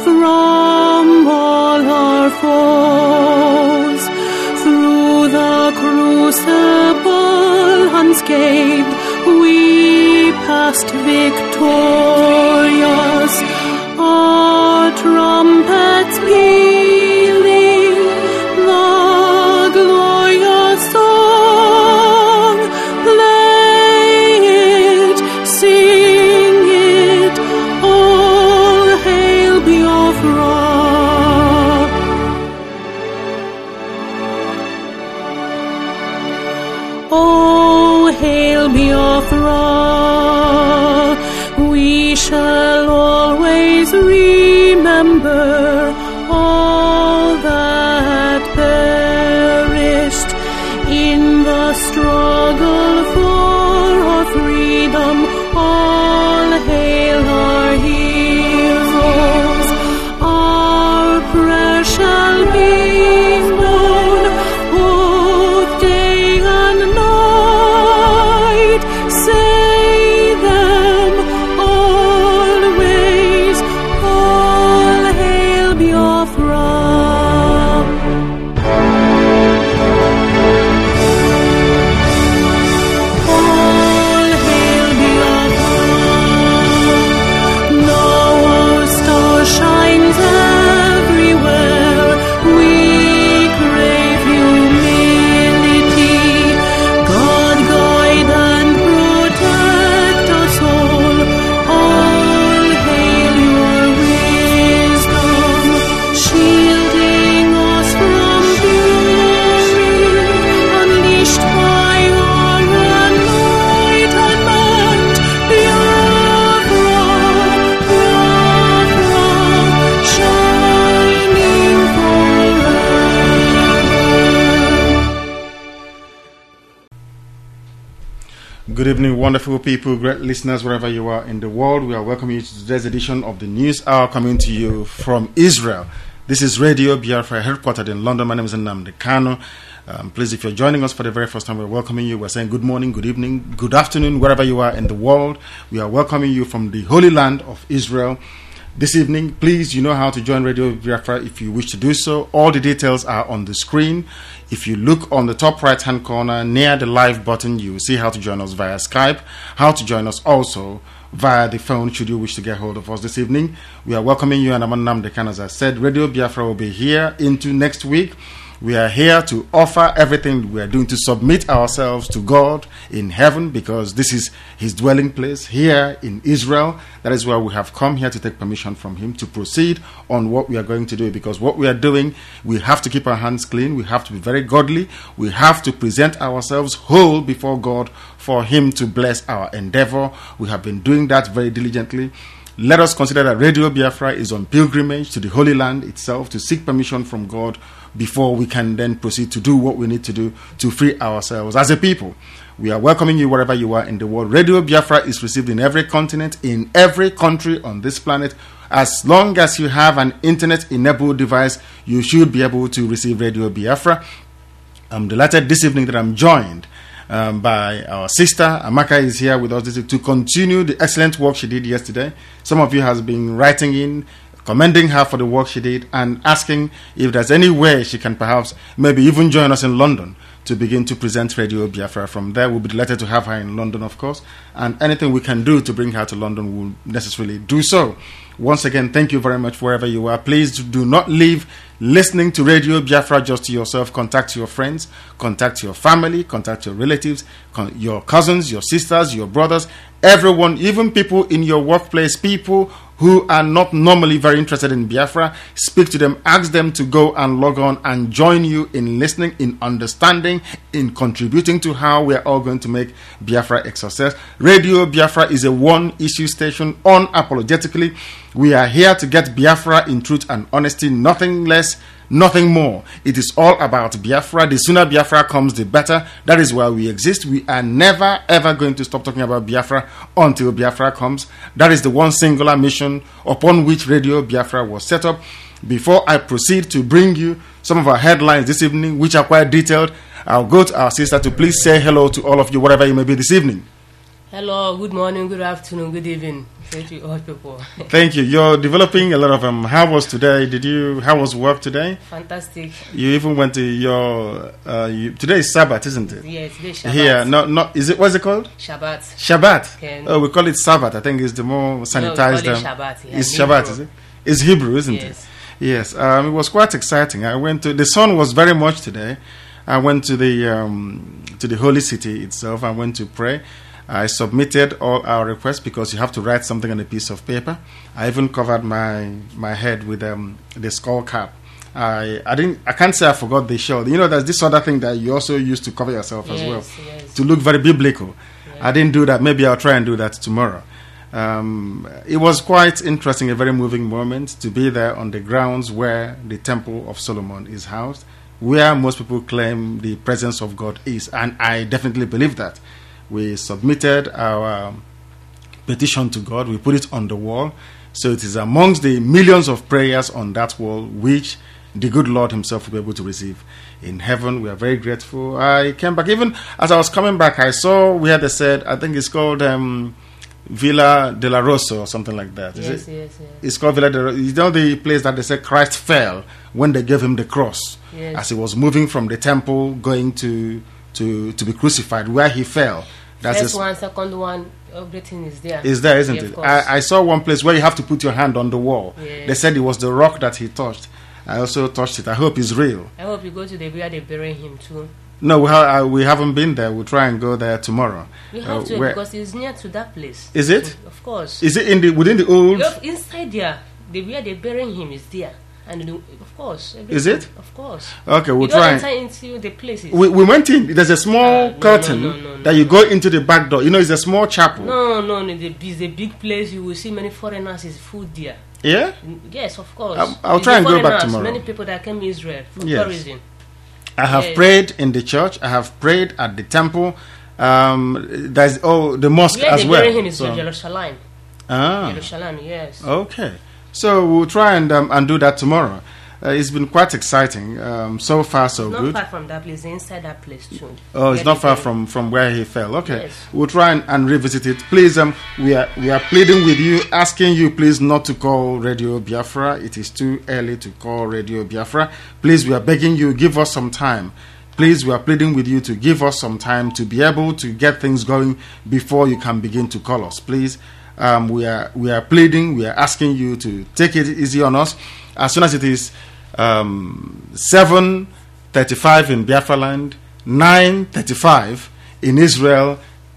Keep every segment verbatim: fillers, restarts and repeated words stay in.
from all our foes. Through the crucible unscathed, we passed victorious. Our trumpets pealing, the glorious song, play it, sing it, all hail Biafra. Oh, hail Biafra, we shall always remember all that perished in the struggle for our freedom. All hail our heroes, our prayer shall be known both day and night. Say them always, all hail Biafra. All hail Biafra. Now our star shines everywhere. We crave humility. God guide and protect us all. All hail your wisdom, shielding us from fury, unleashed by your enlightenment. Biafra, Biafra, shining forever. Good evening, wonderful people, great listeners, wherever you are in the world. We are welcoming you to today's edition of the News Hour, coming to you from Israel. This is Radio Biafra, headquartered in London. My name is Nnamdi Kanu. Um, please, if you're joining us for the very first time, we're welcoming you. We're saying good morning, good evening, good afternoon, wherever you are in the world. We are welcoming you from the Holy Land of Israel. This evening, please, you know how to join Radio Biafra if you wish to do so. All the details are on the screen. If you look on the top right-hand corner near the live button, you will see how to join us via Skype, how to join us also via the phone should you wish to get hold of us this evening. We are welcoming you, and I'm Nnamdi Kanu. As I said, Radio Biafra will be here into next week. We are here to offer everything we are doing to submit ourselves to God in heaven, because this is his dwelling place here in Israel. That is why we have come here to take permission from him to proceed on what we are going to do, because what we are doing, we have to keep our hands clean. We have to be very godly. We have to present ourselves whole before God for him to bless our endeavor. We have been doing that very diligently. Let us consider that Radio Biafra is on pilgrimage to the Holy Land itself to seek permission from God before we can then proceed to do what we need to do to free ourselves as a people. We are welcoming you wherever you are in the world. Radio Biafra is received in every continent, in every country on this planet. As long as you have an internet-enabled device, you should be able to receive Radio Biafra. I'm delighted this evening that I'm joined Um, by our sister. Amaka is here with us this evening to continue the excellent work she did yesterday. Some of you has been writing in, commending her for the work she did, and asking if there's any way she can perhaps maybe even join us in London to begin to present Radio Biafra. From there, we'll be delighted to have her in London, of course, and anything we can do to bring her to London, we'll necessarily do so. Once again, thank you very much wherever you are. Please do not leave listening to Radio Biafra just to yourself. Contact your friends, contact your family, contact your relatives, con- your cousins, your sisters, your brothers, everyone, even people in your workplace, people who are not normally very interested in Biafra. Speak to them, ask them to go and log on and join you in listening, in understanding, in contributing to how we are all going to make Biafra a success. Radio Biafra is a one-issue station, unapologetically. We are here to get Biafra in truth and honesty, nothing less, nothing more. It is all about Biafra. The sooner Biafra comes, the better. That is why we exist. We are never, ever going to stop talking about Biafra until Biafra comes. That is the one singular mission upon which Radio Biafra was set up. Before I proceed to bring you some of our headlines this evening, which are quite detailed, I'll go to our sister to please say hello to all of you, wherever you may be this evening. Hello, good morning, good afternoon, good evening. Thank you, all people. Thank you. You're developing a lot of um. How was today? Did you? How was work today? Fantastic. You even went to your. Uh, you, today is Sabbath, isn't it? Yeah, today Shabbat. Here, not not. Is it? What's it called? Shabbat. Shabbat. Okay. Oh, we call it Sabbath. I think it's the more sanitized. No, we um, call it Shabbat. Yeah, it's Hebrew. Shabbat, is it? It's Hebrew, isn't Yes. it? Yes. Um, it was quite exciting. I went to. The sun was very much today. I went to the um, to the holy city itself. I went to pray. I submitted all our requests because you have to write something on a piece of paper. I even covered my my head with um, the skull cap. I I didn't. I can't say I forgot the shield. You know, there's this other thing that you also use to cover yourself as well, Yes, yes. to look very biblical. Yeah. I didn't do that. Maybe I'll try and do that tomorrow. Um, it was quite interesting, a very moving moment to be there on the grounds where the Temple of Solomon is housed, where most people claim the presence of God is, and I definitely believe that. We submitted our um, petition to God. We put it on the wall. So it is amongst the millions of prayers on that wall which the good Lord himself will be able to receive in heaven. We are very grateful. I came back. Even as I was coming back, I saw where they said, I think it's called um, Villa de la Rosa or something like that. Is Yes, it? yes, yes. It's called Villa de la Rosa. You know the place that they said Christ fell when they gave him the cross, Yes. as he was moving from the temple going to, to, to be crucified, where he fell. That's First his- one, second one, everything is there. is there, isn't Yeah, of it? course. I, I saw one place where you have to put your hand on the wall. Yeah. They said it was the rock that he touched. I also touched it. I hope it's real. I hope you go to the where they bury him too. No, we, ha- uh, we haven't been there. We'll try and go there tomorrow. We have Uh, to where- because it's near to that place. Is it? Of course. Is it in the within the old? You have- inside there, the where they bury him is there, and the, of course. Is everything- it? Of course. Okay, we'll you don't try. enter And, into the places. we, we went in. There's a small Uh, no, curtain no, no, no, that no, you no. go into the back door. You know, it's a small chapel. No, no, no. The, it's a big place. You will see many foreigners. Is food there. Yeah. Yes, of course. I'll- I'll It's try the and go back foreigners, tomorrow. Many people that came to Israel for Yes. tourism. I have Yes. prayed in the church. I have prayed at the temple. Um, there's oh the mosque Where as they well. bury him is So- Jerusalem. ah. Jerusalem, yes. Okay, so we'll try and um, and do that tomorrow. Uh, it's been quite exciting. Um, so far, so Not good. far from that place, inside that place too. Oh, it's Where not they far bury- from, from where he fell. Okay, Yes. we'll try and, and revisit it. Please, um, we are we are pleading with you, asking you, please, not to call Radio Biafra. It is too early to call Radio Biafra. Please, we are begging you, give us some time. Please, we are pleading with you to give us some time to be able to get things going before you can begin to call us. Please, um, we are we are pleading, we are asking you to take it easy on us. As soon as it is um, seven thirty-five in Biafra land, nine thirty-five in Israel,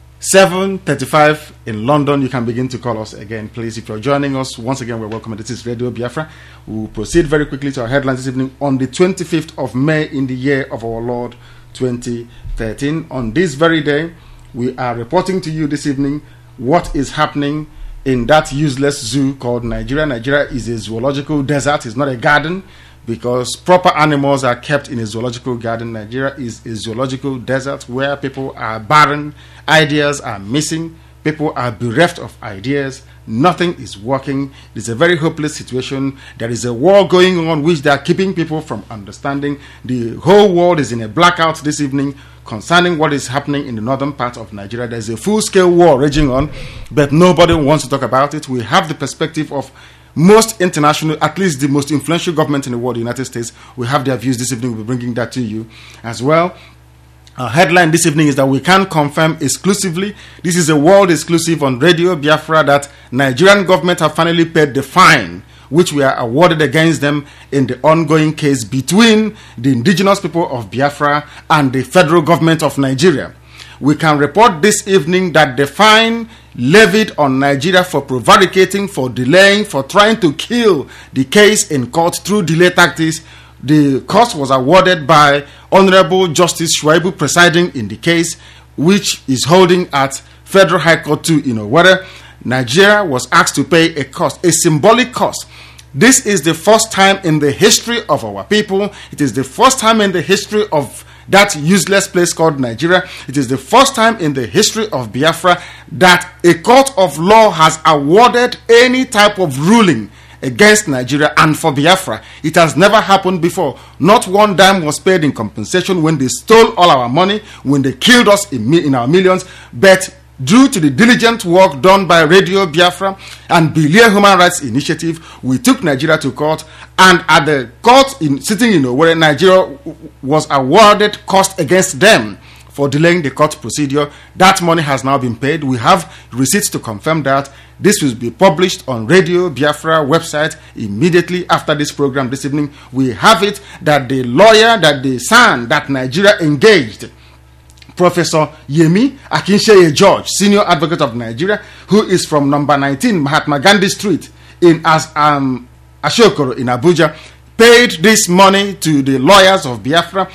seven thirty-five in London, you can begin to call us again, please. If you're joining us, once again, we're welcome. This is Radio Biafra. We'll proceed very quickly to our headlines this evening on the twenty-fifth of May in the year of our Lord twenty thirteen. On this very day, we are reporting to you this evening what is happening in that useless zoo called Nigeria. Nigeria is a zoological desert. It's not a garden, because proper animals are kept in a zoological garden. Nigeria is a zoological desert where people are barren, ideas are missing, people are bereft of ideas, nothing is working. It's a very hopeless situation. There is a war going on which they are keeping people from understanding. The whole world is in a blackout this evening concerning what is happening in the northern part of Nigeria. There's a full-scale war raging on, but nobody wants to talk about it. We have the perspective of most international, at least the most influential government in the world, the United States. We have their views this evening. We'll be bringing that to you as well. Our headline this evening is that we can confirm exclusively, this is a world exclusive on Radio Biafra, that Nigerian government have finally paid the fine which were awarded against them in the ongoing case between the indigenous people of Biafra and the federal government of Nigeria. We can report this evening that the fine levied on Nigeria for prevaricating, for delaying, for trying to kill the case in court through delay tactics, the cost was awarded by Honorable Justice Shuaibu presiding in the case, which is holding at Federal High Court two in Owerri. Nigeria was asked to pay a cost, a symbolic cost. This is the first time in the history of our people. It is the first time in the history of that useless place called Nigeria. It is the first time in the history of Biafra that a court of law has awarded any type of ruling against Nigeria and for Biafra. It has never happened before. Not one dime was paid in compensation when they stole all our money, when they killed us in, in our millions. But Due to the diligent work done by Radio Biafra and Belia Human Rights Initiative, we took Nigeria to court, and at the court in, sitting in Owerri, Nigeria was awarded cost against them for delaying the court procedure. That money has now been paid. We have receipts to confirm that. This will be published on Radio Biafra website immediately after this program this evening. We have it that the lawyer, that the son that Nigeria engaged, Professor Yemi Akinsheye George, senior advocate of Nigeria, who is from number nineteen Mahatma Gandhi Street in as um, Ashokoro in Abuja, paid this money to the lawyers of Biafra.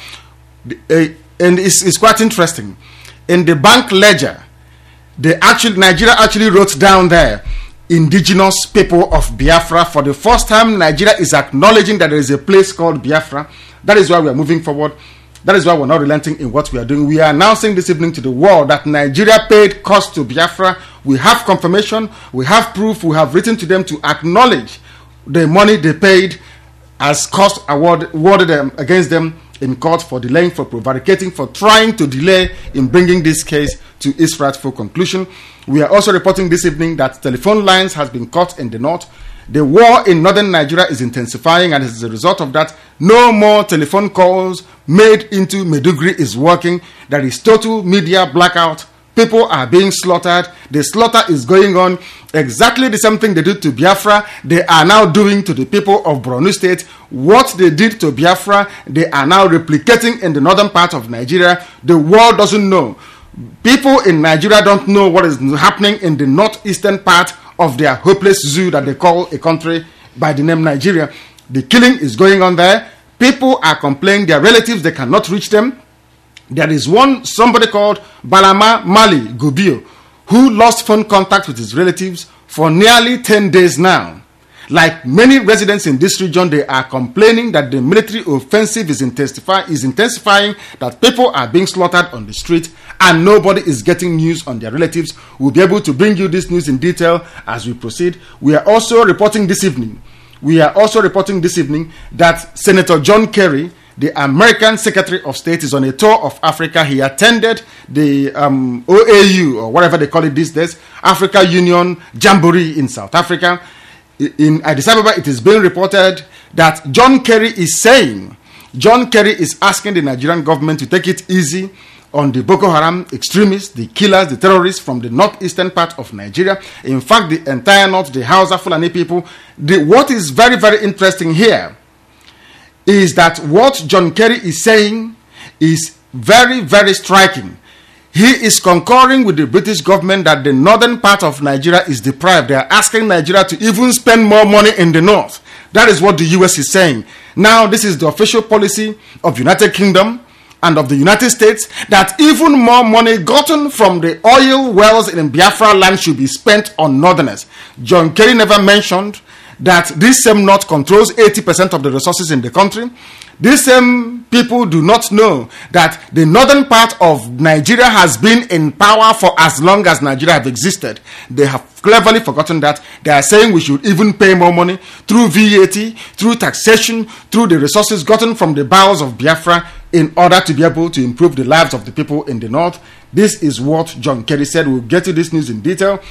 Uh, and it's, it's quite interesting. In the bank ledger, they actually Nigeria actually wrote down there, indigenous people of Biafra. For the first time, Nigeria is acknowledging that there is a place called Biafra. That is why we are moving forward. That is why we're not relenting in what we are doing. We are announcing this evening to the world that Nigeria paid cost to Biafra. We have confirmation, we have proof, we have written to them to acknowledge the money they paid as cost award, awarded them against them in court for delaying, for prevaricating, for trying to delay in bringing this case to its rightful conclusion. We are also reporting this evening that telephone lines has been cut in the north. The war in northern Nigeria is intensifying, and as a result of that, no more telephone calls made into Maiduguri is working. There is total media blackout. People are being slaughtered. The slaughter is going on. Exactly the same thing they did to Biafra, they are now doing to the people of Borno State. What they did to Biafra, they are now replicating in the northern part of Nigeria. The world doesn't know. People in Nigeria don't know what is happening in the northeastern part of their hopeless zoo that they call a country by the name Nigeria. The killing is going on there. People are complaining, their relatives, they cannot reach them. There is one, somebody called Balama Mali Gubio, who lost phone contact with his relatives for nearly ten days now. Like many residents in this region, they are complaining that the military offensive is, intensify, is intensifying, that people are being slaughtered on the street, and nobody is getting news on their relatives. We'll be able to bring you this news in detail as we proceed. We are also reporting this evening, we are also reporting this evening that Senator John Kerry, the American Secretary of State, is on a tour of Africa. He attended the um, O A U, or whatever they call it these days, Africa Union Jamboree in South Africa. In Addis Ababa, it is being reported that John Kerry is saying, John Kerry is asking the Nigerian government to take it easy on the Boko Haram extremists, the killers, the terrorists from the northeastern part of Nigeria. In fact, the entire north, the Hausa Fulani people. The, what is very, very interesting here is that what John Kerry is saying is very, very striking. He is concurring with the British government that the northern part of Nigeria is deprived. They are asking Nigeria to even spend more money in the north. That is what the U S is saying. Now, this is the official policy of the United Kingdom and of the United States, that even more money gotten from the oil wells in Biafra land should be spent on northerners. John Kerry never mentioned that this same north controls eighty percent of the resources in the country. These same people do not know that the northern part of Nigeria has been in power for as long as Nigeria have existed. They have cleverly forgotten that. They are saying we should even pay more money through V A T, through taxation, through the resources gotten from the bowels of Biafra in order to be able to improve the lives of the people in the north. This is what John Kerry said. We'll get to this news in detail.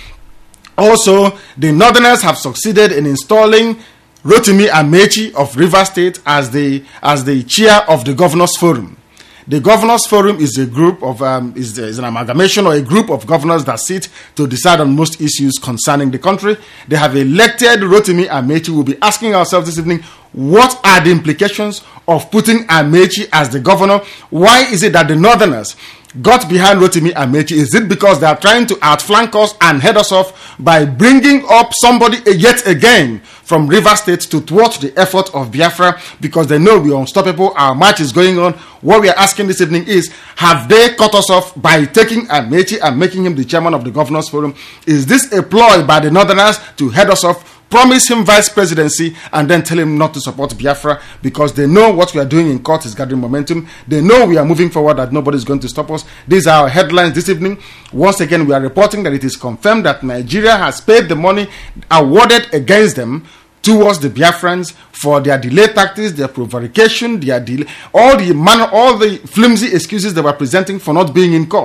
Also, the northerners have succeeded in installing Rotimi Amechi of Rivers State as the as the chair of the Governors Forum. The Governors Forum is a group of um, is, is an amalgamation or a group of governors that sit to decide on most issues concerning the country. They have elected Rotimi Amechi. We'll be asking ourselves this evening, what are the implications of putting Amechi as the governor? Why is it that the northerners got behind Rotimi Amechi? Is it because they are trying to outflank us and head us off by bringing up somebody yet again from River State to thwart the effort of Biafra, because they know we are unstoppable, our march is going on? What we are asking this evening is, have they cut us off by taking Amechi and making him the chairman of the Governors Forum? Is this a ploy by the northerners to head us off, promise him vice presidency, and then tell him not to support Biafra, because they know what we are doing in court is gathering momentum? They know we are moving forward, that nobody is going to stop us. These are our headlines this evening. Once again, we are reporting that it is confirmed that Nigeria has paid the money awarded against them towards the Biafrans for their delay tactics, their prevarication, their delay, all the man, all the flimsy excuses they were presenting for not being in court.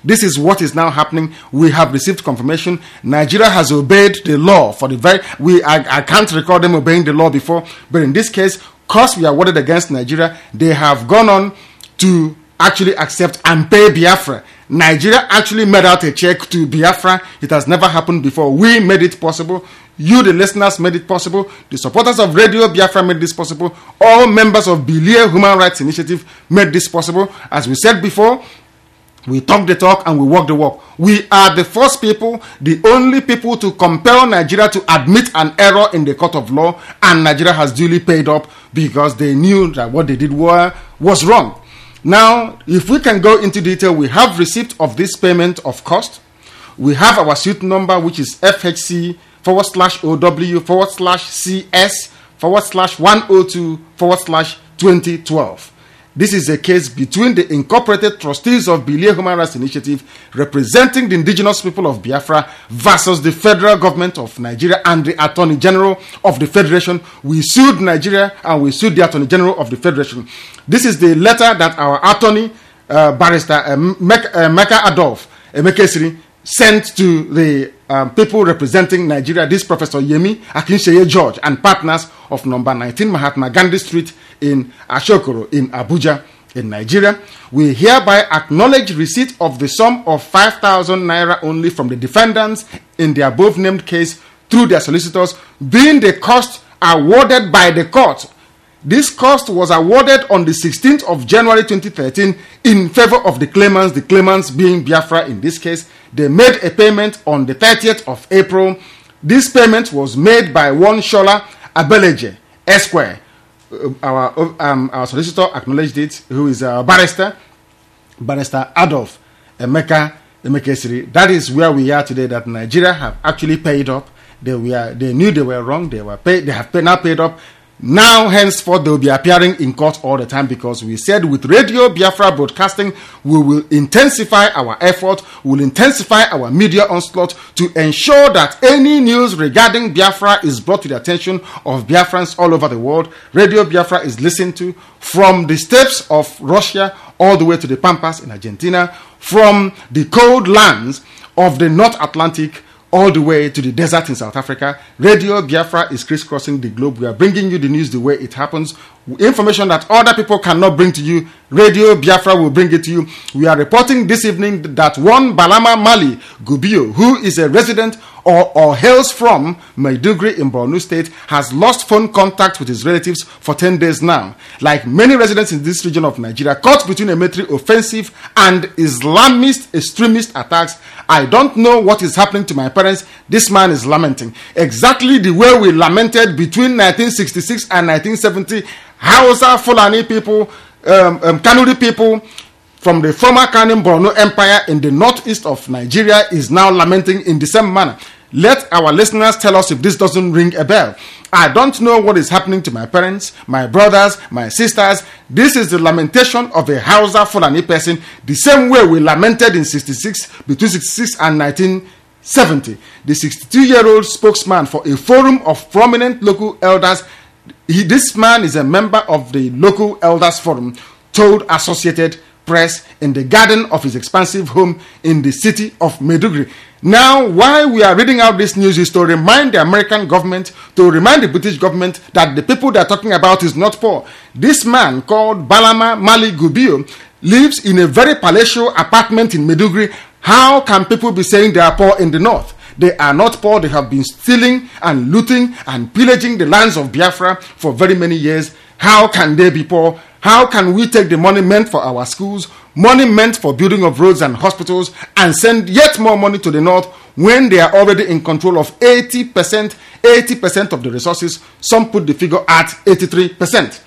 This is what is now happening. We have received confirmation. Nigeria has obeyed the law for the very. We I, I can't recall them obeying the law before, but in this case, because we are awarded against Nigeria, they have gone on to actually accept and pay Biafra. Nigeria actually made out a check to Biafra. It has never happened before. We made it possible. You, the listeners, made it possible. The supporters of Radio Biafra made this possible. All members of Bilia Human Rights Initiative made this possible. As we said before, we talk the talk and we walk the walk. We are the first people, the only people to compel Nigeria to admit an error in the court of law, and Nigeria has duly paid up because they knew that what they did were, was wrong. Now, if we can go into detail, we have receipt of this payment of cost. We have our suit number, which is F H C forward slash O W forward slash C S forward slash one oh two forward slash twenty twelve. This is a case between the incorporated trustees of Bilia Human Rights Initiative representing the indigenous people of Biafra versus the federal government of Nigeria and the Attorney General of the Federation. We sued Nigeria and we sued the Attorney General of the Federation. This is the letter that our attorney, uh, Barrister uh, Mecca Adolf Emekesiri, sent to the um, people representing Nigeria, this Professor Yemi Akinsheye George and partners of number nineteen Mahatma Gandhi Street in Ashokoro in Abuja in Nigeria. We hereby acknowledge receipt of the sum of five thousand naira only from the defendants in the above named case through their solicitors, being the cost awarded by the court. This cost was awarded on the sixteenth of January twenty thirteen in favor of the claimants, the claimants being Biafra in this case. They made a payment on the thirtieth of April. This payment was made by one Shola Abeleje, Esquire. Uh, our, um, our solicitor acknowledged it, who is a barrister, Barrister Adolf Emeka Emekesiri. That is where we are today, that Nigeria have actually paid up. They were, they knew they were wrong. They were paid, they have paid, now paid up. Now, henceforth, they will be appearing in court all the time because we said with Radio Biafra Broadcasting, we will intensify our effort, we will intensify our media onslaught to ensure that any news regarding Biafra is brought to the attention of Biafrans all over the world. Radio Biafra is listened to from the steppes of Russia all the way to the Pampas in Argentina, from the cold lands of the North Atlantic all the way to the desert in South Africa. Radio Biafra is crisscrossing the globe. We are bringing you the news the way it happens. Information that other people cannot bring to you, Radio Biafra will bring it to you. We are reporting this evening that one Balama Mali Gubio, who is a resident or, or hails from Maiduguri in Borno State, has lost phone contact with his relatives for ten days now. Like many residents in this region of Nigeria, caught between a military offensive and Islamist extremist attacks. I don't know what is happening to my parents. This man is lamenting exactly the way we lamented between nineteen sixty-six and nineteen seventy. Hausa, Fulani people, um, um, Kanuri people from the former Kanem Borno Empire in the northeast of Nigeria is now lamenting in the same manner. Let our listeners tell us if this doesn't ring a bell. I don't know what is happening to my parents, my brothers, my sisters. This is the lamentation of a Hausa Fulani person, the same way we lamented in sixty-six, between sixty-six and nineteen seventy. The sixty-two-year-old spokesman for a forum of prominent local elders, he, this man is a member of the local elders forum, told Associated Press in the garden of his expansive home in the city of Maiduguri. Now, while we are reading out this news, is to remind the American government, to remind the British government that the people they are talking about is not poor. This man called Balama Mali Gubio lives in a very palatial apartment in Maiduguri. How can people be saying they are poor in the north? They are not poor. They have been stealing and looting and pillaging the lands of Biafra for very many years. How can they be poor? How can we take the money meant for our schools, money meant for building of roads and hospitals, and send yet more money to the north when they are already in control of eighty percent, eighty percent of the resources? Some put the figure at eighty-three percent.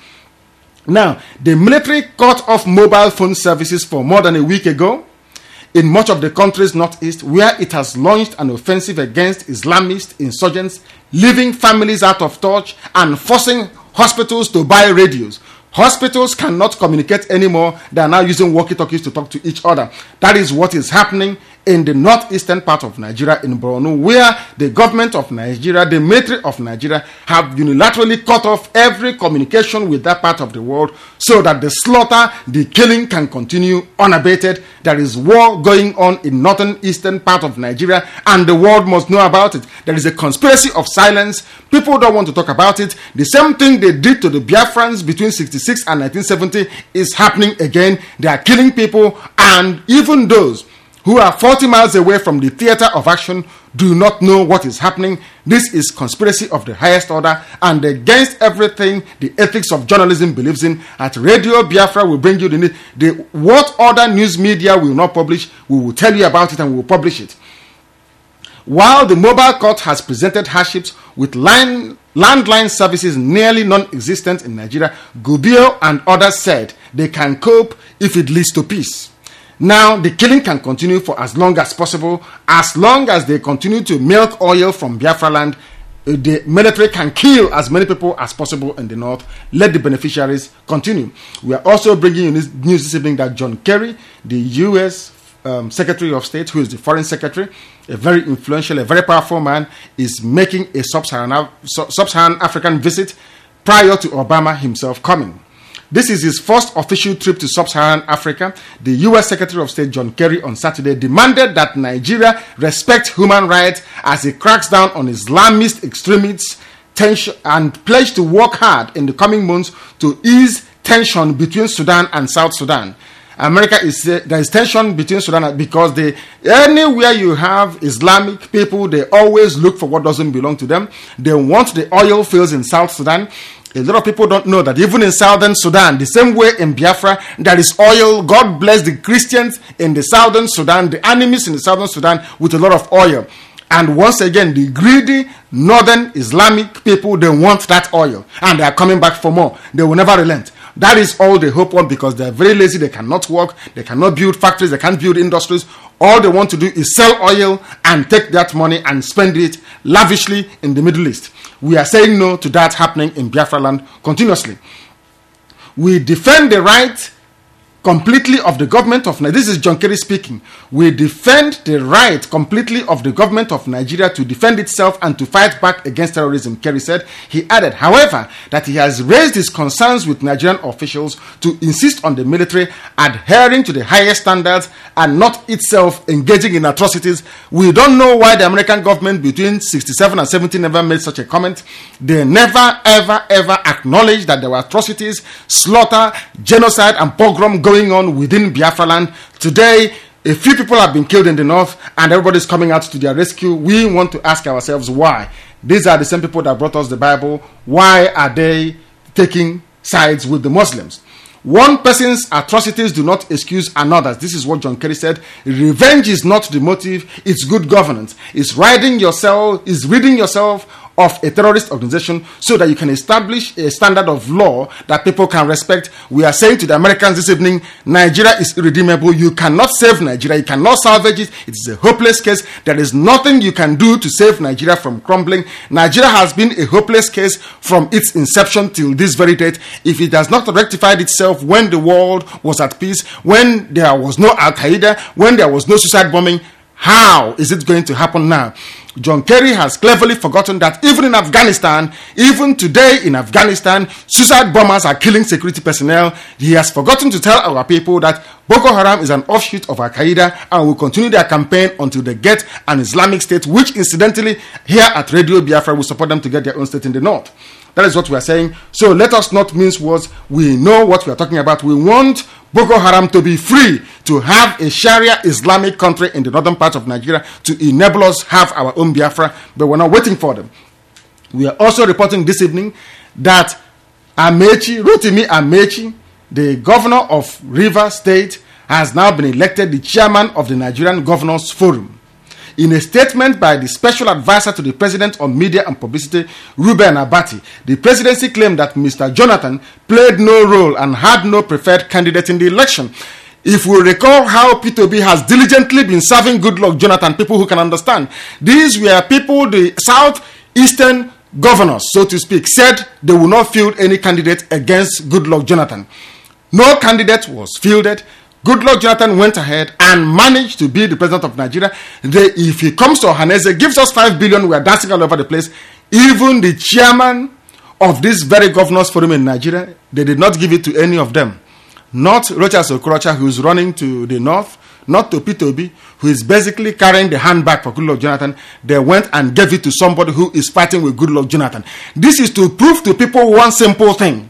Now, the military cut off mobile phone services for more than a week ago in much of the country's northeast, where it has launched an offensive against Islamist insurgents, leaving families out of touch and forcing hospitals to buy radios. Hospitals cannot communicate anymore. They are now using walkie-talkies to talk to each other. That is what is happening in the northeastern part of Nigeria, in Borno, where the government of Nigeria, the military of Nigeria, have unilaterally cut off every communication with that part of the world so that the slaughter, the killing can continue unabated. There is war going on in northern eastern part of Nigeria, and the world must know about it. There is a conspiracy of silence. People don't want to talk about it. The same thing they did to the Biafrans between sixty-six and nineteen seventy is happening again. They are killing people, and even those who are forty miles away from the theater of action do not know what is happening. This is conspiracy of the highest order and against everything the ethics of journalism believes in. At Radio Biafra, we bring you the, the what other news media will not publish. We will tell you about it and we will publish it. While the mobile court has presented hardships with line, landline services nearly non-existent in Nigeria, Gubio and others said they can cope if it leads to peace. Now, the killing can continue for as long as possible. As long as they continue to milk oil from Biafra land, the military can kill as many people as possible in the north. Let the beneficiaries continue. We are also bringing you this news this evening that John Kerry, the U S um, Secretary of State, who is the Foreign Secretary, a very influential, a very powerful man, is making a sub-Saharan, sub-Saharan African visit prior to Obama himself coming. This is his first official trip to sub-Saharan Africa. The U S Secretary of State John Kerry on Saturday demanded that Nigeria respect human rights as it cracks down on Islamist extremists tension, and pledged to work hard in the coming months to ease tension between Sudan and South Sudan. America is uh, there is tension between Sudan because they anywhere you have Islamic people, they always look for what doesn't belong to them. They want the oil fields in South Sudan. A lot of people don't know that even in southern Sudan, the same way in Biafra, there is oil. God bless the Christians in the southern Sudan, the enemies in the southern Sudan with a lot of oil. And once again, the greedy northern Islamic people, they want that oil. And they are coming back for more. They will never relent. That is all they hope on because they are very lazy. They cannot work. They cannot build factories. They can't build industries. All they want to do is sell oil and take that money and spend it lavishly in the Middle East. We are saying no to that happening in Biafra land continuously. We defend the right completely of the government of Nigeria. This is John Kerry speaking. We defend the right completely of the government of Nigeria to defend itself and to fight back against terrorism, Kerry said. He added, however, that he has raised his concerns with Nigerian officials to insist on the military adhering to the highest standards and not itself engaging in atrocities. We don't know why the American government between sixty-seven and seventy never made such a comment. They never, ever, ever acknowledged that there were atrocities, slaughter, genocide, and pogrom going on within Biafra land. Today, a few people have been killed in the north and everybody's coming out to their rescue. We want to ask ourselves why. These are the same people that brought us the Bible. Why are they taking sides with the Muslims? One person's atrocities do not excuse another's. This is what John Kerry said. Revenge is not the motive, it's good governance. It's riding yourself, it's ridding yourself of a terrorist organization so that you can establish a standard of law that people can respect. We are saying to the Americans this evening, Nigeria is irredeemable. You cannot save Nigeria. You cannot salvage it. It is a hopeless case. There is nothing you can do to save Nigeria from crumbling. Nigeria has been a hopeless case from its inception till this very date. If it has not rectified itself when the world was at peace, when there was no Al-Qaeda, when there was no suicide bombing, how is it going to happen now? John Kerry has cleverly forgotten that even in Afghanistan, even today in Afghanistan, suicide bombers are killing security personnel. He has forgotten to tell our people that Boko Haram is an offshoot of Al-Qaeda and will continue their campaign until they get an Islamic state, which incidentally, here at Radio Biafra, will support them to get their own state in the north. That is what we are saying. So let us not mince words. We know what we are talking about. We want Boko Haram to be free, to have a Sharia Islamic country in the northern part of Nigeria, to enable us have our own Biafra, but we're not waiting for them. We are also reporting this evening that Amechi, Rotimi Amechi, the governor of Rivers State, has now been elected the chairman of the Nigerian Governors Forum. In a statement by the special advisor to the president on media and publicity, Ruben Abati, the presidency claimed that Mister Jonathan played no role and had no preferred candidate in the election. If we recall how P two B has diligently been serving Goodluck Jonathan, people who can understand, these were people, the southeastern governors, so to speak, said they will not field any candidate against Goodluck Jonathan. No candidate was fielded. Goodluck Jonathan went ahead and managed to be the president of Nigeria. They, if he comes to Ohaneze, gives us five billion, we are dancing all over the place. Even the chairman of this very governors forum in Nigeria, they did not give it to any of them. Not Rochas Okorocha, who is running to the north, not to Peter Obi, who is basically carrying the handbag for Goodluck Jonathan. They went and gave it to somebody who is fighting with Goodluck Jonathan. This is to prove to people one simple thing.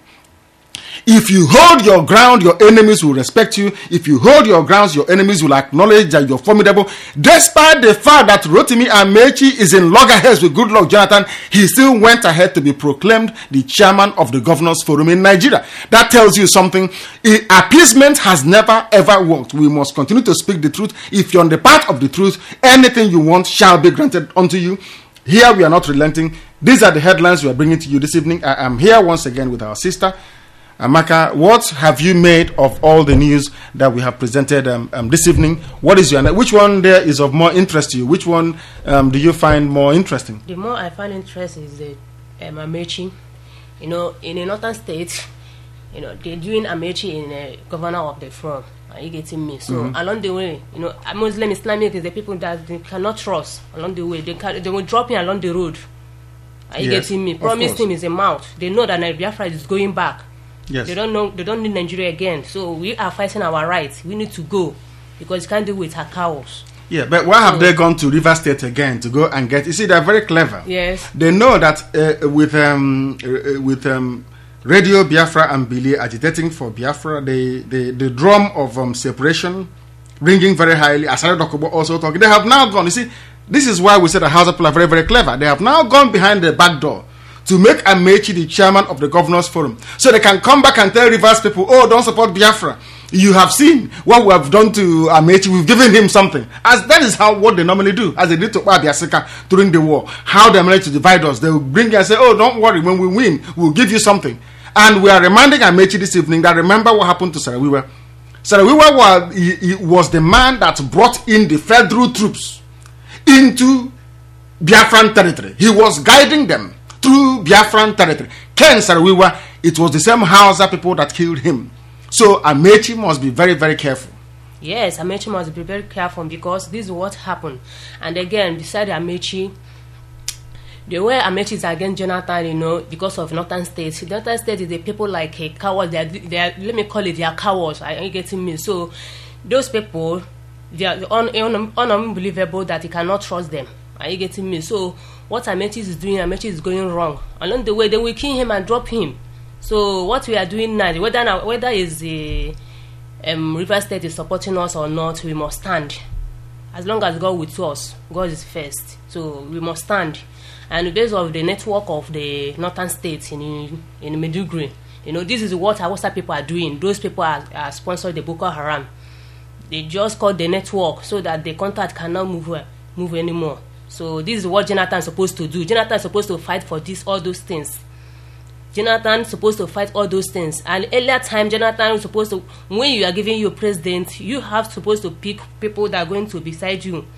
If you hold your ground, your enemies will respect you. If you hold your grounds, your enemies will acknowledge that you're formidable. Despite the fact that Rotimi Amechi is in loggerheads with Goodluck Jonathan, he still went ahead to be proclaimed the chairman of the Governors Forum in Nigeria. That tells you something. I- appeasement has never ever worked. We must continue to speak the truth. If you're on the path of the truth, anything you want shall be granted unto you. Here we are not relenting. These are the headlines we are bringing to you this evening. I am here once again with our sister, Amaka. What have you made of all the news that we have presented um, um, this evening? What is your which one there is of more interest to you? Which one um, do you find more interesting? The more I find interest is the um, Amechi. You know, in a northern state, you know, they're doing Amechi in a governor of the firm. Are you getting me? So mm-hmm. along the way, you know, Muslim Islamic is the people that they cannot trust along the way. They can, they will drop in along the road. Are you yes, getting me? Promise him is a mouth. They know that Biafra is going back. Yes. They don't know. They don't need Nigeria again. So we are fighting our rights. We need to go because you can't do it with our cows. Yeah, but why have so, they gone to River State again to go and get? You see, they're very clever. Yes. They know that uh, with um uh, with um Radio Biafra and Billy agitating for Biafra, the the, the drum of um, separation ringing very highly. Asare Dokubo also talking. They have now gone. You see, this is why we say the House of people are very very clever. They have now gone behind the back door to make Amechi the chairman of the Governors Forum. So they can come back and tell Rivers people, oh, don't support Biafra. You have seen what we have done to Amechi. We've given him something. As that is how what they normally do, as they did to Biasika during the war. How they manage to divide us. They will bring and say, oh, don't worry, when we win, we'll give you something. And we are reminding Amechi this evening that remember what happened to Sarawiwa. Sarawiwa was, he, he was the man that brought in the federal troops into Biafran territory. He was guiding them through Biafran territory. Ken Sarawiwa, it was the same Hausa people that killed him. So Amechi must be very, very careful. Yes, Amechi must be very careful because this is what happened. And again, beside Amechi, the way Amechi is against Jonathan, you know, because of Northern States. Northern States is the people like a coward. They are, they are, let me call it, they are cowards. Are you getting me? So those people, they are un, un, un, unbelievable that you cannot trust them. Are you getting me? So what Amechi is doing, Amechi is going wrong. Along the way, they will kill him and drop him. So what we are doing now, whether now, whether is the um, River State is supporting us or not, we must stand. As long as God with us, God is first. So we must stand. And based on the network of the northern states in in Maiduguri, you know, this is what Hausa people are doing. Those people are, are sponsored the Boko Haram. They just call the network so that the contact cannot move move anymore. So this is what Jonathan is supposed to do. Jonathan is supposed to fight for this, all those things. Jonathan is supposed to fight all those things. And earlier time, Jonathan was supposed to, when you are giving your president, you have supposed to pick people that are going to beside you.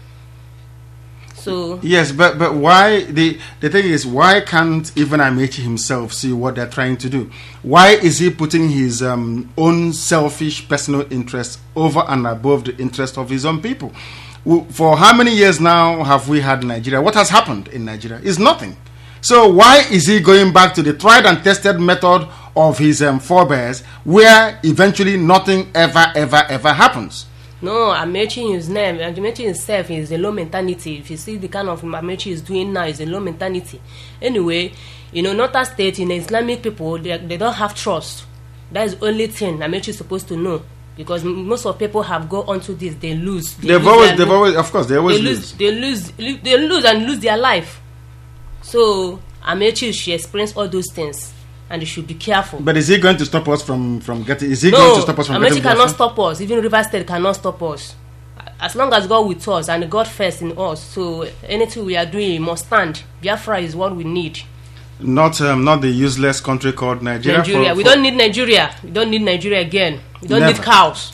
So yes, but but why the the thing is, why can't even Amechi himself see what they're trying to do? Why is he putting his um, own selfish personal interests over and above the interest of his own people? For how many years now have we had Nigeria? What has happened in Nigeria is nothing. So why is he going back to the tried and tested method of his um, forebears, where eventually nothing ever ever ever happens? No, Amechi his name, Amechi himself is a low mentality. If you see the kind of Amechi is doing now, is a low mentality. Anyway, you know, Northern State, in the Islamic people, they, they don't have trust. That is the only thing Amechi is supposed to know. Because most of people have gone onto this, they lose. They they've lose always, they've always, of course, they always they lose. lose. They lose, they lose and lose their life. So Amechi should experience all those things. And they should be careful. But is he going to stop us from, from getting... Is he no, going to stop us from Amechi getting... No, cannot stop us. Even River State cannot stop us. As long as God with us and God first in us. So anything we are doing must stand. Biafra is what we need. Not um, not the useless country called Nigeria. Nigeria. For, we for don't need Nigeria. We don't need Nigeria again. We don't Never. need cows.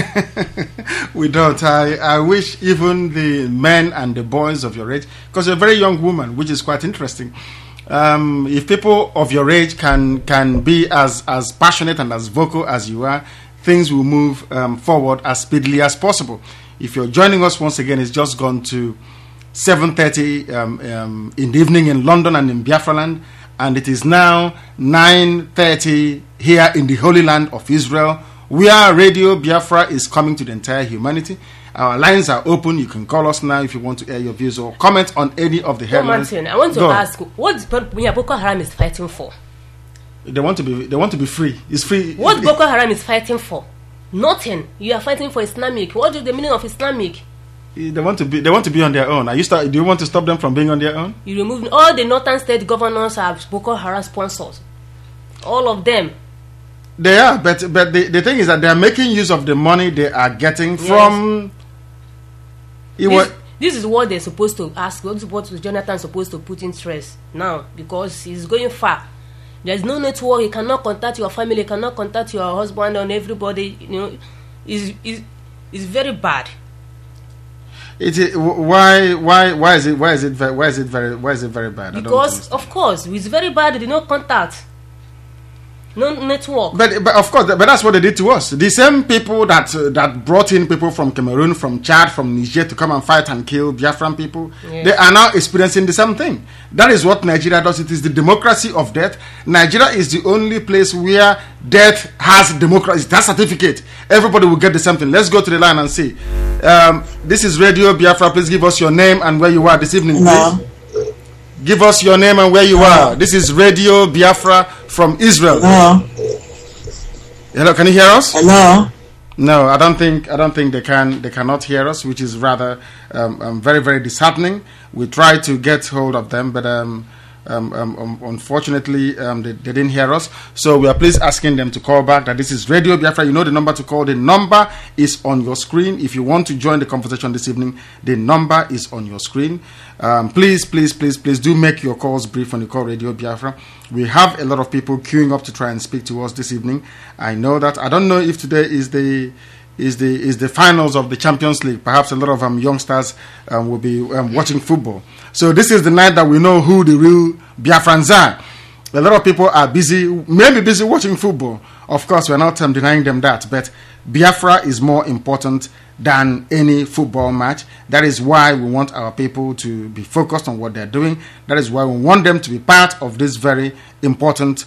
We don't. I, I wish even the men and the boys of your age... Because you're a very young woman, which is quite interesting. Um, if people of your age can can be as as passionate and as vocal as you are, things will move um, forward as speedily as possible. If you're joining us once again, it's just gone to seven thirty um, um, in the evening in London and in Biafra land, and it is now nine thirty here in the Holy Land of Israel, where Radio Biafra is coming to the entire humanity. Our lines are open. You can call us now if you want to air your views or comment on any of the headlines. Martin, I want to Go. ask, what Boko Haram is fighting for? They want to be. They want to be free. It's free. What Boko Haram is fighting for? Nothing. You are fighting for Islamic. What is the meaning of Islamic? They want to be. They want to be on their own. Are you start? Do you want to stop them from being on their own? You remove all the northern state governors are Boko Haram sponsors. All of them. They are, but but the, the thing is that they are making use of the money they are getting Yes. from. It This, was, this is what they're supposed to ask. This is what Jonathan is supposed to put in stress now, because he's going far. There's no network. You cannot contact your family. You cannot contact your husband and everybody. You know, is is is very bad. it is, why why why is it why is it very why is it very why is it very bad? I don't Because understand. of course it's very bad. They no contact, no network. But, but of course, but that's what they did to us. The same people that uh, that brought in people from Cameroon, from Chad, from Niger to come and fight and kill Biafran people, Yes. they are now experiencing the same thing. That is what Nigeria does. It is the democracy of death. Nigeria is the only place where death has democracy. That certificate. Everybody will get the same thing. Let's go to the line and see. Um, this is Radio Biafra. Please give us your name and where you are this evening, Hello. please. Give us your name and where you are. This is Radio Biafra from Israel. Hello. Hello, can you hear us? Hello. No, I don't think I don't think they can. They cannot hear us, which is rather um, um, very very disheartening. We tried to get hold of them, but um, um, um, um, unfortunately um, they, they didn't hear us. So we are please asking them to call back. That this is Radio Biafra. You know the number to call. The number is on your screen. If you want to join the conversation this evening, the number is on your screen. Um, please, please, please, please do make your calls brief when you call Radio Biafra. We have a lot of people queuing up to try and speak to us this evening. I know that. I don't know if today is the is the is the finals of the Champions League. Perhaps a lot of um, youngsters um, will be um, watching football. So this is the night that we know who the real Biafrans are. A lot of people are busy, maybe busy watching football. Of course, we're not um, denying them that, but Biafra is more important than any football match. That is why we want our people to be focused on what they're doing. That is why we want them to be part of this very important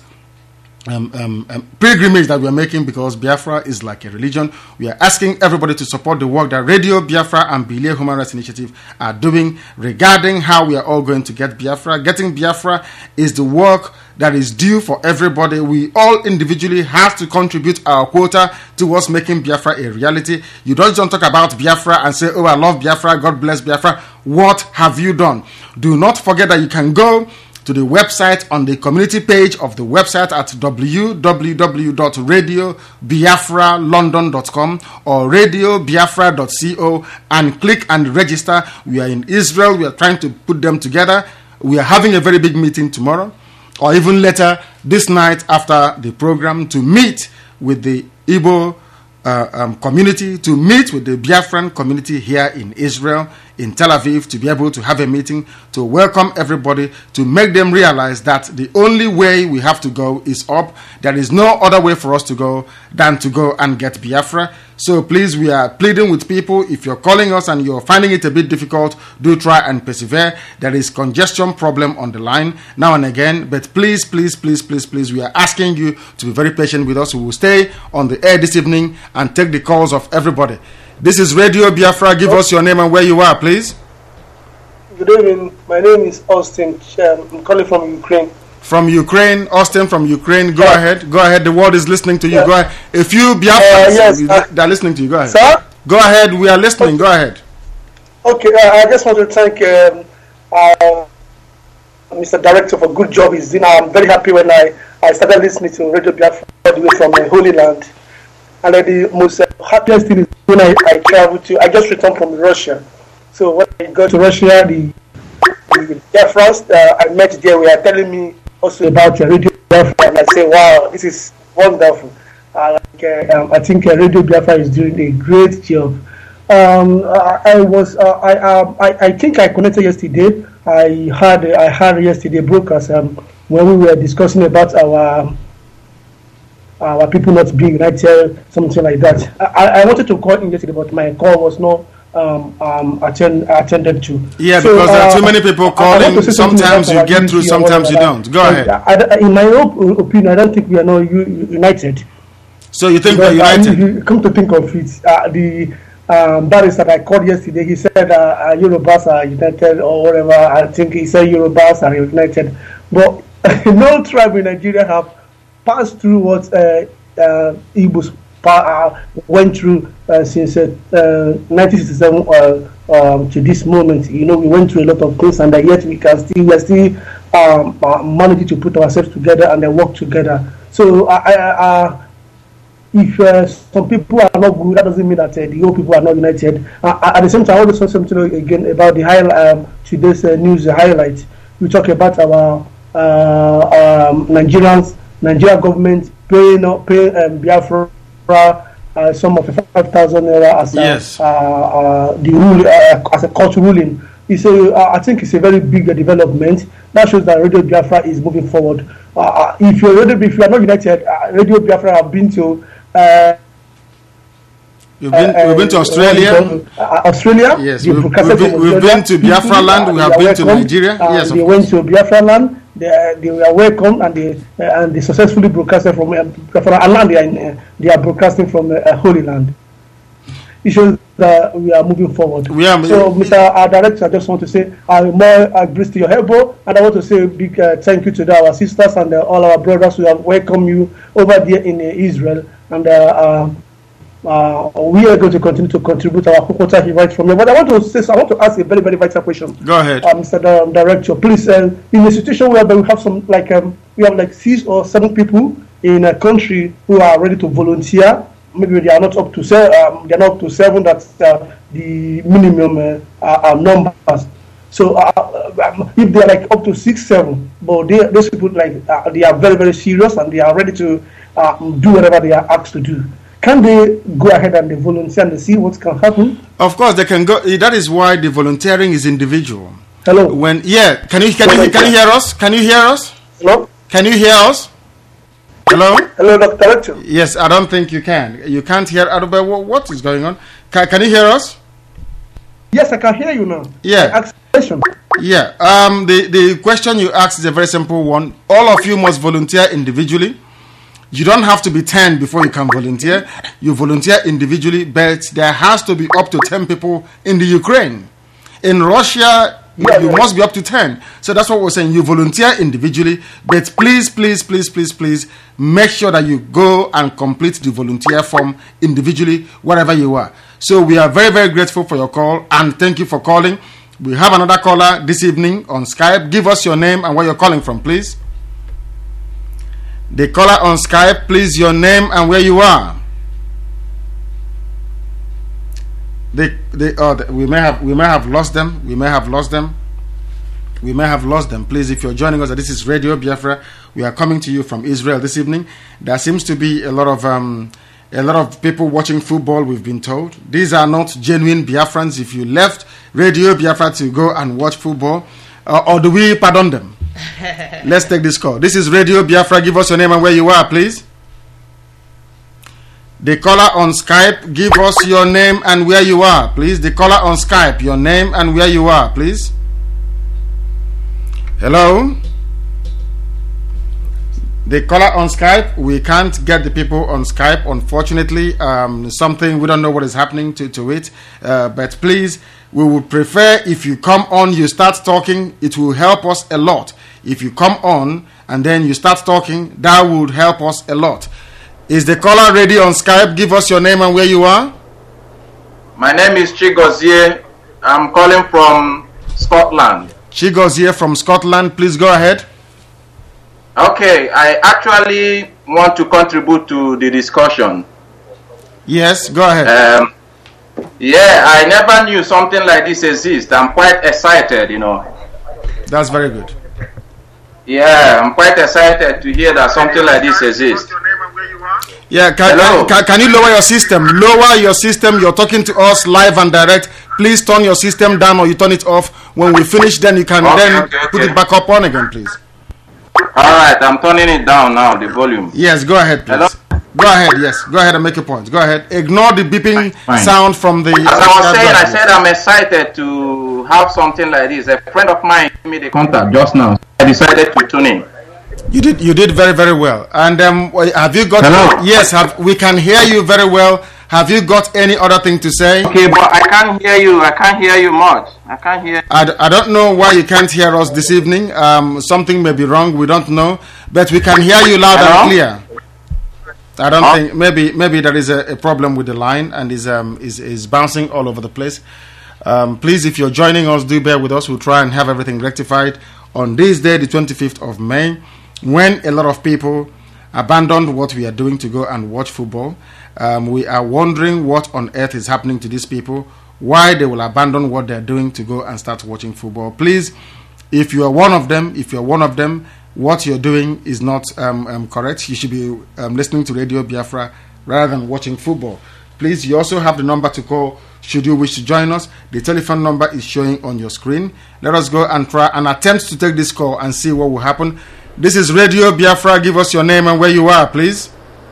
um, um, um, pilgrimage that we are making, because Biafra is like a religion. We are asking everybody to support the work that Radio Biafra and Bilia Human Rights Initiative are doing regarding how we are all going to get Biafra. Getting Biafra is the work that is due for everybody. We all individually have to contribute our quota towards making Biafra a reality. You don't just talk about Biafra and say, oh, I love Biafra, God bless Biafra. What have you done? Do not forget that you can go to the website on the community page of the website at w w w dot radio biafra london dot com or radio biafra dot co and click and register. We are in Israel. We are trying to put them together. We are having a very big meeting tomorrow, or even later this night after the program, to meet with the Igbo uh, um, community, to meet with the Biafran community here in Israel, in Tel Aviv, to be able to have a meeting, to welcome everybody, to make them realize that the only way we have to go is up. There is no other way for us to go than to go and get Biafra. So please, we are pleading with people. If you're calling us and you're finding it a bit difficult, do try and persevere. There is congestion problem on the line now and again, but please, please, please, please, please, we are asking you to be very patient with us. We will stay on the air this evening and take the calls of everybody. This is Radio Biafra. Give us your name and where you are, please. Good evening. My name is Austin. Um, I'm calling from Ukraine. From Ukraine, Austin from Ukraine. Go Yeah. ahead. Go ahead. The world is listening to you. Yeah. Go ahead. A few Biafrans, Uh, yes, uh, they're listening to you. Go ahead. Sir? Go ahead. We are listening. Go ahead. Okay, uh, I just want to thank um, uh, Mister Director for good job he's doing. I'm very happy when I, I started listening to Radio Biafra all the way from the Holy Land. And uh, the most uh, happiest thing is when I, I traveled to, I just returned from Russia. So when I got to Russia, the, the Biafrans uh, I met there were telling me also about uh, Radio Biafra, and I say, wow, this is wonderful. Uh, like, uh, um, I think uh, Radio Biafra is doing a great job. Um, I, I was, uh, I, um, I, I think I connected yesterday. I had, I had yesterday broadcast um, when we were discussing about our our people not being united, something like that. I, I wanted to call in yesterday, but my call was not um, um, attend, attended to. Yeah, so, because there are uh, too many people calling. Sometimes you get through, sometimes you don't. Go ahead. I, I, in my op- opinion, I don't think we are not u- united. So you think because, we're united? Uh, you come to think of it, uh, the um, barrister that I called yesterday, he said uh, uh, Yorubas are united or whatever. I think he said Yorubas are united. But no tribe in Nigeria have passed through what uh, uh, Igbos uh, went through uh, since uh, uh, nineteen sixty-seven uh, um, to this moment. You know, we went through a lot of things, and uh, yet we can still we are still um, uh, managing to put ourselves together and then work together. So I. I, I If uh, some people are not good, that doesn't mean that uh, the whole people are not united. Uh, at the same time, I want to say something again about the high, um, today's uh, news highlight. We talk about our uh, um, Nigerians, Nigerian government paying pay um, Biafra uh, some of the five thousand naira as yes. uh, uh, the rule uh, as a court ruling. It's a, uh, I think it's a very big uh, development that shows that Radio Biafra is moving forward. Uh, if you're Radio, if you are not united, uh, Radio Biafra have been to. Uh, We've been, uh, we've been to Australia. Uh, Australia. Yes, we've, we've, been, we've been to Biafra land. We have been to Nigeria. Uh, yes, they went to Biafra land. They, they were welcome and they uh, and they successfully broadcasted from uh, Biafra land. They are, in, uh, they are broadcasting from uh, Holy Land. It shows that we are moving forward. We are, so, Mister Our Director, I just want to say I'm more uh, grace to your elbow, and I want to say a big uh, thank you to the, our sisters and uh, all our brothers who have welcomed you over there in uh, Israel. And uh, uh, uh, we are going to continue to contribute our quota right from here. But I want to say, I want to ask a very, very vital question. Go ahead, uh, Mister The, Director. Please, uh, in a situation where we have some, like, um, we have like six or seven people in a country who are ready to volunteer. Maybe they are not up to seven. Um, they are not up to seven. That's uh, the minimum uh, uh, numbers. So uh, um, if they are like up to six, seven, but they, those people like uh, they are very, very serious and they are ready to uh, do whatever they are asked to do. Can they go ahead and they volunteer and they see what can happen? Of course, they can go. That is why the volunteering is individual. Hello. When yeah, can you can you can you hear us? Can you hear us? Hello. Can you hear us? Hello? Hello, Doctor Director. Yes, I don't think you can. You can't hear. But what is going on? Can, can you hear us? Yes, I can hear you now. Yeah. Yeah. Um. The the question you asked is a very simple one. All of you must volunteer individually. You don't have to be ten before you can volunteer. You volunteer individually, but there has to be up to ten people in the Ukraine. In Russia, yeah, you yeah. must be up to ten. So that's what we're saying. You volunteer individually, but please, please, please, please, please make sure that you go and complete the volunteer form individually, wherever you are. So we are very, very grateful for your call and thank you for calling. We have another caller this evening on Skype. Give us your name and where you're calling from, please. The caller on Skype, please, your name and where you are. They, they, oh, they, we may have, we may have lost them. We may have lost them. We may have lost them. Please, if you're joining us, this is Radio Biafra. We are coming to you from Israel this evening. There seems to be a lot of, um, a lot of people watching football. We've been told these are not genuine Biafrans. If you left Radio Biafra to go and watch football, uh, or do we pardon them? Let's take this call. This is Radio Biafra. Give us your name and where you are, please. The caller on Skype, give us your name and where you are, please. The caller on Skype, your name and where you are, please. Hello? The caller on Skype, we can't get the people on Skype, unfortunately. Um, something, we don't know what is happening to, to it. Uh, but please, we would prefer if you come on, you start talking, it will help us a lot. If you come on and then you start talking, that would help us a lot. Is the caller ready on Skype? Give us your name and where you are. My name is Chigozie. I'm calling from Scotland. Chigozie from Scotland. Please go ahead. Okay, I actually want to contribute to the discussion. Yes, go ahead. Um, yeah, I never knew something like this exists. I'm quite excited, you know. That's very good. Yeah, I'm quite excited to hear that something like this exists. Yeah, can, can, can you lower your system? Lower your system. You're talking to us live and direct. Please turn your system down or you turn it off. When we finish, then you can okay, then okay, okay. put it back up on again, please. All right, I'm turning it down now, the volume. Yes, go ahead, please. Hello? Go ahead, yes. Go ahead and make a point. Go ahead. Ignore the beeping Fine. sound from the... As I was saying, I said I'm excited to have something like this. A friend of mine gave me the contact just now. I decided to tune in. You did you did very, very well. And um, have you got... Hello? Yes, have, we can hear you very well. Have you got any other thing to say? Okay, but I can't hear you. I can't hear you much. I can't hear. I, d- I don't know why you can't hear us this evening. Um, something may be wrong. We don't know. But we can hear you loud Hello? and clear. I don't Huh? think... Maybe maybe there is a, a problem with the line and is, um, is, is bouncing all over the place. Um, please, if you're joining us, do bear with us. We'll try and have everything rectified on this day, the twenty-fifth of May, when a lot of people abandoned what we are doing to go and watch football. Um, we are wondering what on earth is happening to these people, why they will abandon what they're doing to go and start watching football. Please, if you are one of them, if you're one of them, what you're doing is not um, um, correct. You should be um, listening to Radio Biafra rather than watching football. Please, you also have the number to call should you wish to join us. The telephone number is showing on your screen. Let us go and try and attempt to take this call and see what will happen. This is Radio Biafra. Give us your name and where you are, please.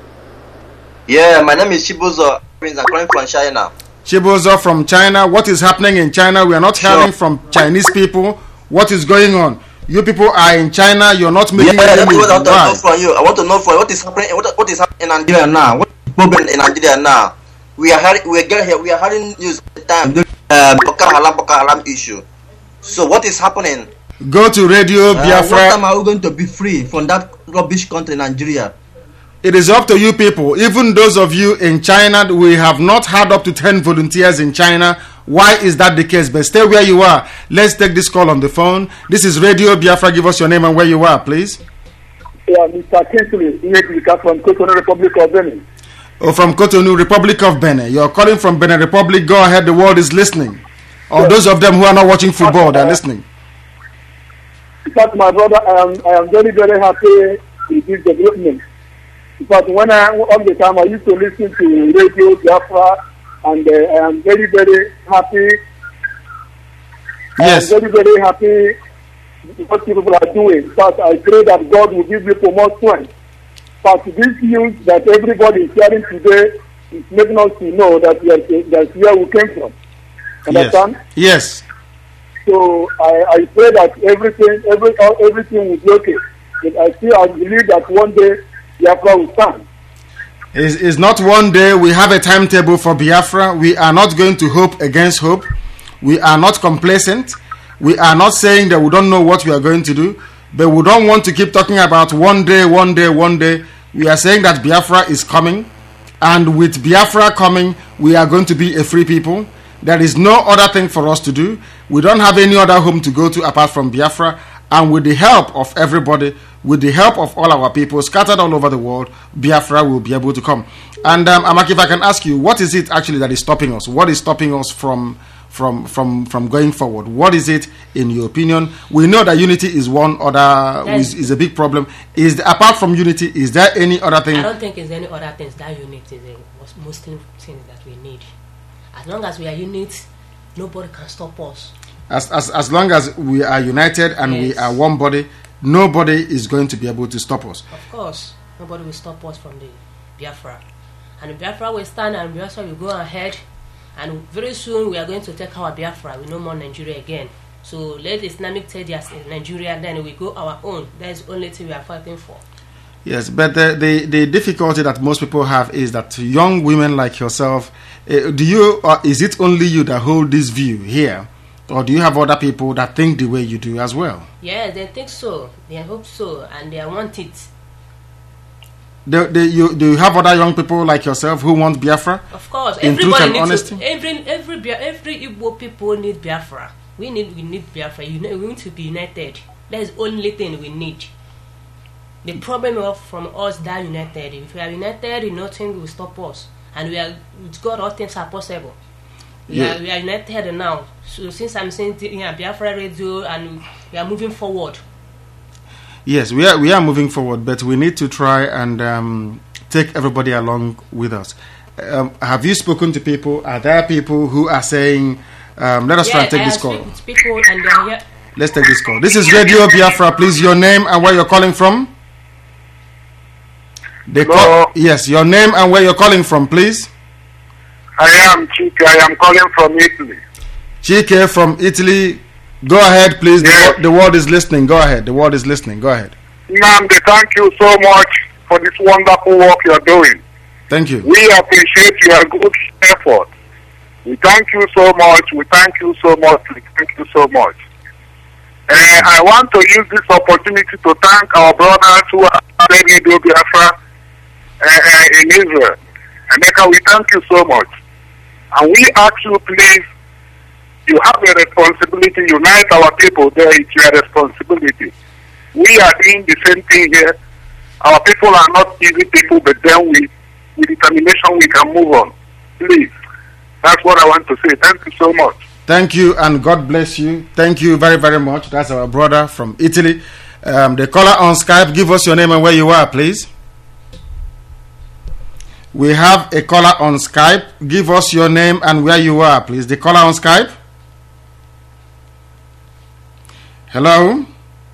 Yeah, my name is Chibuzo. I'm calling from China. Chibuzo from China. What is happening in China? We are not Sure. hearing from Chinese people. What is going on? You people are in China. You're not making Yeah, any that's news. what I want to Why? know from you. I want to know from you what is happening. What, what is happening in Nigeria now? What is the problem in Nigeria now? We are hearing, we get here. We are having news all the time. Um, Boko Haram, Boko Haram issue. So what is happening? Go to Radio Uh, what Biafra. time are we going to be free from that rubbish country, Nigeria? It is up to you people. Even those of you in China, we have not had up to ten volunteers in China. Why is that the case? But stay where you are. Let's take this call on the phone. This is Radio Biafra. Give us your name and where you are, please. Yeah, Mister Kinsley, Inyekika from Cotonou, Republic of Benin. Oh, from Cotonou, Republic of Benin. You're calling from Benin Republic. Go ahead. The world is listening. Or those of them who are not watching football, they're listening. In fact, my brother, I am, I am very, very happy with this development. In fact, when I, all the time, I used to listen to Radio Biafra, and uh, I am very, very happy. Yes. I am very, very happy with what people are doing. In fact, I pray that God will give people more strength. But this news that everybody is hearing today is making us to know that we are, that's where we came from. Understand? Yes. So I, I pray that everything, every, uh, everything will be okay. But I still I believe that one day Biafra will stand. It's, it's not one day. We have a timetable for Biafra. We are not going to hope against hope. We are not complacent. We are not saying that we don't know what we are going to do. But we don't want to keep talking about one day, one day, one day. We are saying that Biafra is coming. And with Biafra coming, we are going to be a free people. There is no other thing for us to do. We don't have any other home to go to apart from Biafra. And with the help of everybody, with the help of all our people scattered all over the world, Biafra will be able to come. And um, Amaki, if I can ask you, what is it actually that is stopping us? What is stopping us from from from from going forward? What is it, in your opinion? We know that unity is one other is, is a big problem. Is the, apart from unity, is there any other thing? I don't think there's any other things. That unity is the most Muslim thing that we need. As long as we are unit, nobody can stop us. As as as long as we are united and Yes. we are one body, nobody is going to be able to stop us. Of course, nobody will stop us from the Biafra. And the Biafra will stand and Biafra will go ahead. And very soon we are going to take our Biafra. We no more Nigeria again. So let Islamic take theirs in Nigeria, then we go our own. That is the only thing we are fighting for. Yes, but the, the, the difficulty that most people have is that young women like yourself, uh, do you, or is it only you that hold this view here? Or do you have other people that think the way you do as well? Yeah, they think so. They hope so. And they want it. Do, do, you, do you have other young people like yourself who want Biafra? Of course. In truth Everybody and needs honesty? to, every, every, Bia- every Igbo people need Biafra. We need, we need Biafra. You know, we need to be united. That is the only thing we need. The problem of from us that united. If we are united, nothing will stop us. And we are with God, all things are possible. We, Yeah. are, we are united now. So since I'm saying the, yeah, Biafra Radio, and we are moving forward. Yes, we are we are moving forward, but we need to try and um, take everybody along with us. Um, have you spoken to people? Are there people who are saying, um, let us try and take I this have call? speak with people and they are here. Let's take this call. This is Radio Biafra. Please, your name and where you're calling from. The Hello. call, yes, your name and where you're calling from, please. I am Chike. I am calling from Italy. Chike from Italy. Go ahead, please. Yes. The, the world is listening. Go ahead. The world is listening. Go ahead. Nnamdi, thank you so much for this wonderful work you're doing. Thank you. We appreciate your good effort. We thank you so much. We thank you so much. We thank you so much. Uh, I want to use this opportunity to thank our brothers who are at Radio Biafra uh, uh, in Israel. Emeka, we thank you so much. And we ask you, please, you have a responsibility. Unite our people there. It's your responsibility. We are doing the same thing here. Our people are not easy people, but then we, with determination, we can move on. Please. That's what I want to say. Thank you so much. Thank you, and God bless you. Thank you very, very much. That's our brother from Italy. Um, the caller on Skype, give us your name and where you are, please. We have a caller on Skype. Give us your name and where you are, please. The caller on Skype. Hello?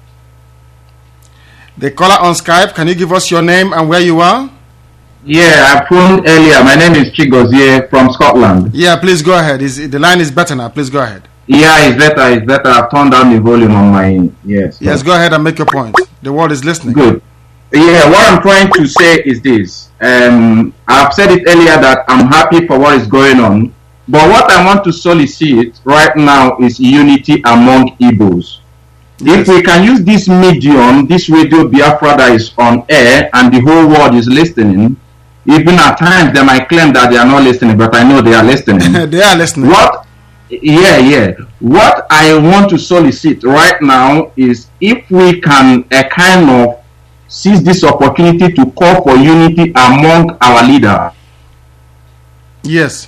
The caller on Skype, can you give us your name and where you are? Yeah, I phoned earlier. My name is Chigozie from Scotland. Yeah, please go ahead. Is the line is better now. Please go ahead. Yeah, it's better. It's better. I've turned down the volume on my yes. Yes, go ahead and make your point. The world is listening. Good. Yeah, what I'm trying to say is this. Um, I've said it earlier that I'm happy for what is going on, but what I want to solicit right now is unity among Igbos. Yes. If we can use this medium, this Radio Biafra that is on air and the whole world is listening, even at times they might claim that they are not listening, but I know they are listening. They are listening. What? Yeah, yeah. What I want to solicit right now is if we can uh, kind of seize this opportunity to call for unity among our leaders. Yes.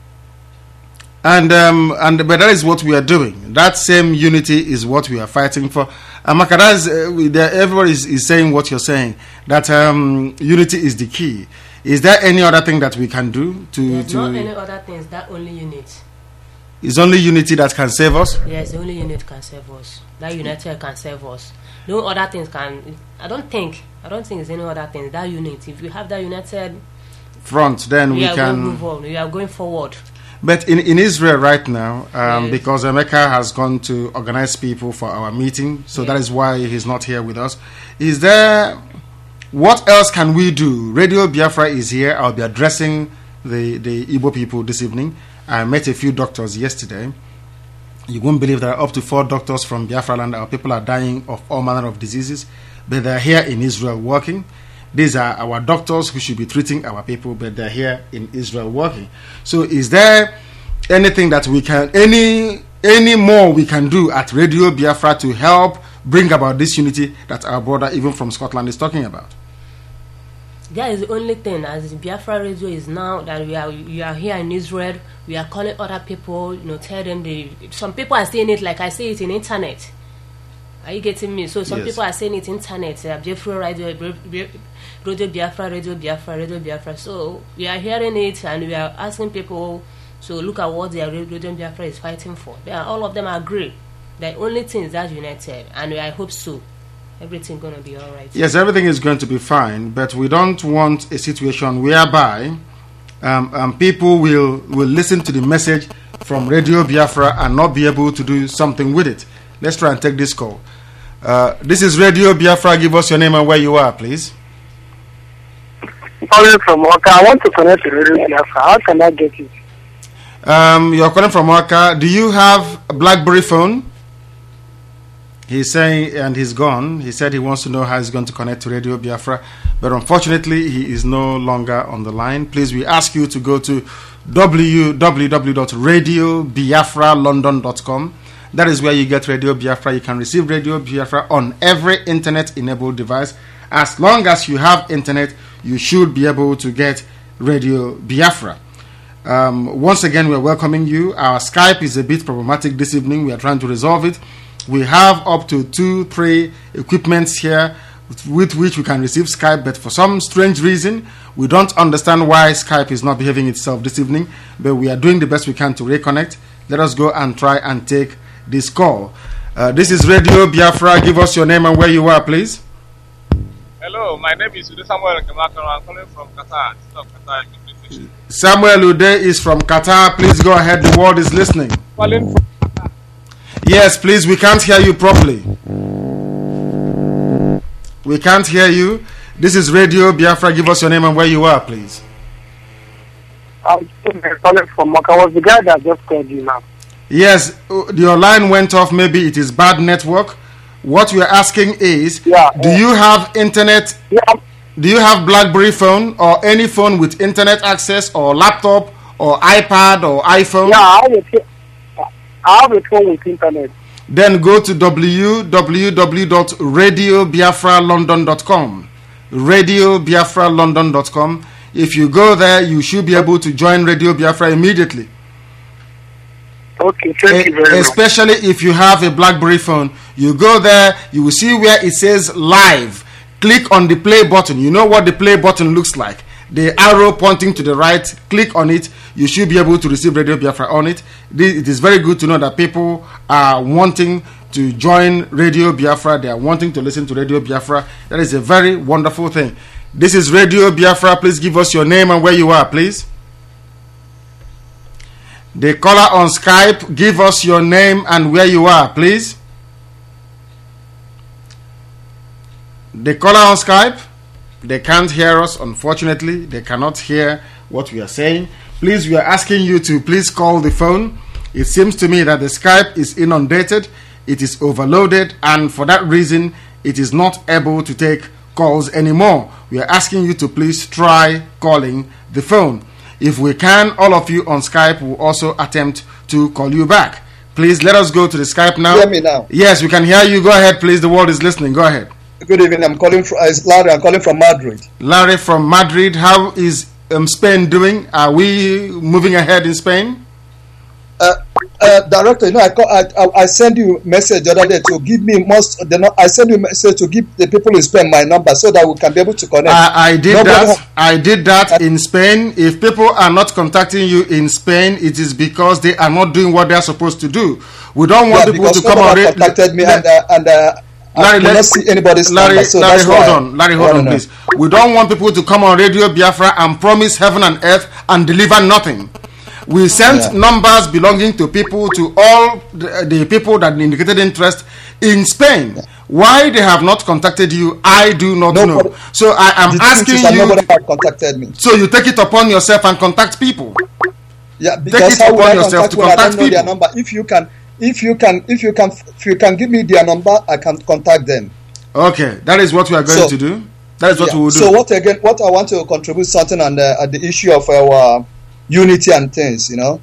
And um, and but that is what we are doing. That same unity is what we are fighting for. Amaka, that is, uh, there, everybody is, is saying what you're saying. That um, unity is the key. Is there any other thing that we can do to? There's to not any other things. That only unit. It's only unity that can save us. Yes, the only unit can save us. That united can save us. No other things can. I don't think. I don't think there's any other things. That unit. If we have that united Front, then we, we are can going to move on. We are going forward. But in, in Israel right now, um, Yes. because Emeka has gone to organize people for our meeting, so Yes. that is why he's not here with us. Is there, what else can we do? Radio Biafra is here. I'll be addressing the, the Igbo people this evening. I met a few doctors yesterday. You won't believe there are up to four doctors from Biafra land. Our people are dying of all manner of diseases, but they're here in Israel working. These are our doctors who should be treating our people, but they're here in Israel working. So is there anything that we can, any any more we can do at Radio Biafra to help bring about this unity that our brother, even from Scotland, is talking about? That is the only thing. As Biafra Radio is now that we are we are here in Israel, we are calling other people. You know, tell them the. Some people are saying it like I say it in internet. Are you getting me? So some Yes. people are saying it internet. Uh, Biafra Radio, Radio Biafra, Radio Biafra, Radio Biafra. So we are hearing it and we are asking people. So look at what their Radio Biafra is fighting for. They are, all of them agree. The only thing is that united, and I hope so. Everything gonna be all right. Yes, everything is going to be fine, but we don't want a situation whereby um, um, people will, will listen to the message from Radio Biafra and not be able to do something with it. Let's try and take this call. Uh, this is Radio Biafra. Give us your name and where you are, please. Calling from Oka. I want to connect to Radio Biafra. How can I get it? Um, you're calling from Waka. Do you have a BlackBerry phone? He's saying, and he's gone. He said he wants to know how he's going to connect to Radio Biafra, but unfortunately, he is no longer on the line. Please, we ask you to go to w w w dot radio biafra london dot com. That is where you get Radio Biafra. You can receive Radio Biafra on every internet-enabled device. As long as you have internet, you should be able to get Radio Biafra. Um, once again, we are welcoming you. Our Skype is a bit problematic this evening. We are trying to resolve it. We have up to two, three equipments here with which we can receive Skype, but for some strange reason, we don't understand why Skype is not behaving itself this evening, but we are doing the best we can to reconnect. Let us go and try and take this call. Uh, this is Radio Biafra. Give us your name and where you are, please. Hello, my name is Ude Samuel Kemakano. I'm calling from Qatar. Of Qatar Samuel Ude is from Qatar. Please go ahead. The world is listening. Calling from Qatar. Yes, please. We can't hear you properly. We can't hear you. This is Radio Biafra. Give us your name and where you are, please. I'm calling from Moka. I was the guy that just called you now. Yes, your line went off. Maybe it is bad network. What we are asking is, yeah, do yeah. you have internet? Yeah. Do you have BlackBerry phone or any phone with internet access or laptop or iPad or iPhone? Yeah, I have a, I have a phone with internet. Then go to w w w dot radio biafra london dot com. radio biafra london dot com. If you go there, you should be able to join Radio Biafra immediately. Okay, thank e- you very Especially much. if you have a BlackBerry phone. You go there, you will see where it says live. Click on the play button. You know what the play button looks like. The arrow pointing to the right, click on it. You should be able to receive Radio Biafra on it. It is very good to know that people are wanting to join Radio Biafra. They are wanting to listen to Radio Biafra. That is a very wonderful thing. This is Radio Biafra. Please give us your name and where you are, please. The caller on Skype, give us your name and where you are, please. The caller on Skype, they can't hear us, unfortunately. They cannot hear what we are saying. Please, we are asking you to please call the phone. It seems to me that the Skype is inundated, it is overloaded, and for that reason, it is not able to take calls anymore. We are asking you to please try calling the phone. If we can, all of you on Skype will also attempt to call you back. Please let us go to the Skype now. Hear me now? Yes, we can hear you. Go ahead, please. The world is listening. Go ahead. Good evening. I'm calling from. Uh, it's Larry. I'm calling from Madrid. Larry from Madrid. How is um, Spain doing? Are we moving ahead in Spain? Uh, uh, director, you know, I, call, I, I I send you a message the other day to give me most. The no, I send you a message to give the people in Spain my number so that we can be able to connect. I, I did Nobody that. ha- I did that in Spain. If people are not contacting you in Spain, it is because they are not doing what they are supposed to do. We don't want yeah, people to because come on. nobody Ra- contacted me let- and uh, and uh, Larry, I cannot let- see anybody's Larry, number. So Larry, that's hold why on. Larry, I hold on, wanna know. please. We don't want people to come on Radio Biafra and promise heaven and earth and deliver nothing. We sent Yeah. numbers belonging to people, to all the, the people that indicated interest in Spain. Yeah. Why they have not contacted you, I do not Nobody- know. So I am The truth asking is that you. nobody had contacted me. So you take it upon yourself and contact people. Yeah, Take because it how will upon I yourself contact to when I contact don't know their people. number? If you can, if you can, if you can, if you can give me their number, I can contact them. Okay, that is what we are going So- to do. That is what Yeah. we will do. So what again? What I want to contribute something on the, on the issue of our unity and things, you know,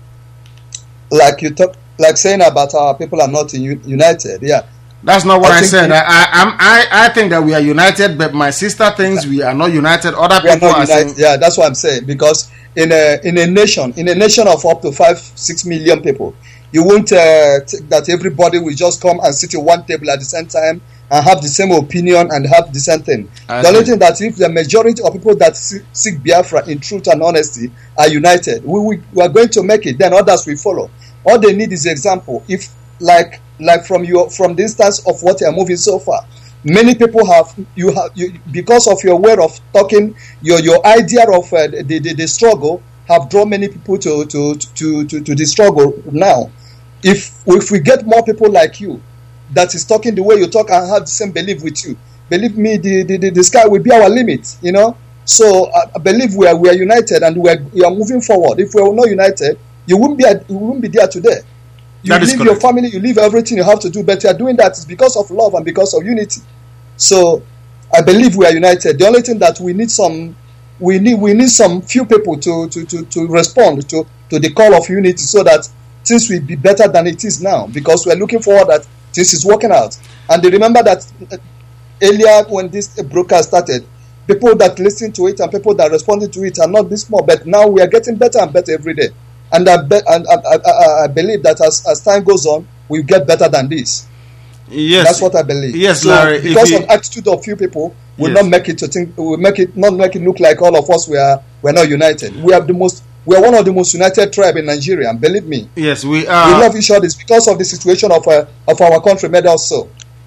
like you talk, like saying about our people are not in, united. Yeah, That's not what I I, think said. we- I, I, I'm- I, I think that we are united, but my sister thinks we are not united. Other we are people not are saying, united. Yeah, that's what I'm saying. Because in a in a nation, in a nation of up to five, six million people, you won't uh, think that everybody will just come and sit at one table at the same time and have the same opinion and have the same thing. I The only agree. thing that if the majority of people that seek, seek Biafra in truth and honesty are united, we, we, we are going to make it. Then others will follow. All they need is example. If like like from your from the instance of what you are moving so far, many people have you have you, because of your way of talking, your your idea of uh, the, the the struggle have drawn many people to to to to, to the struggle now. If if we get more people like you that is talking the way you talk and have the same belief with you, believe me, the the, the, the sky will be our limit, you know. So I, I believe we are we are united and we are, we are moving forward. If we are not united, you wouldn't be at, you wouldn't be there today. You That is leave your correct. family, you leave everything you have to do, but you are doing that is because of love and because of unity. So I believe we are united. The only thing that we need some we need we need some few people to to, to, to respond to, to the call of unity so that things will be better than it is now, because we are looking forward that this is working out. And they remember that uh, earlier when this uh, broadcast started, people that listen to it and people that responded to it are not this small, but now we are getting better and better every day. And I, be, and I, I, I, I believe that as, as time goes on, we'll get better than this. yes, That's what I believe. Yes, so Larry. because if of attitude of few people, will Yes. not make it to think. Will make it not make it look like all of us we are we are not united. We are the most. We are one of the most united tribe in Nigeria, and believe me, you, yes, we we are. love each other. It's because of the situation of uh, of our country made us so.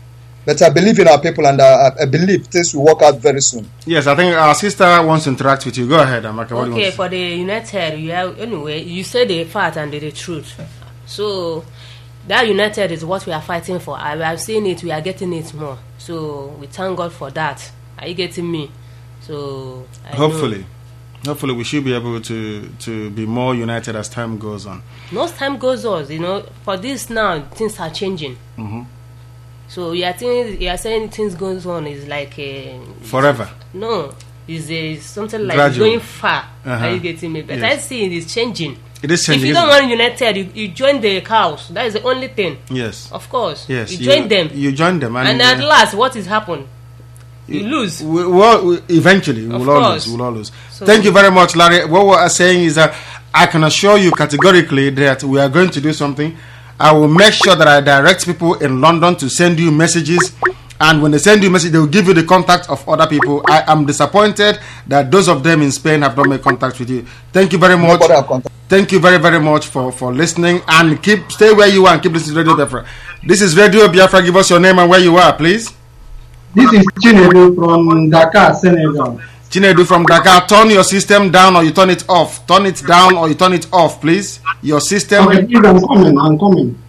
But I believe in our people, and I, I believe things will work out very soon. Yes, I think our sister wants to interact with you. Go ahead, Amaka. What do you Okay, want to for the United, you have, anyway, you say the fact and the, the truth. So that United is what we are fighting for. I have seen it, we are getting it more. So we thank God for that. Are you getting me? So I Hopefully. know. Hopefully we should be able to, to be more united as time goes on. No, as time goes on, you know, for this now, things are changing. Mm-hmm. So you are, thinking, you are saying things goes on is like a... Forever. No, it's, a, it's something like Gradual. going far. Uh-huh. Are you getting me? But Yes. I see it is changing. It is changing. If you isn't don't it? want United, you, you join the cows. That is the only thing. Yes. Of course. Yes. You join them. You join them. And, And, at uh, last, what is happened? You lose. We, well, we, eventually, Of we'll all course. lose. We'll all lose. So- Thank you very much, Larry. What we are saying is that I can assure you categorically that we are going to do something. I will make sure that I direct people in London to send you messages. And when they send you a message, they will give you the contact of other people. I am disappointed that those of them in Spain have not made contact with you. Thank you very much. Nobody have contact. Thank you very, very much for, for listening. And keep stay where you are and keep listening to Radio Biafra. This is Radio Biafra. Give us your name and where you are, please. This is Chinedu from Dakar, Senegal. Chinedu from Dakar. Turn your system down or you turn it off. Turn it down or you turn it off, please. Your system. Okay, please, I'm coming. I'm coming.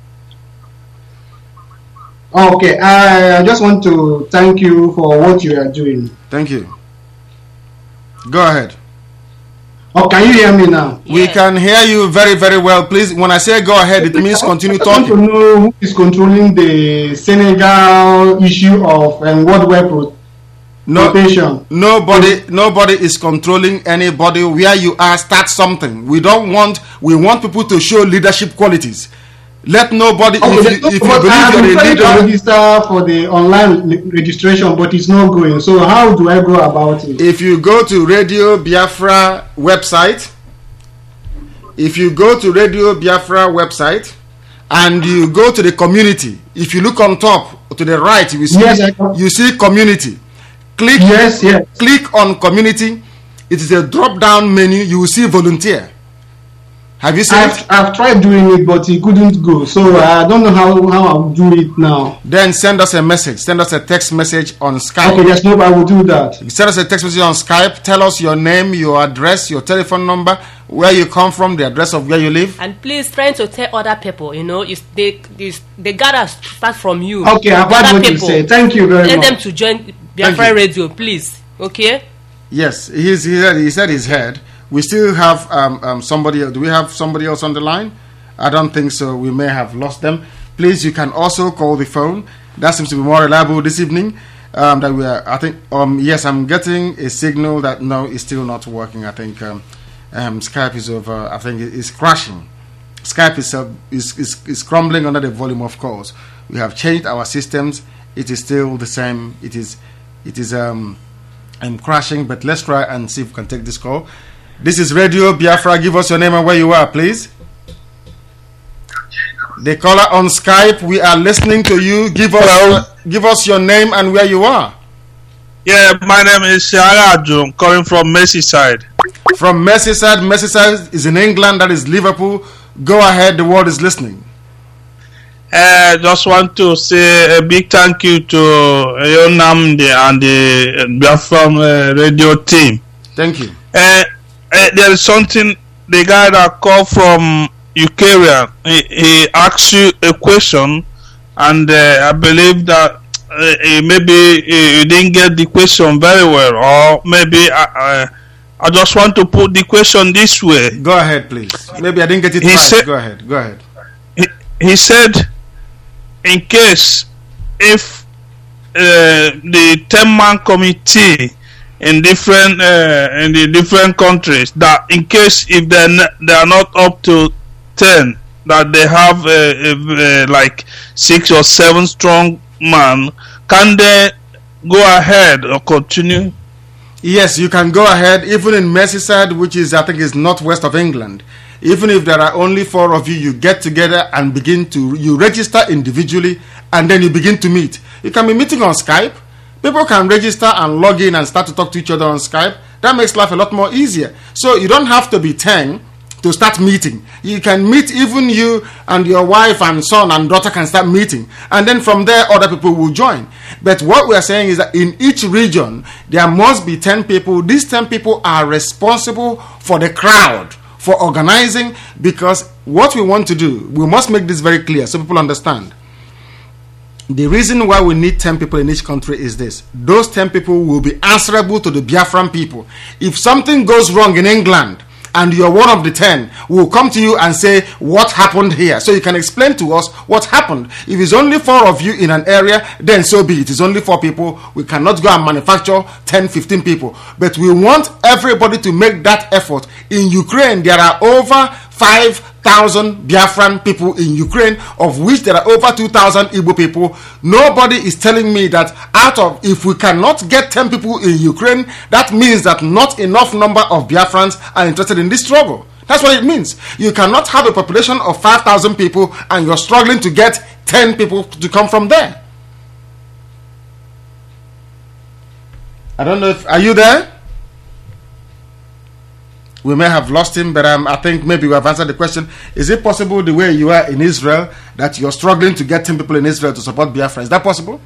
Okay, I just want to thank you for what you are doing. Thank you. Go ahead. Oh, can you hear me now? We can hear you very, very well. Please, when I say go ahead, it means continue I want to talking. know who is controlling the Senegal issue of um, World Wide Pro- No, Protection. nobody, nobody is controlling anybody. Where you are, start something. We don't want. We want people to show leadership qualities. Let nobody. Okay, if there's you, no- if you but I am believe you're a trying to leader, register for the online le- registration, but it's not going. So how do I go about it? if you go to Radio Biafra website, if you go to Radio Biafra website, and you go to the community, if you look on top to the right, you will see Yes, I know. you see community. Click Yes, yes. click on community. It is a drop down menu. You will see volunteer. Have you seen I've, it? I've tried doing it, but it couldn't go. So I don't know how, how I'll do it now. Then send us a message. Send us a text message on Skype. Okay, yes, no, I will do that. Send us a text message on Skype. Tell us your name, your address, your telephone number, where you come from, the address of where you live. And please trying to tell other people, you know, it's, they, it's, they gotta start from you. Okay, I've heard Other what you say. Thank you very Tell much. them to join Biafra you. Radio, please. Okay? Yes, he's, he said he said his head. We still have um, um, somebody. Do we have somebody else on the line? I don't think so. We may have lost them. Please, you can also call the phone. That seems to be more reliable this evening. Um, that we are. I think. Um, yes, I'm getting a signal that no, it's still not working. I think um, um, Skype is over. I think it is crashing. Skype is, uh, is is is crumbling under the volume of calls. We have changed our systems. It is still the same. It is. It is. Um, I'm crashing. But let's try and see if we can take this call. This is Radio Biafra. Give us your name and where you are, please. The caller on Skype, we are listening to you. Give us Hello. give us your name and where you are. Yeah, my name is Sharaju. I'm calling from Merseyside. From Merseyside. Merseyside is in England. That is Liverpool. Go ahead. The world is listening. I uh, just want to say a big thank you to Yonamde and the Biafra uh, radio team. Thank you. Uh, uh, there is something, the guy that called from Ukraine, he, he asked you a question, and uh, I believe that uh, he maybe uh, you didn't get the question very well, or maybe I, I, I just want to put the question this way. Go ahead, please. Maybe I didn't get it He right. said- Go ahead. Go ahead. He, he said, in case if uh, the ten-man committee in different uh, in the different countries, that in case if they they are not up to ten, that they have uh, uh, like six or seven strong man, can they go ahead or continue? Yes, you can go ahead. Even in Merseyside, which is I think is northwest of England, even if there are only four of you, you get together and begin to you register individually, and then you begin to meet. You can be meeting on Skype. People can register and log in and start to talk to each other on Skype. That makes life a lot more easier. So you don't have to be ten to start meeting. You can meet, even you and your wife and son and daughter can start meeting. And then from there, other people will join. But what we are saying is that in each region, there must be ten people. These ten people are responsible for the crowd, for organizing, because what we want to do, we must make this very clear so people understand. The reason why we need ten people in each country is this. Those ten people will be answerable to the Biafran people. If something goes wrong in England and you're one of the ten, we'll come to you and say, what happened here? So you can explain to us what happened. If it's only four of you in an area, then so be it. It's only four people. We cannot go and manufacture ten, fifteen people. But we want everybody to make that effort. In Ukraine, there are over five thousand Biafran people in Ukraine, of which there are over two thousand Igbo people. Nobody is telling me that out of, if we cannot get ten people in Ukraine, that means that not enough number of Biafrans are interested in this struggle. That's what it means. You cannot have a population of five thousand people and you're struggling to get ten people to come from there. I don't know if, are you there? We may have lost him, but um, I think maybe we have answered the question. Is it possible the way you are in Israel that you're struggling to get ten people in Israel to support Biafra? Is that possible?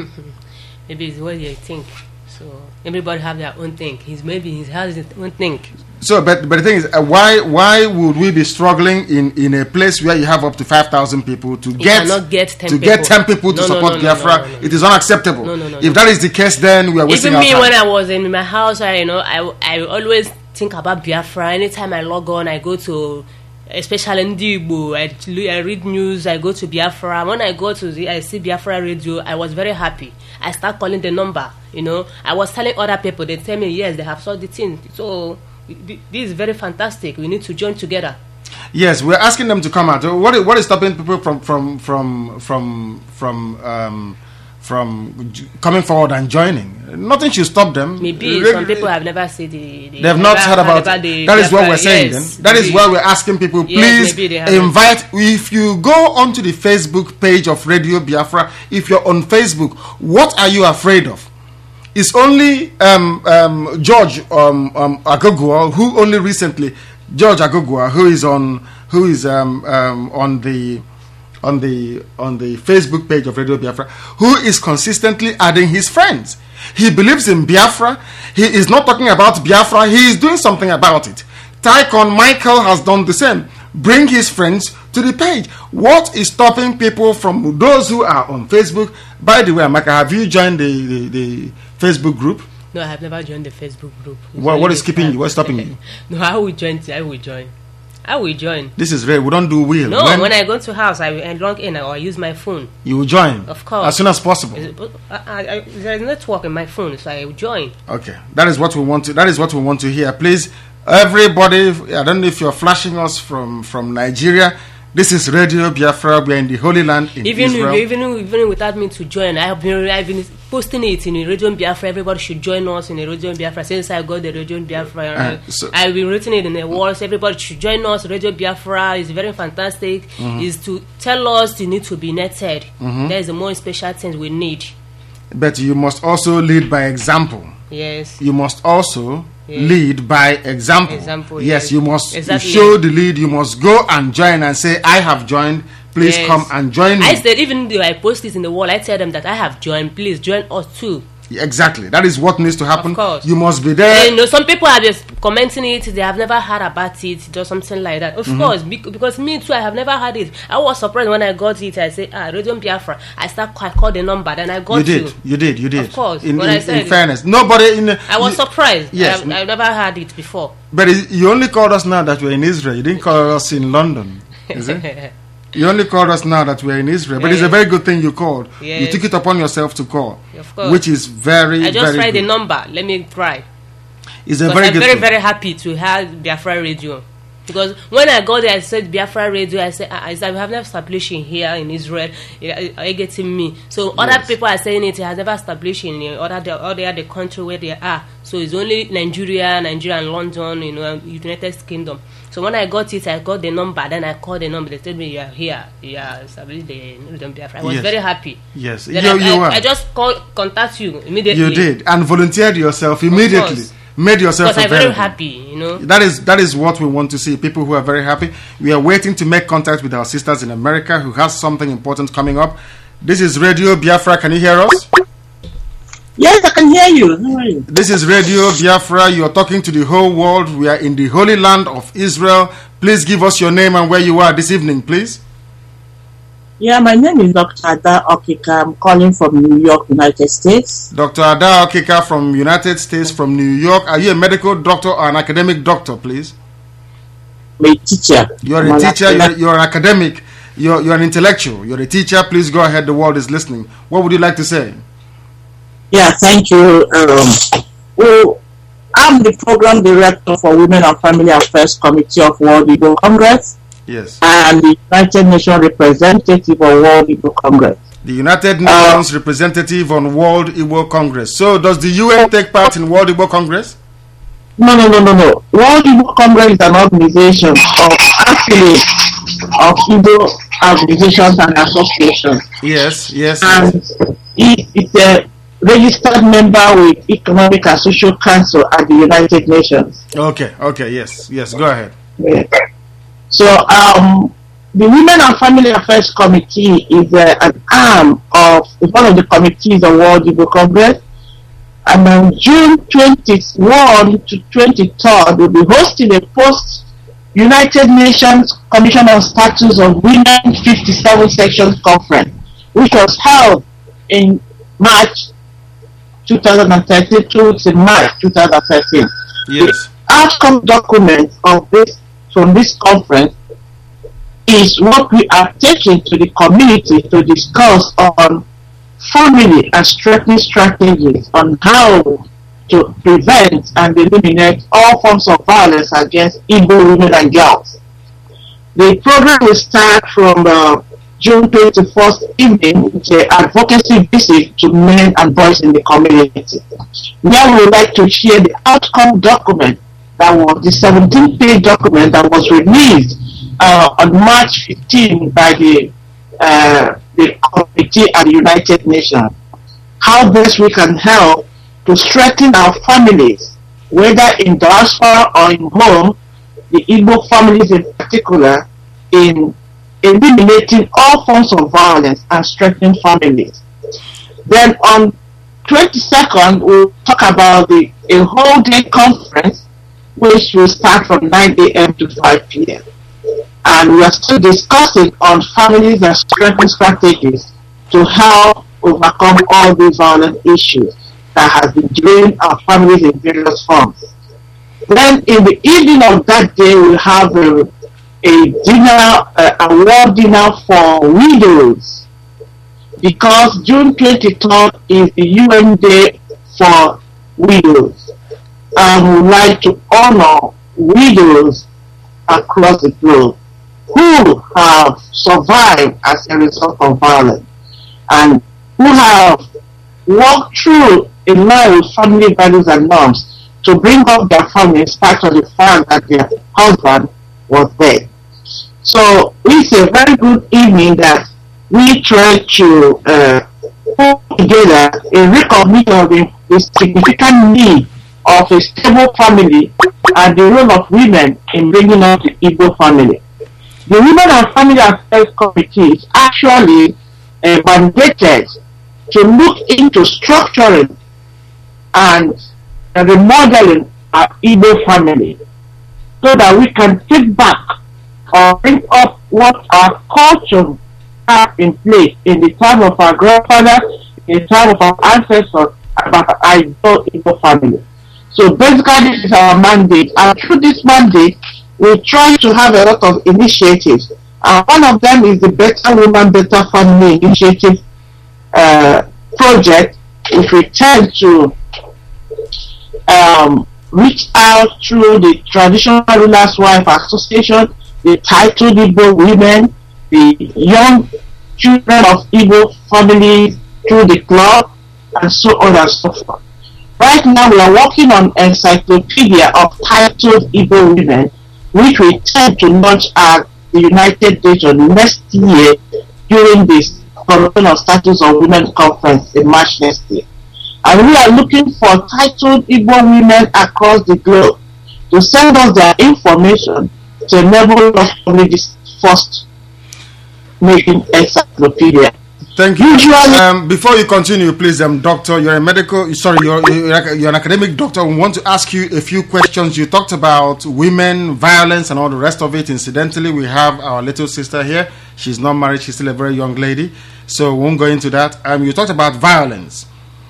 Maybe it's what you think. So everybody have their own thing. He's maybe he has his own thing. So, but but the thing is, uh, why why would we be struggling in, in a place where you have up to five thousand people to get, get ten to people. get ten people to no, support no, no, Biafra? No, no, no, no. It is unacceptable. No, no, no, if no. that is the case, then we are wasting Even our me, time. when I was in my house, I you know I I always think about Biafra. Anytime I log on, I go to, especially in Igbo, I, I read news, I go to Biafra. When I go to the, I see Biafra radio, I was very happy. I start calling the number, you know. I was telling other people, they tell me, yes, they have solved the thing. So, this is very fantastic. We need to join together. Yes, we're asking them to come out. What is, what is stopping people from, from, from, from, from, um, from coming forward and joining? Nothing should stop them. Maybe Re- some people have never seen the. the They've not never heard about about it. The that is what Biafra. we're saying. Yes, then. That maybe. is why we're asking people, Yes, please maybe they haven't. invite. If you go onto the Facebook page of Radio Biafra, if you're on Facebook, what are you afraid of? It's only um, um, George um, um, Agogua who only recently, George Agogua, who is on who is um, um, on the. on the on the Facebook page of Radio Biafra, who is consistently adding his friends. He believes in Biafra. He is not talking about Biafra. He is doing something about it. Tycoon Michael has done the same. Bring his friends to the page. What is stopping people from those who are on Facebook? By the way, Amaka, have you joined the, the, the Facebook group? No, I have never joined the Facebook group. What, what is keeping you? What's stopping you? No, I will join. I will join. I will join. This is rare. We don't do will. No, when, when I go to house, I will log in or I use my phone. You will join? Of course. As soon as possible. Is it, I, I, I, there is network in my phone, so I will join. Okay. That is what we want to that is what we want to hear. Please, everybody, I don't know if you're flashing us from, from Nigeria. This is Radio Biafra. We are in the Holy Land in even Israel. Even even without me to join, I have been I've been posting it in the Radio Biafra. Everybody should join us in the Radio Biafra. Since I got the Radio Biafra, Uh, so- I've been written it in the walls. Everybody should join us. Radio Biafra is very fantastic. Mhm. Is to tell us you need to be netted. Mhm. That is the more special thing we need. But you must also lead by example. Yes. You must also Yeah. lead by example. Example, yes, yes. you must Exactly. show the lead. You must go and join and say, I have joined. Please Yes. come and join me. I said, even though I post it in the wall, I tell them that I have joined. Please join us too. Exactly. That is what needs to happen. Of course. You must be there. And, you know, some people are just commenting it. They have never heard about it, or something like that. Of Mhm. course, bec- because me too, I have never had it. I was surprised when I got it. I said, ah, Radio Biafra. I start I called the number, then I got You did. you. You did. You did. Of course. In, When in, I said in it. fairness, nobody in. I was you- surprised. Yes. I have, I've never had it before. But it- you only called us now that we're in Israel. You didn't call us in London. Is it? You only called us now that we're in Israel. But it's a Yes. very good thing you called. You Yes. took it upon yourself to call. Of course. Which is very, I just very tried good. the number. Let me try. It's a Because very I'm good very, thing. very happy to have Biafra Radio. Because when I got there, I said Biafra Radio. I said, ah, I said we have never established in here in Israel. Are you getting me? So other Yes. people are saying it has never established in the other the other the country where they are. So it's only Nigeria, Nigeria and London, you know, United Kingdom. So when I got it, I got the number. Then I called the number. They told me you are here. You are established the Radio Biafra. I was Yes. very happy. Yes. Then You- I, you I, were. I just call contact you immediately. You did. And volunteered yourself immediately. course. made yourself because I'm available. very happy, you know. That is that is what we want to see. People who are very happy. We are waiting to make contact with our sisters in America who has something important coming up. This is Radio Biafra. Can you hear us? Yes, I can hear you. How are you? This is Radio Biafra. You are talking to the whole world. We are in the Holy Land of Israel. Please give us your name and where you are this evening, please. Yeah, my name is Doctor Ada Okika. I'm calling from New York, United States. Doctor Ada Okika from United States, from New York. Are you a medical doctor or an academic doctor, please? I'm a teacher. You're a I'm teacher. You're, you're an academic. You're, you're an intellectual. You're a teacher. Please go ahead. The world is listening. What would you like to say? Yeah, thank you. Um, well, I'm the program director for Women and Family Affairs Committee of World Igbo Congress. Yes. And the United Nations representative of World Igbo Congress. The United Nations uh, representative on World Igbo Congress. So, does the U N take part in World Igbo Congress? No, no, no, no, no. World Igbo Congress is an organization of affiliates of Igbo organizations and associations. Yes, yes. And it, it's a registered member with Economic and Social Council at the United Nations. Okay, okay, yes, yes. Go ahead. Yeah. So, um, the Women and Family Affairs Committee is uh, an arm of one of the committees of World Igbo Congress. And on June twenty-first to twenty-third, we'll be hosting a post United Nations Commission on Status of Women fifty-seven Sections Conference, which was held in March twenty thirteen to March twenty thirteen. Yes. The outcome document of this from this conference is what we are taking to the community to discuss on family and strengthening strategies on how to prevent and eliminate all forms of violence against Igbo women and girls. The program will start from uh, June twenty-first evening with an advocacy visit to men and boys in the community. Now we would like to share the outcome document that was the seventeen page document that was released uh, on March fifteenth by the uh, the committee at the United Nations. How best we can help to strengthen our families, whether in diaspora or in home, the Igbo families in particular, in eliminating all forms of violence and strengthening families. Then on twenty-second, we'll talk about the a whole day conference, which will start from nine a m to five p m And we are still discussing on families and strengthening strategies to help overcome all these violent issues that have been draining our families in various forms. Then in the evening of that day, we'll have a, a dinner, uh, a award dinner for widows, because June twenty-third is the U N Day for widows. And we would like to honor widows across the globe who have survived as a result of violence and who have walked through a life with family values and norms to bring up their family in spite of the fact that their husband was dead. So it's a very good evening that we try to uh, put together a recognition of the, the significant need of a stable family and the role of women in bringing up the Igbo family. The Women and Family Affairs Committee is actually uh, mandated to look into structuring and uh, remodeling our Igbo family so that we can take back or bring up what our culture have in place in the time of our grandfathers, in the time of our ancestors, about our Igbo family. So basically this is our mandate, and through this mandate we try to have a lot of initiatives, and one of them is the Better Woman, Better Family Initiative uh, project, which we tend to um, reach out through the Traditional Rulers Wife Association, the Titled Igbo Women, the young children of Igbo families through the club, and so on and so forth. Right now we are working on encyclopedia of titled Igbo women, which we tend to launch at the United Nations next year during this Convention on Status of Women Conference in March next year. And we are looking for titled Igbo women across the globe to send us their information to enable us to publish this first making encyclopedia. Thank you. Um, before you continue, please, um, doctor, you're a medical, sorry, you're, you're, you're an academic doctor. We want to ask you a few questions. You talked about women, violence, and all the rest of it. Incidentally, we have our little sister here. She's not married. She's still a very young lady. So we won't go into that. Um, you talked about violence.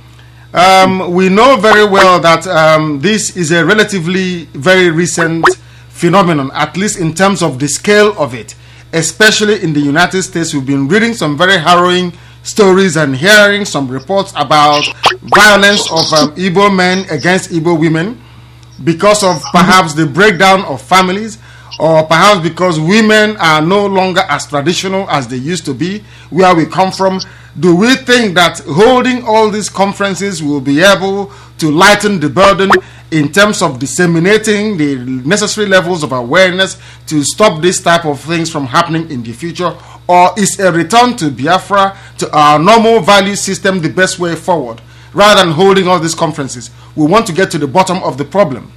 Um, we know very well that um, this is a relatively very recent phenomenon, at least in terms of the scale of it. Especially in the United States, we've been reading some very harrowing stories and hearing some reports about violence of um, Igbo men against Igbo women because of perhaps the breakdown of families, or perhaps because women are no longer as traditional as they used to be where we come from. Do we think that holding all these conferences will be able to lighten the burden in terms of disseminating the necessary levels of awareness to stop this type of things from happening in the future? Or is a return to Biafra, to our normal value system, the best way forward, rather than holding all these conferences? We want to get to the bottom of the problem.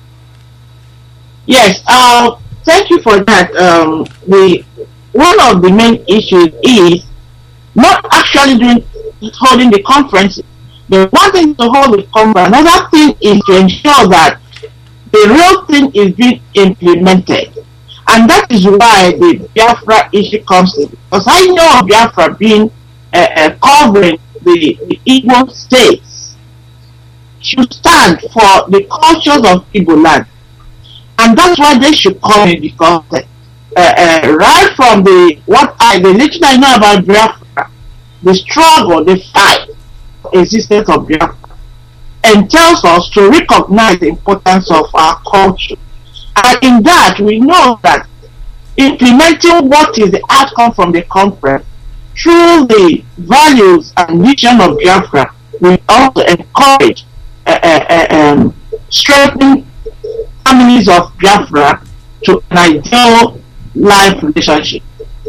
Yes, uh, thank you for that. Um, the, one of the main issues is not actually doing holding the conference. The one thing to hold the conference, another thing is to ensure that the real thing is being implemented. And that is why the Biafra issue comes in. Because I know of Biafra being uh, uh, covering the, the Igbo states should stand for the cultures of Igbo land. And that's why they should come in, because uh, uh, right from the what I the little I know about Biafra, the struggle, the fight, existence of Biafra entails us to recognize the importance of our culture. And in that, we know that implementing what is the outcome from the conference through the values and vision of Biafra will also encourage uh, uh, um, strengthening families of Biafra to an ideal life relationship.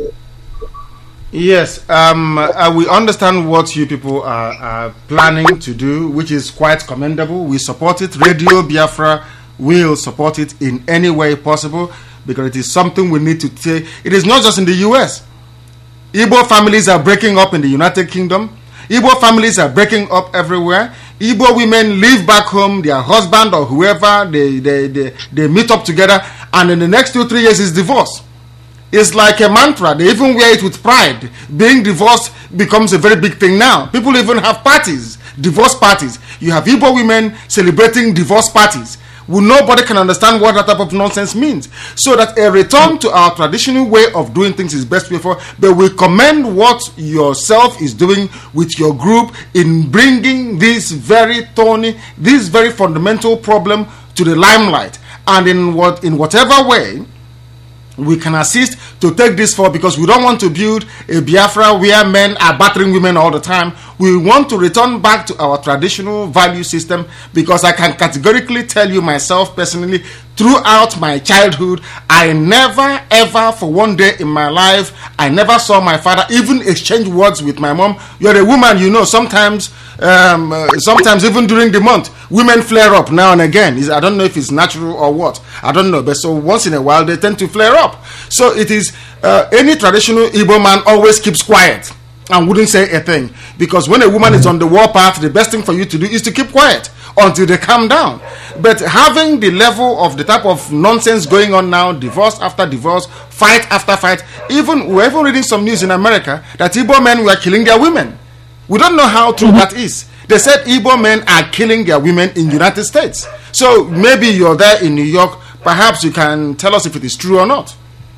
Yes, um, uh, we understand what you people are, are planning to do, which is quite commendable. We support it. Radio Biafra will support it in any way possible, because it is something we need to take. It is not just in the U S. Igbo families are breaking up in the United Kingdom. Igbo families are breaking up everywhere. Igbo women leave back home, their husband or whoever, they, they, they, they meet up together, and in the next two, three years is divorce. It's like a mantra. They even wear it with pride. Being divorced becomes a very big thing now. People even have parties, divorce parties. You have Igbo women celebrating divorce parties. Well, nobody can understand what that type of nonsense means. So that a return to our traditional way of doing things is best way for. But we commend what yourself is doing with your group in bringing this very thorny, this very fundamental problem to the limelight. And in what in whatever way we can assist to take this forward, because we don't want to build a Biafra where men are battering women all the time. We want to return back to our traditional value system, because I can categorically tell you myself personally, throughout my childhood, I never ever for one day in my life, I never saw my father even exchange words with my mom. You're a woman, you know, sometimes um, uh, sometimes even during the month, women flare up now and again. I don't know if it's natural or what. I don't know. But so once in a while, they tend to flare up. So it is, uh, any traditional Igbo man always keeps quiet and wouldn't say a thing. Because when a woman is on the warpath, the best thing for you to do is to keep quiet until they calm down. But having the level of the type of nonsense going on now, divorce after divorce, fight after fight, even we're even reading some news in America that Igbo men were killing their women. We don't know how true that is. They said Igbo men are killing their women in the United States. So maybe you're there in New York. Perhaps you can tell us if it is true or not.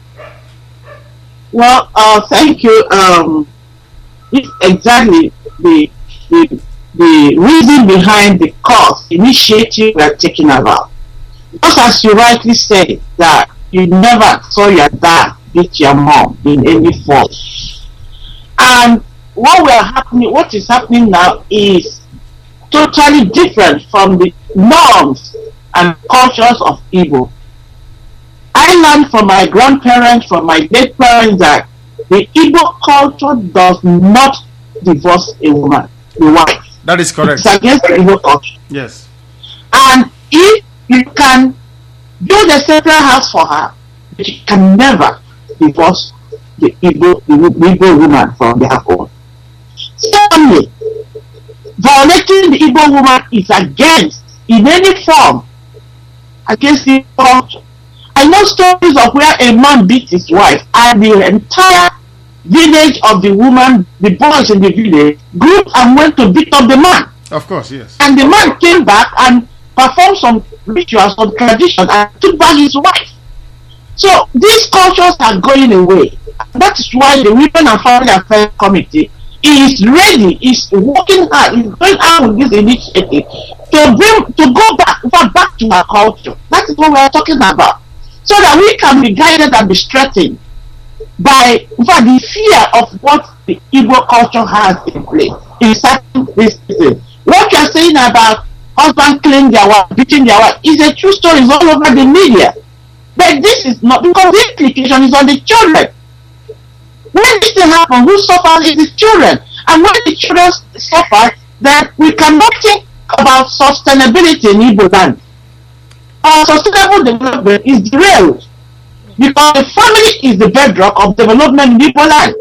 Well, uh, thank you. Um, it's exactly the, the the reason behind the cause initiative we are taking about. Just as you rightly said, that you never saw your dad beat your mom in any form. And what we are happening, what is happening now is totally different from the norms and cultures of Igbo. I learned from my grandparents, from my great parents, that the Igbo culture does not divorce a woman, the wife. That is correct. It's against the Igbo culture. Yes. And if you can build a separate house for her, but you can never divorce the Igbo, the Igbo woman from their home. Secondly, violating the Igbo woman is against, in any form, against the culture. I know stories of where a man beat his wife and the entire village of the woman, the boys in the village, grouped and went to beat up the man. Of course, yes. And the man came back and performed some rituals, some traditions, and took back his wife. So these cultures are going away. That is why the Women and Family Affairs Committee is ready, is working hard, is going out with this initiative to bring, to go back, back to our culture. That is what we are talking about. So that we can be guided and be strengthened by, by the fear of what the Igbo culture has in place in certain places. What you are saying about husband killing their wife, beating their wife, is a true story. It's all over the media. But this is not, because the implication is on the children. When this thing happens, who suffers is the children. And when the children suffer, then we cannot think about sustainability in Igbo land. Our sustainable development is derailed because the family is the bedrock of development in Igbo land.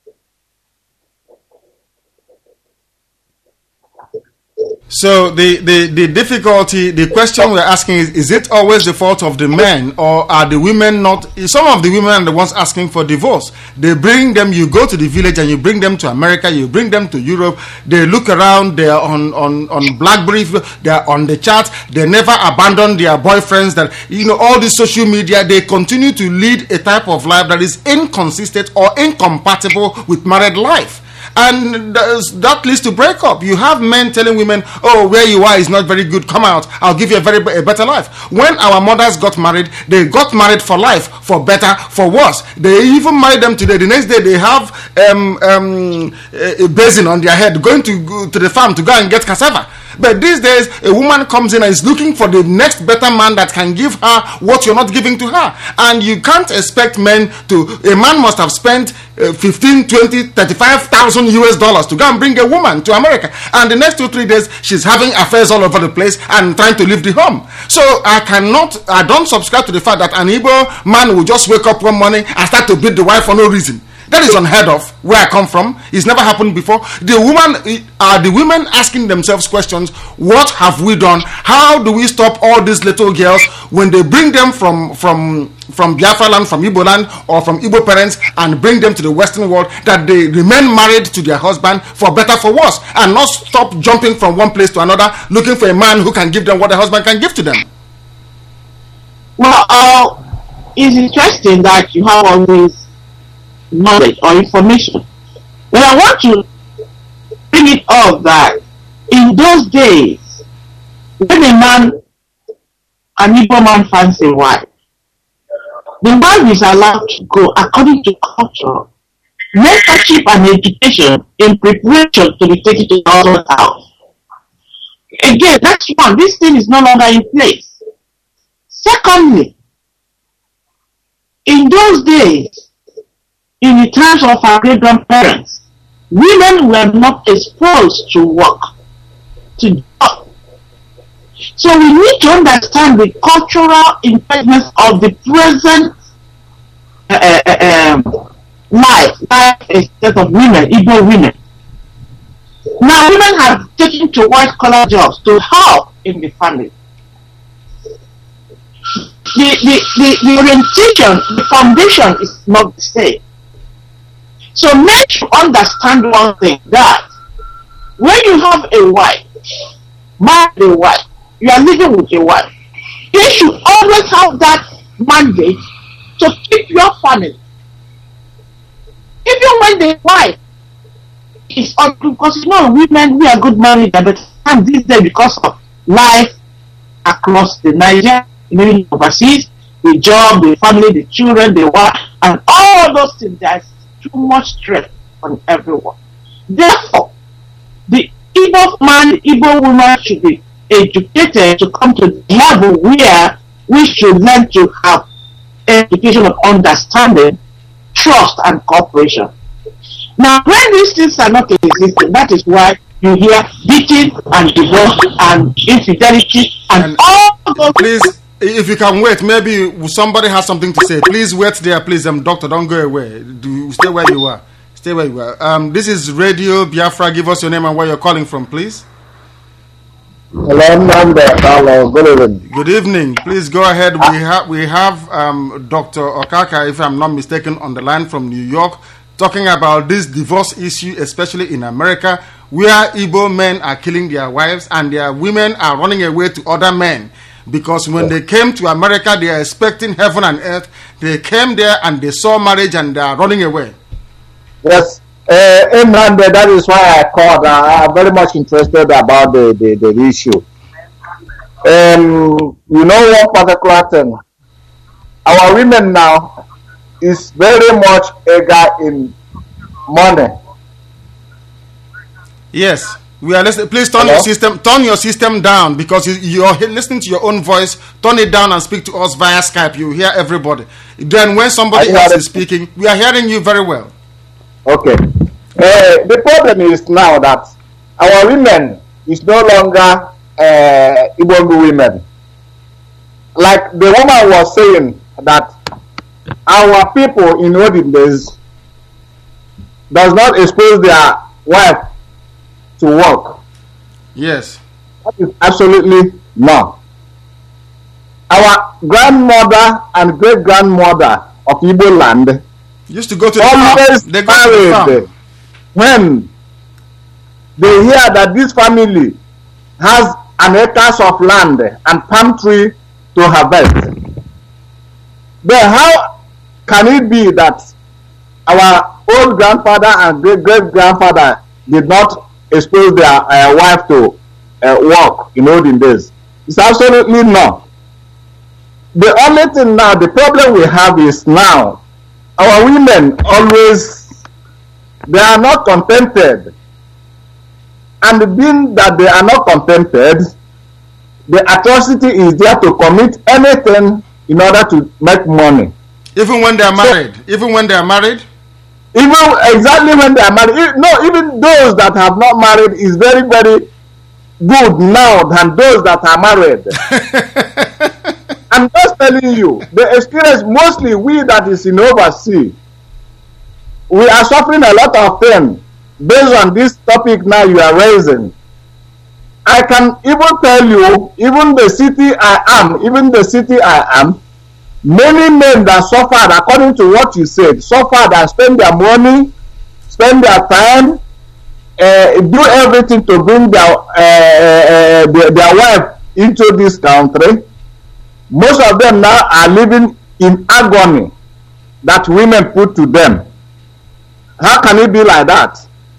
So the, the, the difficulty, the question we're asking is, is it always the fault of the men, or are the women not? Some of the women are the ones asking for divorce. They bring them, you go to the village and you bring them to America, you bring them to Europe, they look around, they are on, on, on BlackBerry, they are on the chat, they never abandon their boyfriends, that, you know, all the social media, they continue to lead a type of life that is inconsistent or incompatible with married life. And that leads to breakup. You have men telling women, oh, where you are is not very good, come out, I'll give you a very a better life. When our mothers got married, they got married for life, for better, for worse. They even married them today. The next day they have um, um, a basin on their head, going to go to the farm to go and get cassava. But these days, a woman comes in and is looking for the next better man that can give her what you're not giving to her. And you can't expect men to, a man must have spent uh, fifteen, twenty, thirty-five thousand U S dollars to go and bring a woman to America. And the next two, three days, she's having affairs all over the place and trying to leave the home. So I cannot, I don't subscribe to the fact that an Igbo man will just wake up one morning and start to beat the wife for no reason. That is unheard of where I come from. It's never happened before. The woman are the women asking themselves questions. What have we done? How do we stop all these little girls when they bring them from from from Biafra land, from Igbo land, or from Igbo parents, and bring them to the Western world, that they remain married to their husband for better, for worse, and not stop jumping from one place to another looking for a man who can give them what the husband can give to them? Well, uh, it's interesting that you have all these knowledge or information. But I want to bring it up that in those days, when a man, an Igbo man finds a wife, the wife is allowed to go according to culture, mentorship and education in preparation to be taken to the husband's house. Again, that's one. This thing is no longer in place. Secondly, in those days, in the times of our great grandparents, women were not exposed to work, to job. So we need to understand the cultural impediments of the present uh, uh, um, life, life instead of women, Igbo women. Now women have taken to white collar jobs to help in the family. The, the, the, the orientation, the foundation is not the same. So men should understand one thing, that when you have a wife, marry a wife, you are living with a wife, you should always have that mandate to keep your family. Even when the wife is on, because you know, women, we are good married at the time these days because of life across the Niger, living overseas, the job, the family, the children, the wife, and all those things. There's too much stress on everyone. Therefore, the Igbo man, Igbo woman should be educated to come to the level where we should learn to have education of understanding, trust, and cooperation. Now, when these things are not existing, that is why you hear beating and divorce and infidelity and, and all those. Please, if you can wait, maybe somebody has something to say. Please wait there, please. Um, doctor, don't go away. Do stay where you are. Stay where you are. Um, this is Radio Biafra. Give us your name and where you're calling from, please. Hello, Hello. Good evening. Good evening. Please go ahead. We have we have um, Doctor Okaka, if I'm not mistaken, on the line from New York, talking about this divorce issue, especially in America, where Igbo men are killing their wives and their women are running away to other men. Because when they came to America, they are expecting heaven and earth. They came there and they saw marriage and they are running away. Yes. Uh, Imran, that is why I called. Uh, I'm very much interested about the, the, the issue. Um, you know one particular thing. Our women now is very much eager in money. Yes, we are listening. Please turn Hello? your system, turn your system down because you, you're listening to your own voice. Turn it down and speak to us via Skype. You hear everybody. Then when somebody else is speaking, we are hearing you very well. Okay. Uh, the problem is now that our women is no longer uh, Igbo women. Like the woman was saying that our people in olden days does not expose their wife to work. Yes. That is absolutely no. Our grandmother and great grandmother of Igbo land used to go to the always farm. They go to the farm. When they hear that this family has an acres of land and palm tree to harvest, then how can it be that our old grandfather and great great grandfather did not expose their uh, wife to uh, work in olden days? It's absolutely no. The only thing now, the problem we have is now our women always, they are not contented, and being that they are not contented, the atrocity is there to commit anything in order to make money. Even when they are married. So, even when they are married. Even exactly when they are married. No, even those that have not married is very very good now than those that are married. I'm just telling you, the experience, mostly we that is in overseas, we are suffering a lot of pain based on this topic now you are raising. I can even tell you, even the city I am, even the city I am, many men that suffered, according to what you said, suffered and spend their money, spend their time, uh, do everything to bring their, uh, uh, their, their wife into this country. Most of them now are living in agony that women put to them. How can it be like that?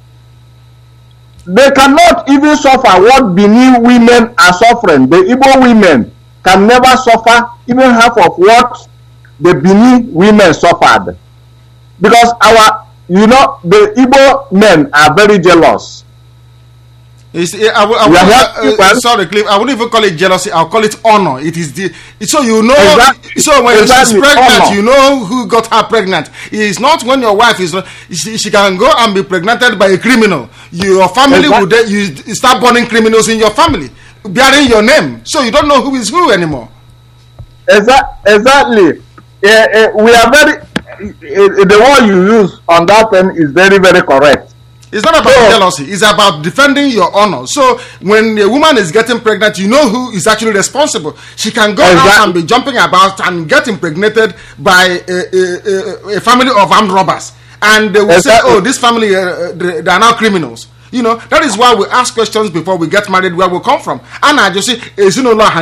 They cannot even suffer what Benin women are suffering. The Igbo women can never suffer even half of what the Benin women suffered. Because our, you know, the Igbo men are very jealous. It's, I, I, I, I, uh, sorry, Cliff. I wouldn't even call it jealousy. I'll call it honor. It is the so you know. Exactly. So when exactly. she's pregnant, honor. You know who got her pregnant. It's not when your wife is. She, she can go and be pregnanted by a criminal. Your family exactly. would you start burning criminals in your family, bearing your name. So you don't know who is who anymore. Exactly. Exactly. Uh, uh, we are very. Uh, the word you use on that thing is very very correct. It's not about so, jealousy. It's about defending your honor. So when a woman is getting pregnant, you know who is actually responsible. She can go exactly. out and be jumping about and get impregnated by a, a, a, a family of armed robbers. And they will exactly. say, oh, this family, uh, they, they are now criminals. You know, that is why we ask questions before we get married where we come from. And I just say, if,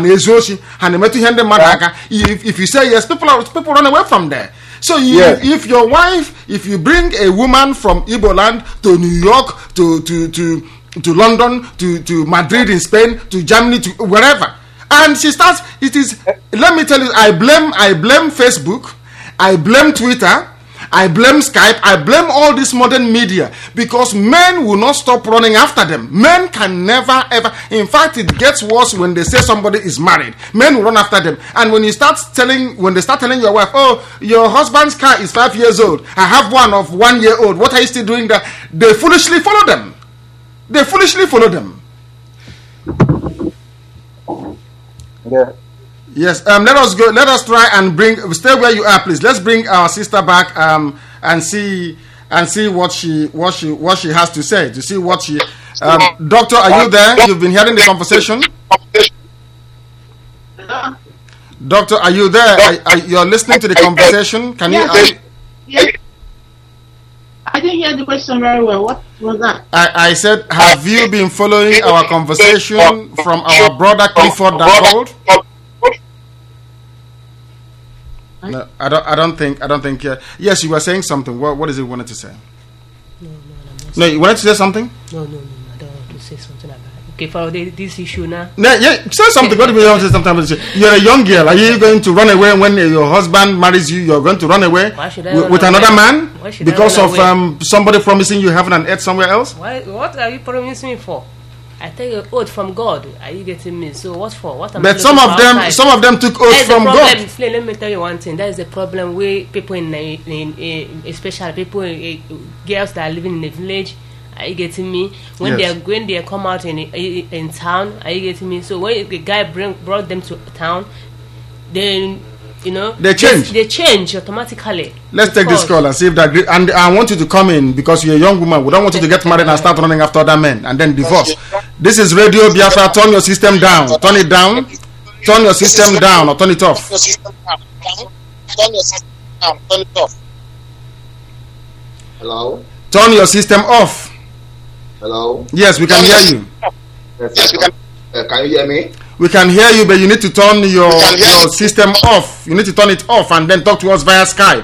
if you say yes, people, are, people run away from there. So you, yes. if your wife, if you bring a woman from Igbo land to New York, to to to, to London, to, to Madrid in Spain, to Germany, to wherever, and she starts, it is, let me tell you, I blame, I blame Facebook, I blame Twitter, I blame Skype, I blame all this modern media, because men will not stop running after them. Men can never ever, in fact it gets worse when they say somebody is married. Men will run after them. And when you start telling, when they start telling your wife, oh, your husband's car is five years old, I have one of one year old, what are you still doing that? They foolishly follow them. They foolishly follow them. Yeah. Yes. Um. Let us go. Let us try and bring. Stay where you are, please. Let's bring our sister back. Um. And see. And see what she. What she. What she has to say. To see what she. Um. Doctor, are you there? You've been hearing the conversation. Doctor, are you there? Are, are, you're listening to the conversation. Can you? Yes. Yes. I didn't hear the question very well. What was that? I, I said, have you been following our conversation from our brother Clifford Darkold? No, I don't. I don't think. I don't think. Uh, yes, you were saying something. What? What is it you wanted to say? No, no, no. No, you wanted to say something? No, no, no. I don't want to say something about it. Okay, for the, this issue now. No, yeah, say something. What do you want to say something? You're a young girl. Are you going to run away when your husband marries you? You're going to run away Why should I with, run with away? another man Why should I because run of away? um, somebody promising you heaven and earth somewhere else? Why? What are you promising me for? I take an oath from God. Are you getting me? So what for? What am I But some looking of for them, outside? some of them took That oath is the from problem. God. Slay, let me tell you one thing. That is the problem with people in, in, in, in especially people, in, girls that are living in the village. Are you getting me? When Yes. they when they come out in in, in town, are you getting me? So when the guy bring brought them to town, then you know They change. They, change automatically. Let's take this Because- call and see if that agree. And I want you to come in because you're a young woman. We don't want you to get married and start running after other men and then divorce. This is Radio Biafra. Turn your system down. Turn it down. Turn your system down or turn it off. Turn your system down. Turn your system down. Turn it off. Hello? Turn your system off. Hello? Yes, we can hear you. Yes, we can. Uh, can you hear me? We can hear you, but you need to turn your your system off. You need to turn it off and then talk to us via Skype.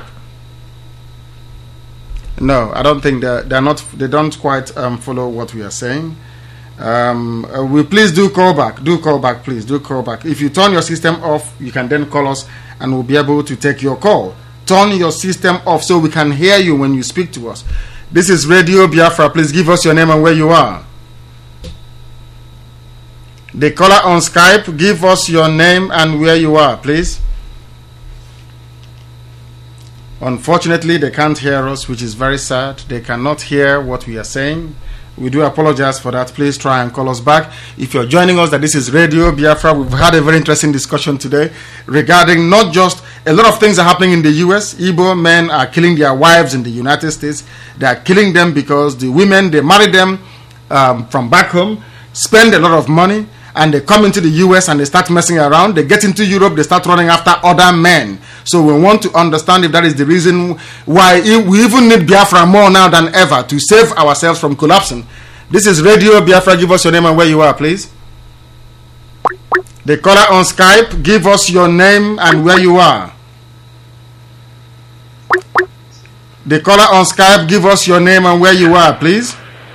No, I don't think they're, they're not. They don't quite um, follow what we are saying. Um, uh, we please do call back. Do call back, please. Do call back. If you turn your system off, you can then call us, and we'll be able to take your call. Turn your system off so we can hear you when you speak to us. This is Radio Biafra. Please give us your name and where you are. The caller on Skype, give us your name and where you are, please. Unfortunately, they can't hear us, which is very sad. They cannot hear what we are saying. We do apologize for that. Please try and call us back. If you're joining us, that this is Radio Biafra. We've had a very interesting discussion today regarding not just a lot of things are happening in the U S. Igbo men are killing their wives in the United States. They are killing them because the women, they marry them um, from back home, spend a lot of money, and they come into the U S and they start messing around. They get into Europe, they start running after other men. So we want to understand if that is the reason why we even need Biafra more now than ever to save ourselves from collapsing. This is Radio Biafra. Give us your name and where you are, please. The caller on Skype, give us your name and where you are. The caller on Skype, give us your name and where you are, please.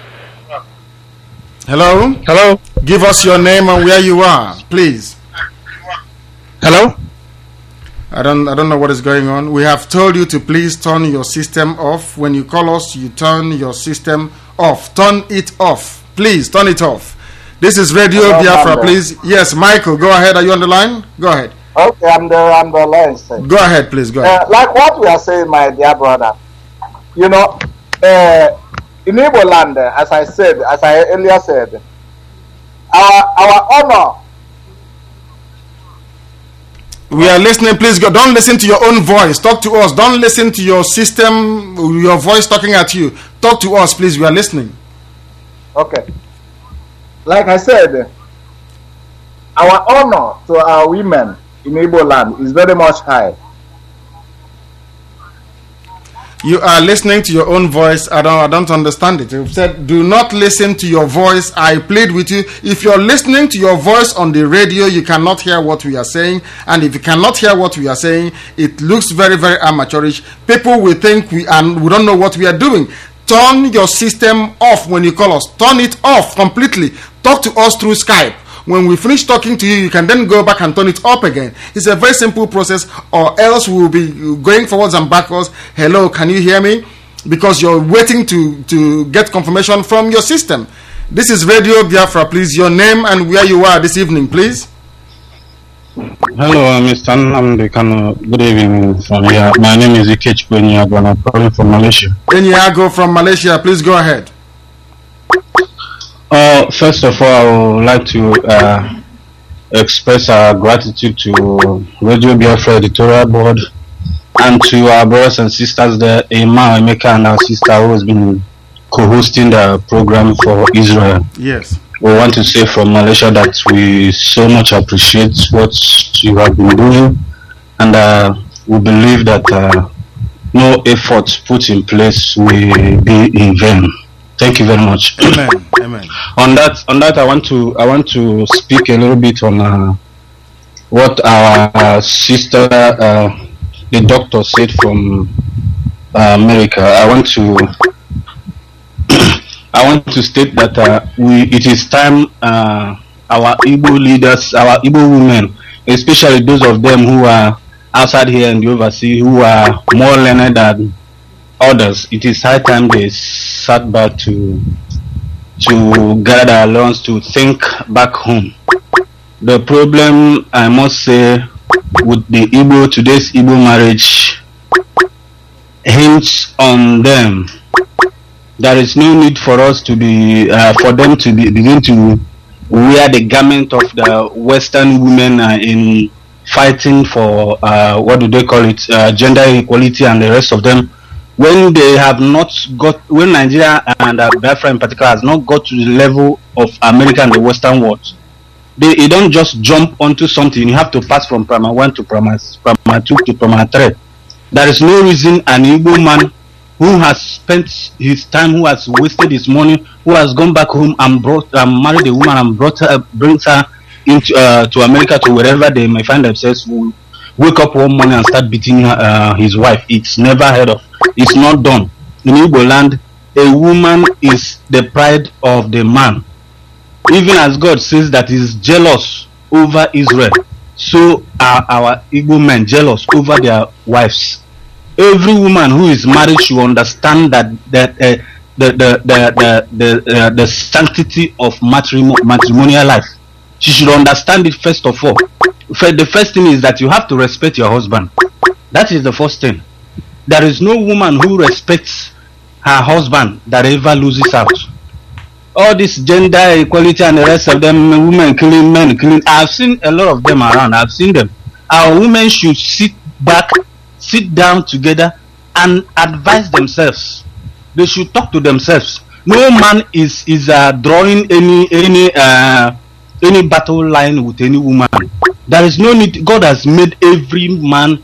Hello? Hello? Give us your name and where you are, please. Hello? I don't I don't know what is going on. We have told you to please turn your system off. When you call us, you turn your system off. Turn it off. Please turn it off. This is Radio Hello, Biafra, Manda. please. Yes, Michael, go ahead. Are you on the line? Go ahead. Okay, I'm the I'm the line. Sir. Go ahead, please. Go ahead. Uh, like what we are saying, my dear brother. You know, uh, in Igbo land, uh, as I said, as I earlier said, our our honor. We are listening. Please go. Don't listen to your own voice. Talk to us. Don't listen to your system, your voice talking at you. Talk to us, please. We are listening. Okay. Like I said, our honor to our women in Igbo land is very much high. You are listening to your own voice. I don't I don't understand it. You've said, do not listen to your voice. I plead with you. If you're listening to your voice on the radio, you cannot hear what we are saying. And if you cannot hear what we are saying, it looks very, very amateurish. People will think we are, we don't know what we are doing. Turn your system off when you call us. Turn it off completely. Talk to us through Skype. When we finish talking to you, you can then go back and turn it up again. It's a very simple process, or else we will be going forwards and backwards. Hello, can you hear me? Because you're waiting to, to get confirmation from your system. This is Radio Biafra. Please, your name and where you are this evening, please. Hello, uh, Mister Nnamdi Kanu. Good evening from here. My name is Ikechukwu Enyiago and I'm calling from Malaysia. Enyiago from Malaysia, please go ahead. Uh, first of all, I would like to uh, express our gratitude to Radio Biafra editorial board and to our brothers and sisters there, Emma, Emeka, and our sister who has been co-hosting the program for Israel. Yes. We want to say from Malaysia that we so much appreciate what you have been doing, and uh, we believe that uh, no effort put in place will be in vain. Thank you very much. Amen. Amen. On that, on that, I want to I want to speak a little bit on uh, what our uh, sister, uh, the doctor, said from uh, America. I want to I want to state that uh, we it is time uh, our Igbo leaders, our Igbo women, especially those of them who are outside here in the overseas, who are more learned than others, it is high time they sat back to to gather their lungs to think back home. The problem, I must say, with the Igbo, today's Igbo marriage hints on them. There is no need for us to be, uh, for them to be, begin to wear the garment of the Western women uh, in fighting for, uh, what do they call it, uh, gender equality and the rest of them, when they have not got, when Nigeria and uh, Biafra in particular has not got to the level of America and the Western world. They, they don't just jump onto something. You have to pass from primary one to primary, primary two to primary three. There is no reason an Igbo man who has spent his time, who has wasted his money, who has gone back home and brought, um, married a woman and brought her, brings her into uh, to America, to wherever they may find themselves, will wake up one morning and start beating her, uh, his wife. It's never heard of. It's not done. In Igbo land, a woman is the pride of the man. Even as God says that He is jealous over Israel, so are our Igbo men jealous over their wives. Every woman who is married should understand that that uh, the the the the the, uh, the sanctity of matrimon- matrimonial life. She should understand it first of all. The first thing is that you have to respect your husband. That is the first thing. There is no woman who respects her husband that ever loses out. All this gender equality and the rest of them, women killing men killing, I've seen a lot of them around. I've seen them. Our women should sit back, sit down together and advise themselves. They should talk to themselves. No man is is uh, drawing any any uh, any battle line with any woman. There is no need. God has made every man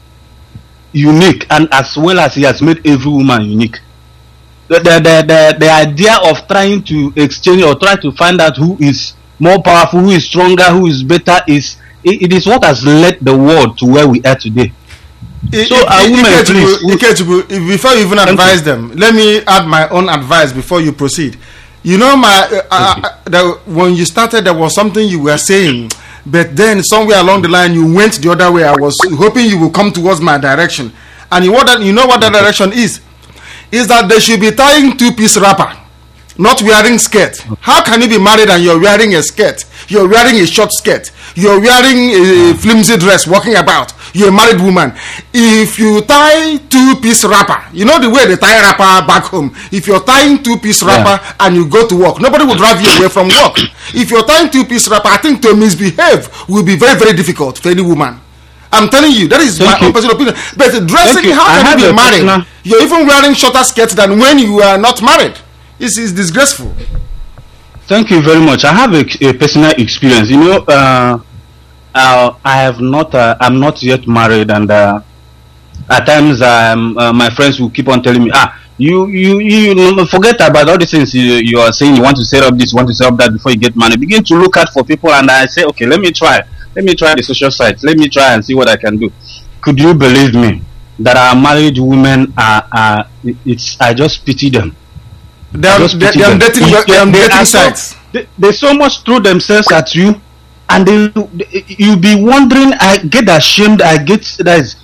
unique, and as well as He has made every woman unique. The the the the, the idea of trying to exchange or try to find out who is more powerful, who is stronger, who is better is it, it is what has led the world to where we are today. It, so it, our it, women, it, please, it, it, it, before you even advise them, let me add my own advice before you proceed. You know, my uh, uh, the, when you started, there was something you were saying, but then somewhere along the line you went the other way. I was hoping you will come towards my direction, and you, what that, you know what that direction is? Is that they should be tying two-piece wrapper, not wearing skirt. How can you be married and you're wearing a skirt? You're wearing a short skirt. You're wearing a flimsy dress, walking about. You're a married woman. If you tie two-piece wrapper, you know the way they tie wrapper back home. If you're tying two-piece wrapper yeah. and you go to work, nobody will drive you away from work. If you're tying two-piece wrapper, I think to misbehave will be very, very difficult for any woman. I'm telling you, that is Thank my you. own personal opinion. But dressing, how I can you be married? Personal... You're even wearing shorter skirts than when you are not married. It's, it's disgraceful. Thank you very much. I have a, a personal experience. You know, uh, uh, I have not. Uh, I'm not yet married, and uh, at times, um, uh, my friends will keep on telling me, "Ah, you, you, you, forget about all the things you, you are saying. You want to set up this, you want to set up that before you get married. Begin to look out for people." And I say, "Okay, let me try. Let me try the social sites. Let me try and see what I can do." Could you believe me that our married women are? are it's I just pity them. They are dating, dating sites. They, they so much throw themselves at you, and they, they you be wondering. I get ashamed. I get that is.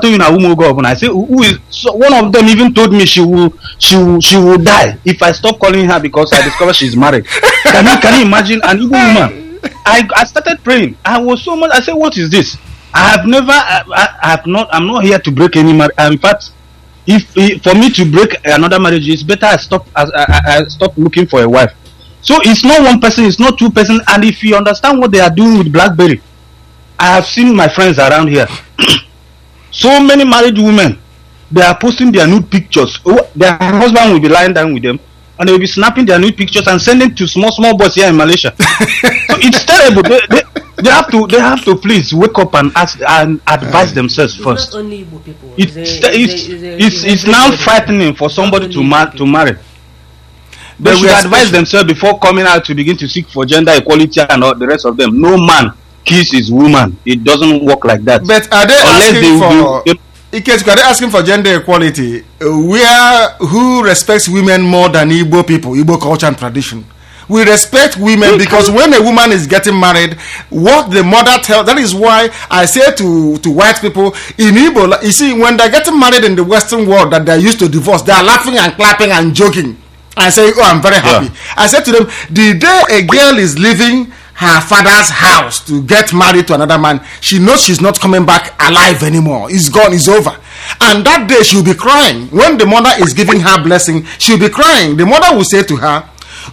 I say, who is? So one of them even told me she will, she will, she will die if I stop calling her because I discover she's married. Can you, can you imagine an Igbo woman? I, I started praying. I was so much. I said, what is this? I have never. I, I, I have not. I'm not here to break any marriage. In fact, if, if for me to break another marriage, it's better I stop. I, I, I stop looking for a wife. So it's not one person, it's not two person. And if you understand what they are doing with BlackBerry, I have seen my friends around here. So many married women, they are posting their nude pictures. Their husband will be lying down with them, and they will be snapping their nude pictures and sending to small small boys here in Malaysia. So it's terrible. They, they, they have to they have to please wake up and ask and advise themselves It's first. not only Igbo people. It's It's, it's a- it's, it's, a- it's, a- it's now frightening for somebody to mar- to marry. They But should we are advise special. themselves before coming out to begin to seek for gender equality and all the rest of them. No man kills his woman. It doesn't work like that. But are they Unless asking they for? will- Ikechukwu, are they asking for gender equality? Uh, where who respects women more than Igbo people, Igbo culture and tradition? We respect women because when a woman is getting married, what the mother tells, that is why I say to, to white people in Igbo, like, you see, when they're getting married in the Western world that they're used to divorce, they are laughing and clapping and joking. I say, oh, I'm very happy. Yeah. I said to them, the day a girl is leaving her father's house to get married to another man, she knows she's not coming back alive anymore. It's gone, it's over. And that day she'll be crying. When the mother is giving her blessing, she'll be crying. The mother will say to her,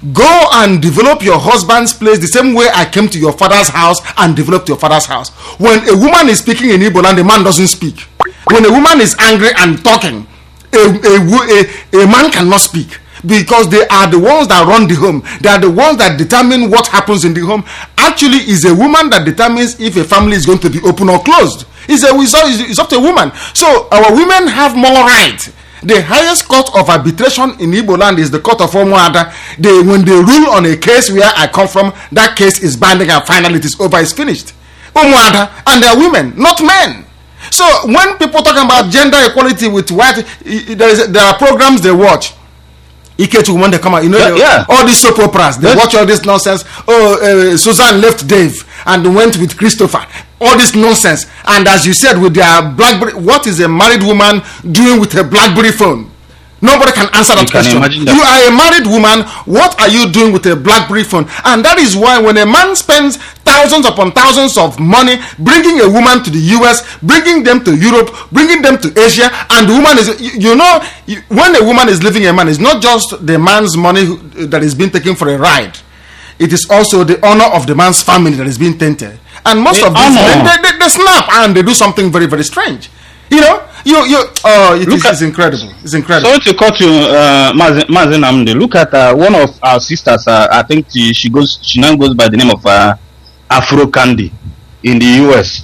go and develop your husband's place the same way I came to your father's house and developed your father's house. When a woman is speaking in Igbo and the man doesn't speak, when a woman is angry and talking, a, a, a, a man cannot speak. Because they are the ones that run the home. They are the ones that determine what happens in the home. Actually, it's a woman that determines if a family is going to be open or closed. It's, a, it's, up- it's up to a woman. So our women have more rights. The highest court of arbitration in Igbo land is the court of Omuada. They, when they rule on a case where I come from, that case is binding and final. It is over. It's finished. Omuada, and they are women, not men. So when people talk about gender equality with white, i- i- there, is, there are programs they watch. Ikechukwu, when they come out, you know, Yeah, they- yeah. all these soap operas, they Yes. watch all this nonsense. Oh, uh, Susan left Dave and went with Christopher. All this nonsense. And as you said, with their BlackBerry, what is a married woman doing with a BlackBerry phone? Nobody can answer that You can question. imagine that. You are a married woman. What are you doing with a BlackBerry phone? And that is why when a man spends thousands upon thousands of money bringing a woman to the U S, bringing them to Europe, bringing them to Asia, and the woman is, you, you know, you, when a woman is leaving a man, it's not just the man's money who, that is being taken for a ride. It is also the honor of the man's family that is being tainted. And most The of these, they, honor. they, they, they snap and they do something very, very strange. You know, you, you, oh, it Look is, at- it's incredible. It's incredible. Sorry to cut you, uh, Mazen Mazen Amde. Look at uh, one of our sisters. Uh, I think she, she goes. She now goes by the name of uh, Afro Candy in the U S.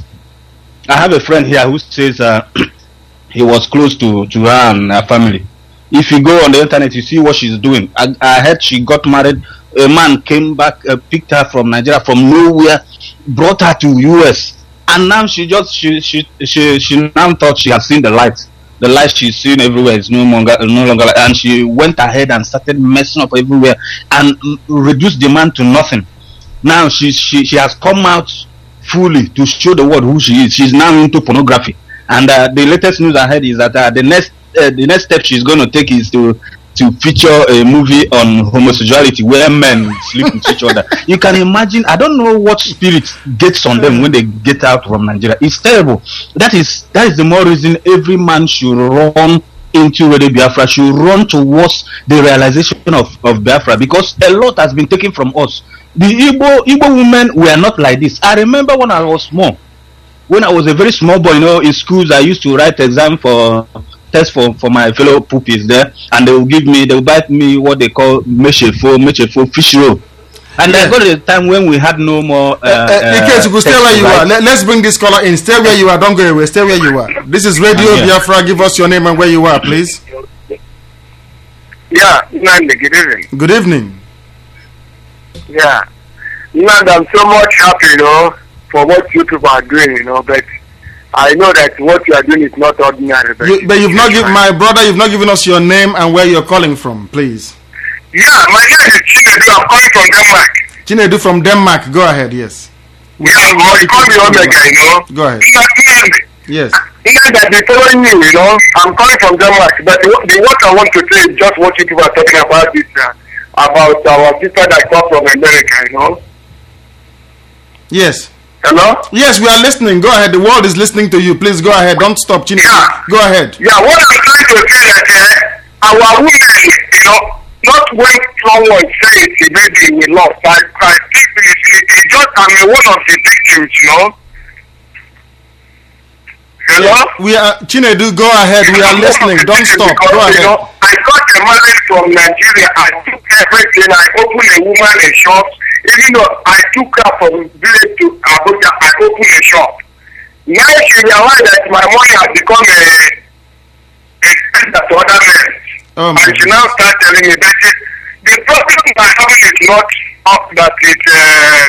I have a friend here who says uh, he was close to, to her and her family. If you go on the internet, you see what she's doing. I, I heard she got married. A man came back, uh, picked her from Nigeria from nowhere, brought her to U S, and now she just she she she she now thought she has seen the light. The light she's seen everywhere is no longer no longer, and she went ahead and started messing up everywhere and mm, reduced the man to nothing. Now she she she has come out fully to show the world who she is. She's now into pornography, and uh, the latest news I heard is that uh, the next uh, the next step she's going to take is to to feature a movie on homosexuality where men sleep with each other. You can imagine. I don't know what spirit gets on them when they get out from Nigeria. It's terrible. That is that is the more reason every man should run into Radio Biafra, should run towards the realization of, of Biafra, because a lot has been taken from us. The Igbo Igbo women were not like this. I remember when I was small, when I was a very small boy, you know, in schools I used to write exam for test for, for my fellow pupils there, and they will give me, they will buy me what they call mechefo, mechefo fish roll. And Yeah. I got a time when we had no more. Uh, Uh, uh, Ikechukwu, you stay text where to you write. are. Let, let's bring this caller in. Stay where you are. Don't go away. Stay where you are. This is Radio I'm here. Biafra. Give us your name and where you are, please. Yeah, Nandi, good evening. Good evening. Yeah. Nandi, I'm so much happy, you know, for what you people are doing, you know, but I know that what you are doing is not ordinary. But, You, but you've not given my brother. You've not given us your name and where you're calling from, please. yeah, my name is Chinedu. I'm calling from Denmark. Chinedu from Denmark. Go ahead. Yes. Yeah, but you call me Omega, you know. Go ahead. Nandi, Yes. Nandi, I've been following you, you know. I'm calling from Denmark, but the, the what I want to say is just what you people are talking about this, uh, about our sister that come from America, you know. Yes. Hello? Yes, we are listening. Go ahead. The world is listening to you. Please go ahead. Don't stop, Chinedu. Yeah. Go ahead. Yeah, what I'm trying to say is that uh, our women, you know, not when someone says maybe we lost. I, I think it's, it's just I'm one of the victims, you know. Hello? We are Chinedu, go ahead. We are listening. Don't stop. Because, Go ahead. You know, I got a married from Nigeria. I took everything. I opened a woman a shop. Even though I took her from village to Abuja, I opened a shop. Now she realized that my money has become a, a spender to other men. Oh, and she now starts telling me that it, the problem by having is not up that it, uh,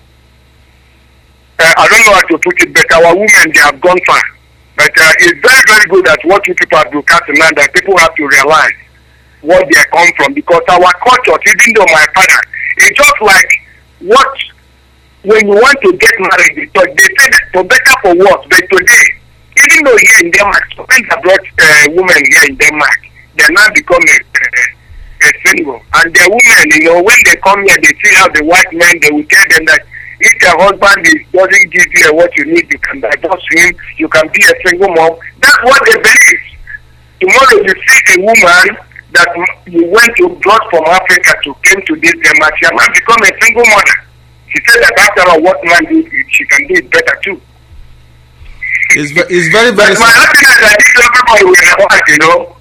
uh, I don't know how to put it, but our women, they have gone far. But uh, it's very, very good at what you people are broadcasting now, that people have to realize what they come from. Because our culture, even though my father, it's just like what, when you want to get married, they say that for better for worse, but today, even though here in Denmark, when they brought uh, women here in Denmark, they now become a, a, a single. And the women, you know, when they come here, they see how the white men, they will tell them that if your husband is, doesn't give you what you need, you can divorce him, you can be a single mom. That's what they believe. Tomorrow you see a woman that you went to brought from Africa to came to this Denmark, she might become a single mother. She said that after all, what man do, she can do it better too. It's, ve- it's very, very But my happiness that this everybody will have, you know.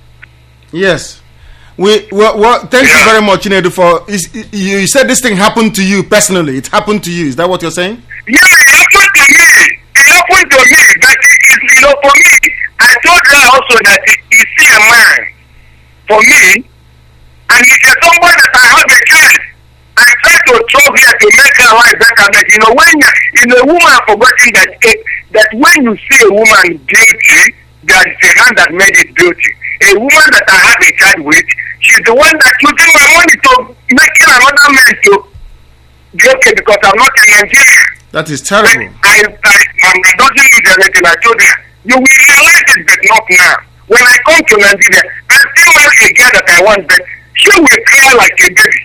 Yes. We well, well thank you very much, Chinedu, for is, you said this thing happened to you personally. It happened to you. Is that what you're saying? Yeah, it happened to me. It happened to me. But it, it, you know, for me, I told her also that it, you see a man for me, and it's a someone that I have a child. I try to talk here to make her life better. But you know, when you know, a woman forgetting that it, that when you see a woman guilty, there is a hand that made it guilty. A woman that I have a child with, she's the one that using my money to making another man to be okay because I'm not a Nigerian. That is terrible. I, I, I doesn't need anything. I told her, you will realize it, but not now. When I come to Nigeria, I still marry a girl that I want, but she will cry like a baby.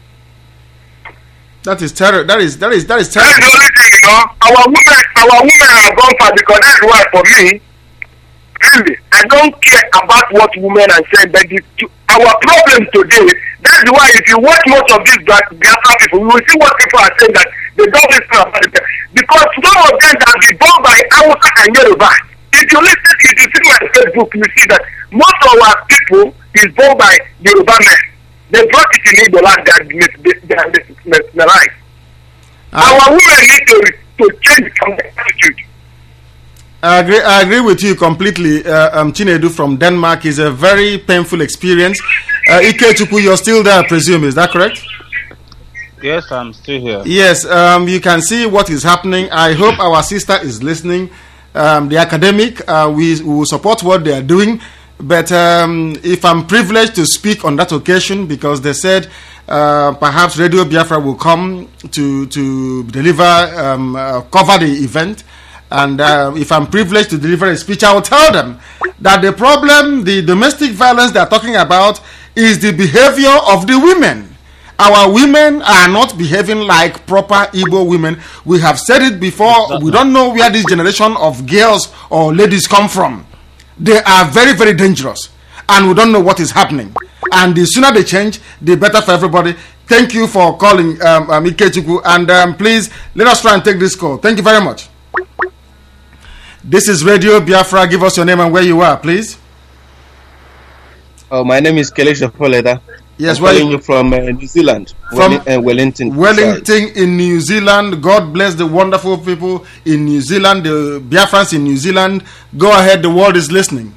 That is terrible. That is that is that is That's terrible. the only thing, you know. Our women, our women have gone far because that's why for me, really, I don't care about what women are saying, but the, our problem today, that's why if you watch most of these black Biafra people, you will see what people are saying that they don't listen about it. Because some of them have been born by Hausa and Yoruba. If you listen, if you see my Facebook, you see that most of our people is born by Yoruba men. They brought it in Igbo land that they are mesmerized. Our women need to, to change from the attitude. I agree. I agree with you completely. Uh, um, Chinedu from Denmark is a very painful experience. Uh, Ikechukwu, you're still there, I presume. Is that correct? Yes, I'm still here. Yes. Um, you can see what is happening. I hope our sister is listening. Um, the academic, uh, we, we will support what they are doing. But um, if I'm privileged to speak on that occasion, because they said uh, perhaps Radio Biafra will come to to deliver, um, uh, cover the event. And uh, if I'm privileged to deliver a speech, I will tell them that the problem, the domestic violence they're talking about, is the behavior of the women. Our women are not behaving like proper Igbo women. We have said it before. We don't know where this generation of girls or ladies come from. They are very, very dangerous. And we don't know what is happening. And the sooner they change, the better for everybody. Thank you for calling, um, um, Ikechukwu. And um, please, let us try and take this call. Thank you very much. This is Radio Biafra. Give us your name and where you are, please. Oh, my name is Kelesh Poleda. Yes, I'm where calling you- you from uh, New Zealand, From Welli- uh, Wellington. Wellington in New Zealand. God bless the wonderful people in New Zealand, the Biafrans in New Zealand. Go ahead, the world is listening.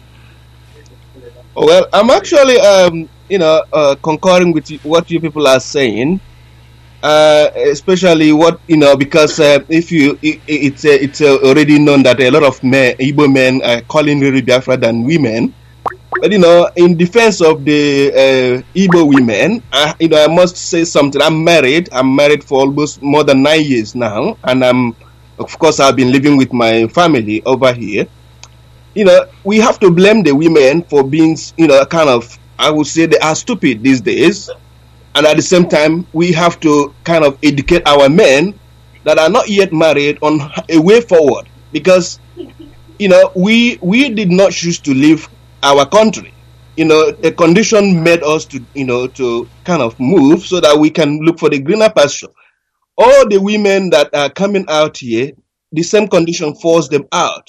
Oh, well, I'm actually, um, you know, uh, concurring with you- what you people are saying. Uh, especially what you know, because uh, if you, it, it's uh, it's uh, already known that a lot of men, Igbo men, are calling Radio Biafra than women. But you know, in defense of the uh, Igbo women, uh, you know, I must say something. I'm married. I'm married for almost more than nine years now, and I'm, of course, I've been living with my family over here. You know, we have to blame the women for being, you know, kind of, I would say they are stupid these days. And at the same time, we have to kind of educate our men that are not yet married on a way forward. Because, you know, we we did not choose to leave our country. you know, a condition made us to, you know, to kind of move so that we can look for the greener pasture. All the women that are coming out here, the same condition forced them out.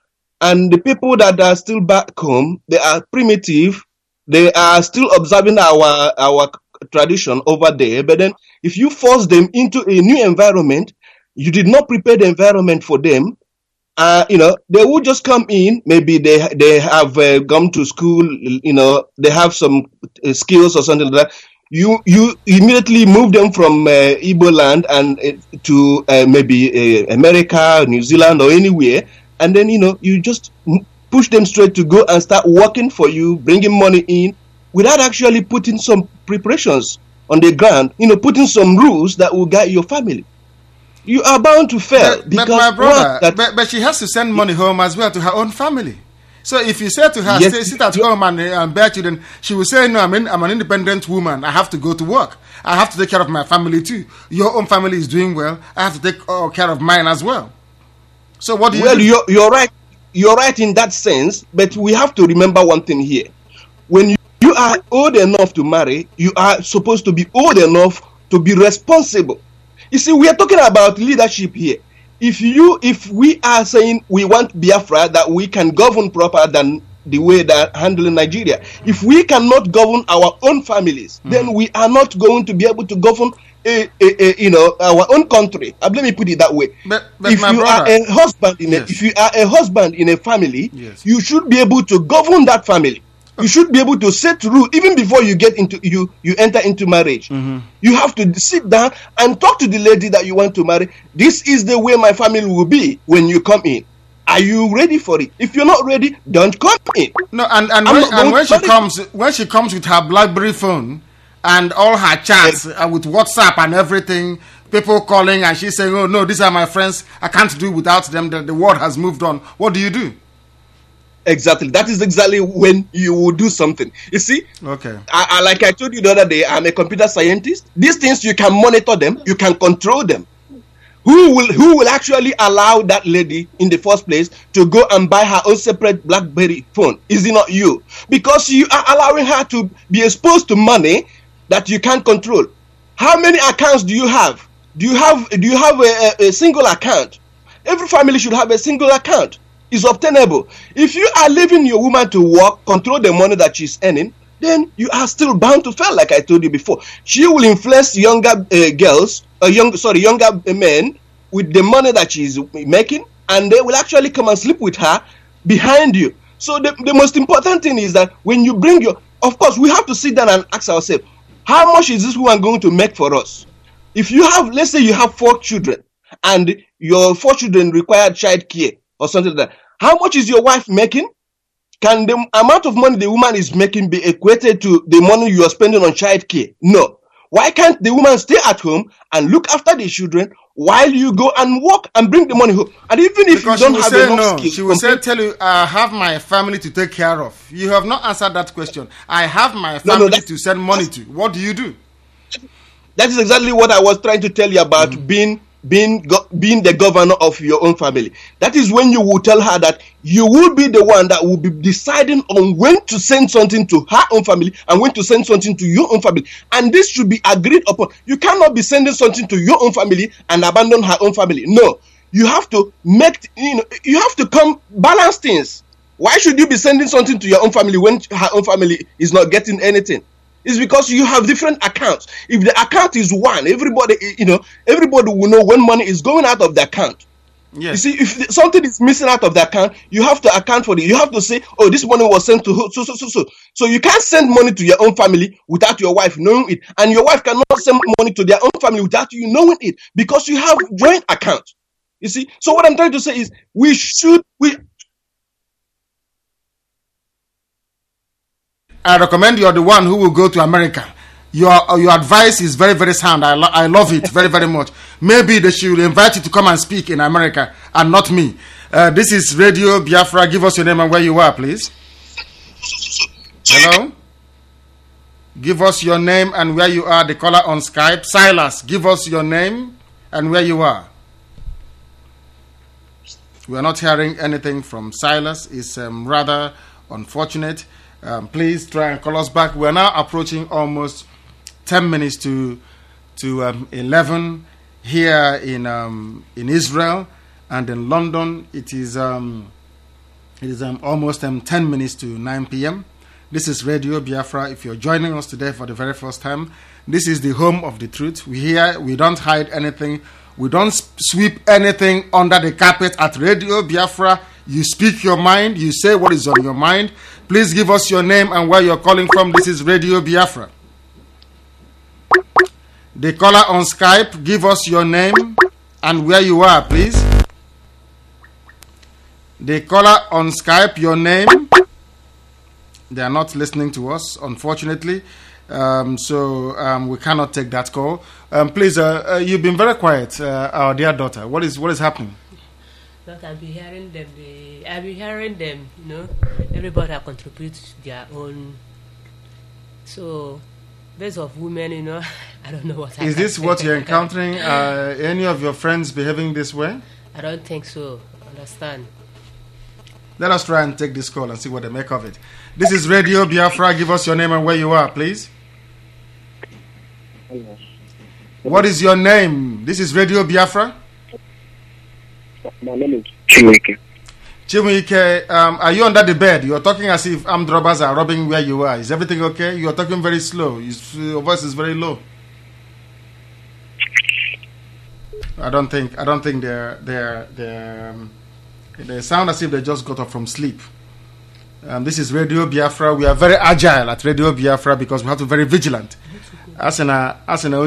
And the people that are still back home, they are primitive. They are still observing our, our tradition over there. But then if you force them into a new environment, you did not prepare the environment for them. Uh, you know, they will just come in. Maybe they they have uh, gone to school. You know, they have some uh, skills or something like that. You you immediately move them from uh, Igbo land and uh, to uh, maybe uh, America, New Zealand, or anywhere, and then you know you just push them straight to go and start working for you, bringing money in, without actually putting some preparations on the ground. You know, putting some rules that will guide your family. You are bound to fail. But, because but my brother, that, but, but she has to send money home as well to her own family. So if you say to her, Yes, stay, sit at home and, uh, and bear children, she will say, no, I'm, in, I'm an independent woman. I have to go to work. I have to take care of my family too. Your own family is doing well. I have to take uh, care of mine as well. So what do you well, do? you're, you're right. You're right in that sense, but we have to remember one thing here. When you, you are old enough to marry, you are supposed to be old enough to be responsible. You see, we are talking about leadership here. If you, if we are saying we want Biafra, that we can govern proper than the way that handling Nigeria. If we cannot govern our own families, mm. then we are not going to be able to govern a, a, a, you know, our own country. Uh, let me put it that way. But, but if my you brother, are a husband in yes. a, if you are a husband in a family, yes. you should be able to govern that family. You should be able to set rules even before you get into you you enter into marriage. Mm-hmm. You have to sit down and talk to the lady that you want to marry. This is the way my family will be when you come in. Are you ready for it? If you're not ready, don't come in. No, and, and I'm when, not going and when to she marry comes, when she comes with her BlackBerry phone and all her chats uh, with WhatsApp and everything, people calling and she's saying, "Oh no, these are my friends. I can't do without them. The, the world has moved on." What do you do? Exactly. That is exactly when you will do something. You see, Okay. I, I, like I told you the other day, I'm a computer scientist. These things, you can monitor them, you can control them. Who will who will actually allow that lady in the first place to go and buy her own separate BlackBerry phone? Is it not you? Because you are allowing her to be exposed to money that you can't control. How many accounts do you have? Do you have do you have a, a, a single account? Every family should have a single account. It's obtainable. If you are leaving your woman to work, control the money that she's earning, then you are still bound to fail, like I told you before. She will influence younger uh, girls, uh, young, sorry, younger men with the money that she's making, and they will actually come and sleep with her behind you. So the, the most important thing is that when you bring your, of course, we have to sit down and ask ourselves, how much is this woman going to make for us? If you have, let's say you have four children, and your four children require child care or something like that, how much is your wife making? Can the amount of money the woman is making be equated to the money you are spending on child care? No. Why can't the woman stay at home and look after the children while you go and work and bring the money home? And even if Because you don't she will have say enough no. skills, She will say, tell you, I have my family to take care of. You have not answered that question. I have my No, family no, to send money to. What do you do? that is exactly what I was trying to tell you about mm-hmm. being being go- being the governor of your own family. That is when you will tell her that you will be the one that will be deciding on when to send something to her own family and when to send something to your own family. And this should be agreed upon. You cannot be sending something to your own family and abandon her own family. No. You have to make, you know, you have to come balance things. Why should you be sending something to your own family when her own family is not getting anything? It's because you have different accounts. If the account is one, everybody, you know, everybody will know when money is going out of the account. Yes. You see, if something is missing out of the account, you have to account for it. You have to say, oh, this money was sent to so, so, so, so. So you can't send money to your own family without your wife knowing it. And your wife cannot send money to their own family without you knowing it because you have joint accounts. You see, so what I'm trying to say is we should, we, I recommend you're the one who will go to America. Your your advice is very, very sound. I, lo- I love it very, very much. Maybe they should invite you to come and speak in America and not me. Uh, this is Radio Biafra. Give us your name and where you are, please. Hello? Give us your name and where you are. The caller on Skype. Silas, give us your name and where you are. We are not hearing anything from Silas. It's um, rather unfortunate. Um, please try and call us back. We are now approaching almost ten minutes to to um, eleven here in um, in Israel, and in London it is um, it is um, almost um, ten minutes to nine p.m. This is Radio Biafra. If you're joining us today for the very first time, this is the home of the truth. We here, we don't hide anything. We don't sweep anything under the carpet at Radio Biafra. You speak your mind. You say what is on your mind. Please give us your name and where you're calling from. This is Radio Biafra. The caller on Skype, give us your name and where you are, please. The caller on Skype, your name. They are not listening to us, unfortunately. Um, so um, we cannot take that call. Um, please, uh, uh, you've been very quiet, uh, our dear daughter. What is what is happening? Not I've been hearing them. They, I've been hearing them. You know, everybody contributes their own. So, based of women, you know, I don't know what. Is this what you're encountering? Uh, any of your friends behaving this way? I don't think so. Understand? Let us try and take this call and see what they make of it. This is Radio Biafra. Give us your name and where you are, please. Hello. What is your name? This is Radio Biafra. My name is Chimuike. Chimuike, um, are you under the bed? You're talking as if armed robbers are robbing where you are. Is everything okay? You're talking very slow. Your voice is very low. I don't think. I don't think they're they're they're. Um, They sound as if they just got up from sleep. Um, this is Radio Biafra. We are very agile at Radio Biafra because we have to be very vigilant. As in a, as in a,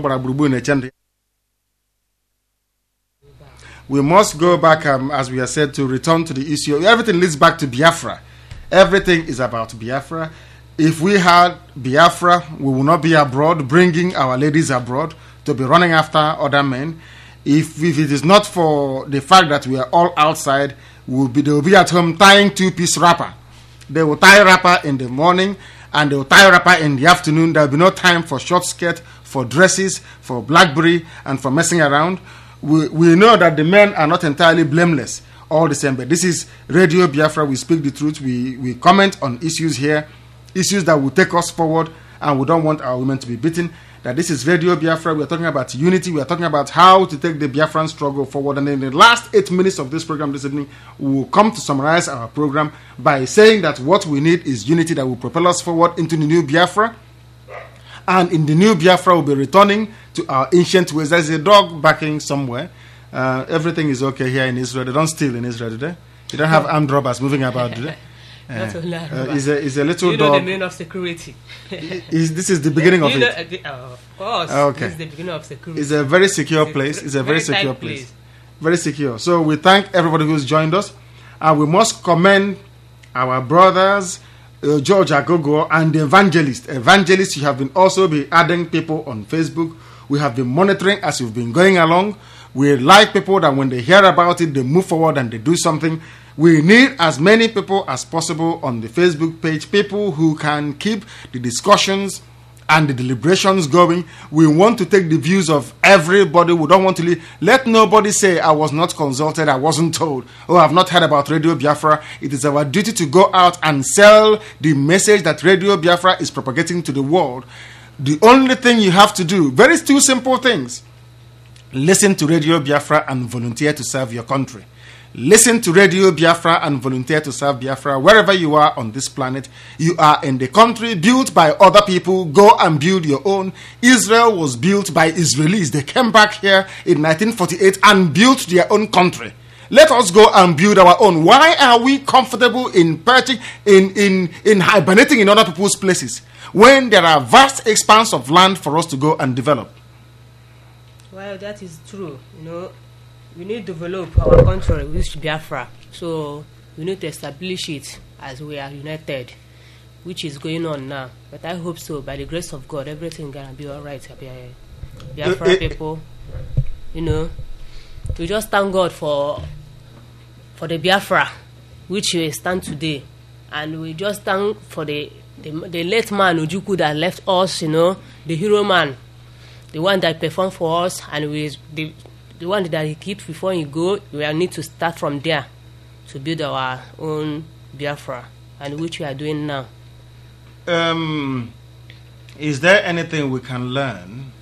we must go back, um, as we have said, to return to the issue. Everything leads back to Biafra. Everything is about Biafra. If we had Biafra, we will not be abroad, bringing our ladies abroad to be running after other men. If, if it is not for the fact that we are all outside, we'll be, they will be at home tying two-piece wrapper. They will tie wrapper in the morning and they will tie wrapper in the afternoon. There will be no time for short skirt, for dresses, for Blackberry, and for messing around. We, we know that the men are not entirely blameless all the same, but this is Radio Biafra. We speak the truth. We, we comment on issues here, issues that will take us forward, and we don't want our women to be beaten. That this is Radio Biafra. We are talking about unity. We are talking about how to take the Biafran struggle forward. And in the last eight minutes of this program this evening, we will come to summarize our program by saying that what we need is unity that will propel us forward into the new Biafra. And in the new Biafra, we'll be returning to our ancient ways. There's a dog barking somewhere. Uh, everything is okay here in Israel. They don't steal in Israel, do they? You don't have armed robbers moving about, do they? Not Uh, only uh, is a is a little you dog. know the meaning of security. Is this is the beginning of you know, it? uh, the- uh, of course. Okay. This is the beginning of security. It's a very secure It's a place. very- It's a very very tight secure place. place. Very secure. So we thank everybody who's joined us, and we must commend our brothers uh, George Agogo and the evangelist. Evangelists, you have been also been adding people on Facebook. We have been monitoring as we've been going along. We like people that when they hear about it, they move forward and they do something. We need as many people as possible on the Facebook page, people who can keep the discussions and the deliberations going. We want to take the views of everybody. We don't want to leave. Let nobody say, I was not consulted, I wasn't told, oh, I've not heard about Radio Biafra. It is our duty to go out and sell the message that Radio Biafra is propagating to the world. The only thing you have to do, very two simple things. Listen to Radio Biafra and volunteer to serve your country. Listen to Radio Biafra and volunteer to serve Biafra wherever you are on this planet. You are in the country built by other people. Go and build your own. Israel was built by Israelis. They came back here in nineteen forty-eight and built their own country. Let us go and build our own. Why are we comfortable in perching, in, in, in hibernating in other people's places when there are vast expanse of land for us to go and develop? Well, that is true. You know, we need to develop our country, which is Biafra. So we need to establish it as we are united, which is going on now. But I hope so. By the grace of God, everything gonna be all right. Biafra Uh, uh, people, you know, we just thank God for for the Biafra, which we stand today, and we just thank for the the, the late man Ojukwu that left us. You know, the hero man, the one that performed for us, and we the the one that he keeps before he go. We need to start from there to build our own Biafra. and which we are doing now. Um, is there anything we can learn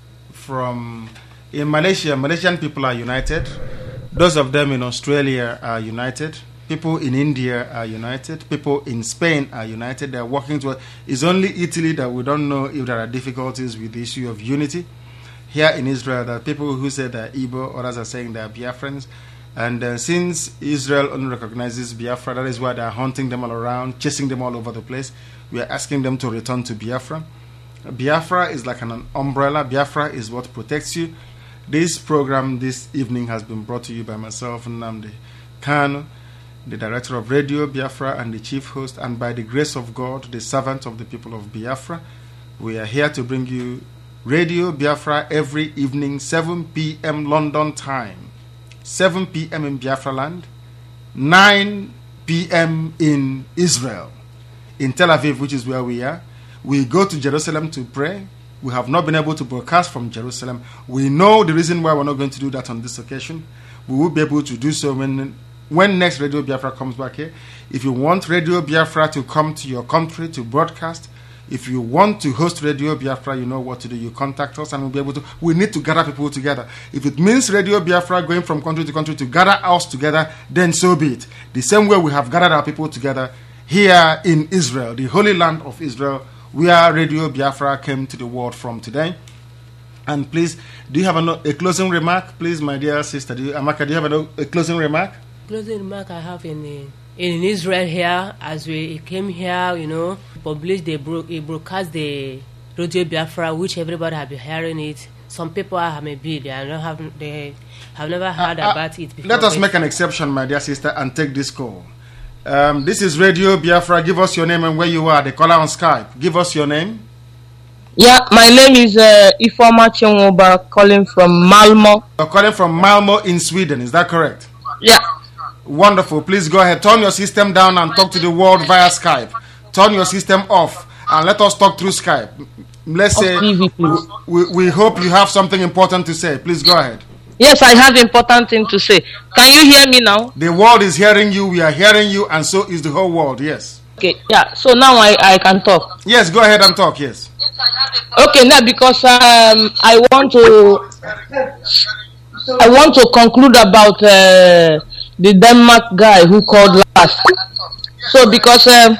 from in Malaysia? Malaysian people are united. Those of them in Australia are united. People in India are united. People in Spain are united. They are working towards. It's only Italy that we don't know if there are difficulties with the issue of unity. Here in Israel, there are people who say they're Igbo, others are saying they're Biafrans. And uh, since Israel only recognizes Biafra, that is why they are hunting them all around, chasing them all over the place. We are asking them to return to Biafra. Biafra is like an umbrella. Biafra is what protects you. This program this evening has been brought to you by myself, Nnamdi Kanu, the director of Radio Biafra and the chief host, and by the grace of God, the servant of the people of Biafra. We are here to bring you Radio Biafra every evening, seven p.m. London time, seven p.m. in Biafra land, nine p.m. in Israel, in Tel Aviv, which is where we are. We go to Jerusalem to pray. We have not been able to broadcast from Jerusalem. We know the reason why we're not going to do that on this occasion. We will be able to do so when when next Radio Biafra comes back here. If you want Radio Biafra to come to your country to broadcast, if you want to host Radio Biafra, you know what to do. You contact us and we'll be able to. We need to gather people together. If it means Radio Biafra going from country to country to gather us together, then so be it. The same way we have gathered our people together here in Israel, the Holy Land of Israel, where Radio Biafra came to the world from today. And please, do you have a, a closing remark? Please, my dear sister, do you, Amaka, do you have a, a closing remark? Closing remark I have in uh, in Israel here, as we came here, you know, published, they bro- broadcast the Radio Biafra, which everybody have been hearing it. Some people are maybe they are not have they have never heard uh, about uh, it before. Let us make an exception, my dear sister, and take this call. Um, this is Radio Biafra. Give us your name and where you are. The caller on Skype. Give us your name. Yeah, my name is uh, Ifoma Chenwoba, calling from Malmo. You're calling from Malmo in Sweden. Is that correct? Yeah. Wonderful. Please go ahead. Turn your system down and talk to the world via Skype. Turn your system off and let us talk through Skype. Let's say we, we, we hope you have something important to say. Please go ahead. Yes, I have important thing to say. Can you hear me now? The world is hearing you. We are hearing you, and so is the whole world. Yes. Okay. Yeah. So now I, I can talk. Yes. Go ahead and talk. Yes. Okay. Now because um I want to I want to conclude about uh, the Denmark guy who called last. So because uh,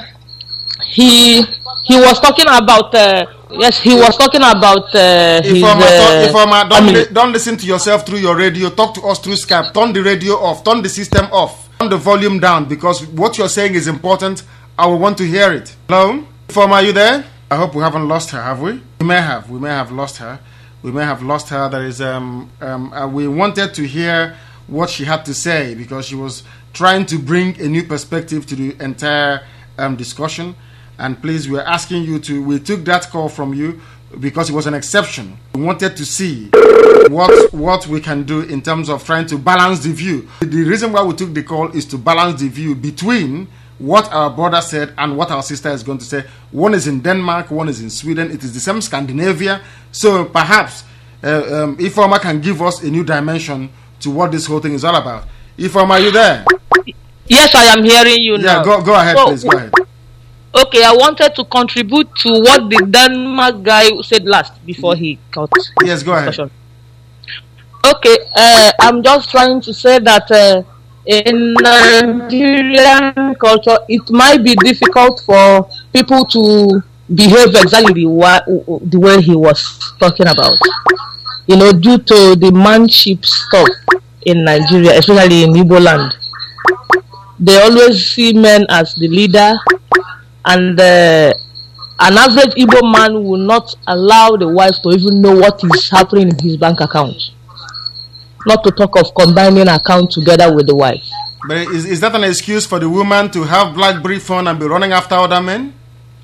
he he was talking about. Uh, Yes, he was talking about uh, his... Ifoma, uh, Ifoma, don't, li- don't listen to yourself through your radio. Talk to us through Skype. Turn the radio off. Turn the system off. Turn the volume down because what you're saying is important. I will want to hear it. Hello? Ifoma, are you there? I hope we haven't lost her, have we? We may have. We may have lost her. We may have lost her. There is... Um, um, uh, we wanted to hear what she had to say because she was trying to bring a new perspective to the entire um, discussion. And please, we are asking you to, we took that call from you because it was an exception. We wanted to see what what we can do in terms of trying to balance the view. The reason why we took the call is to balance the view between what our brother said and what our sister is going to say. One is in Denmark, one is in Sweden. It is the same Scandinavia. So perhaps uh, um, Ifoma can give us a new dimension to what this whole thing is all about. Ifoma, are you there? Yes, I am hearing you yeah, now. Yeah, go, go ahead, so, please, go ahead. Okay, I wanted to contribute to what the Denmark guy said last before he cut. Yes, go ahead. Okay, uh, I'm just trying to say that uh, in Nigerian culture, it might be difficult for people to behave exactly the way, the way he was talking about. You know, due to the manship stuff in Nigeria, especially in Igbo land. They always see men as the leader. And uh, an average Igbo man will not allow the wife to even know what is happening in his bank account. Not to talk of combining account together with the wife. But is, is that an excuse for the woman to have BlackBerry phone and be running after other men?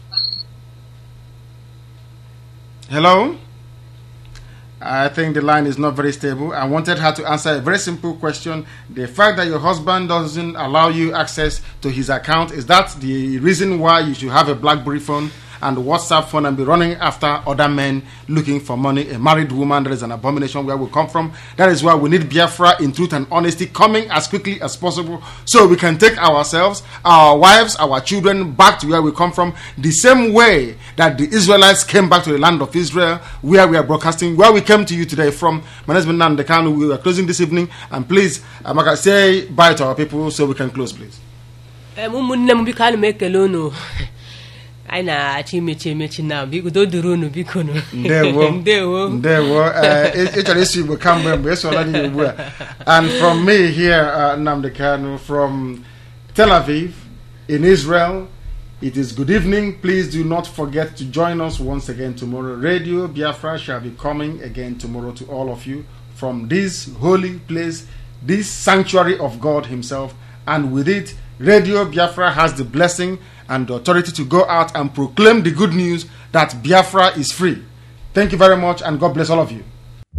Hello? I think the line is not very stable. I wanted her to answer a very simple question. The fact that your husband doesn't allow you access to his account, is that the reason why you should have a BlackBerry phone and WhatsApp phone and be running after other men looking for money. A married woman, that is an abomination where we come from. That is why we need Biafra in truth and honesty coming as quickly as possible so we can take ourselves, our wives, our children back to where we come from, the same way that the Israelites came back to the land of Israel, where we are broadcasting, where we came to you today from. My name is Nnamdi Kanu. We are closing this evening, and please, um, I say bye to our people so we can close, please. ụmụnne m biko ana m ekele unu anyị na-achọ imechi emechi na biko dodoro unu biko nu ndewo ndewo ndewo ị chọrọ isi Igbo kamgbe mgbe esola anyị ugbu a. And from me here, uh, Nnamdi Kanu from Tel Aviv in Israel, it is good evening. Please do not forget to join us once again tomorrow. Radio Biafra shall be coming again tomorrow to all of you from this holy place, this sanctuary of God himself, and with it Radio Biafra has the blessing and the authority to go out and proclaim the good news that Biafra is free. Thank you very much, and God bless all of you.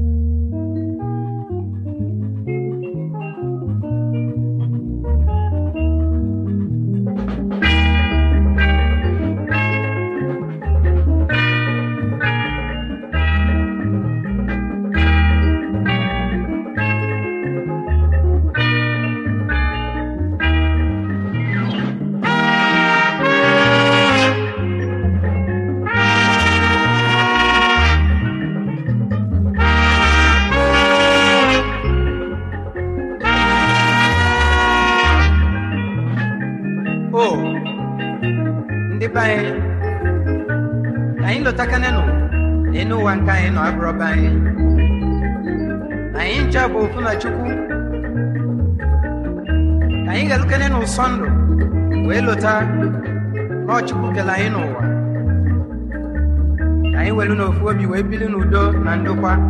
Anyị nchabo ofuna chukwu anyị ga-alụkene n'ụsọ ndụ wee lụta n'ọchukwu kele anyị n'ụwa anyị welu n'ofu obi wee bili n'udo na ndokwa.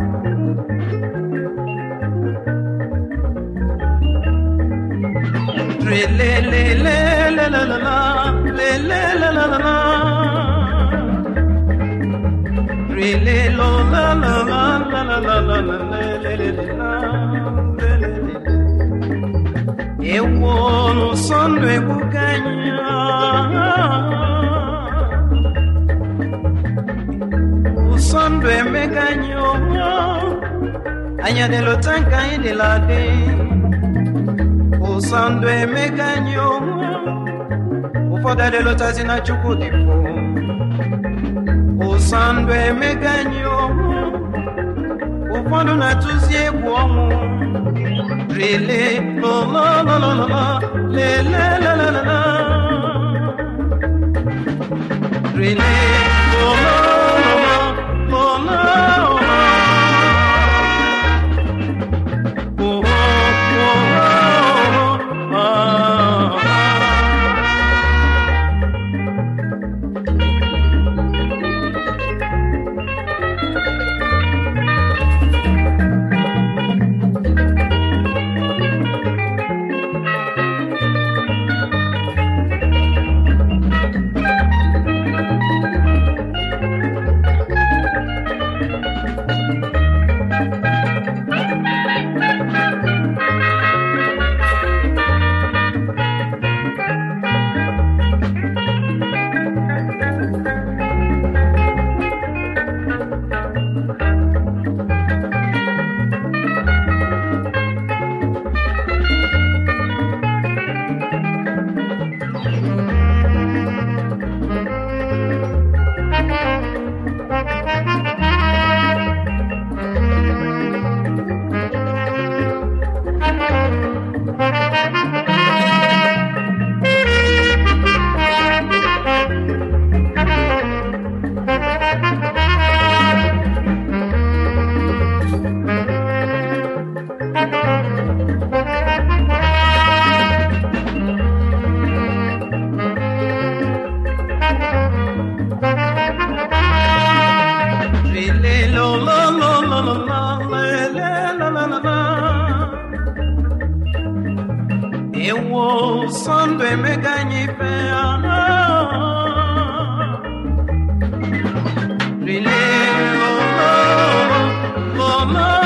Really la la la la la la la la la. Ewo no sondo ebukanya, o sondo emeganyo, anya de lo tanka de la de, o sondo emeganyo, o foda de lo tazina chukudifo. Usando emeganyo ufondo natuzi egwu ọnwụ rele lo lo lo lo lo le le la la la la rele lo lo lo lo lo oh oh oh Ewo sondo emeganyi pe ana Rile lo lo lo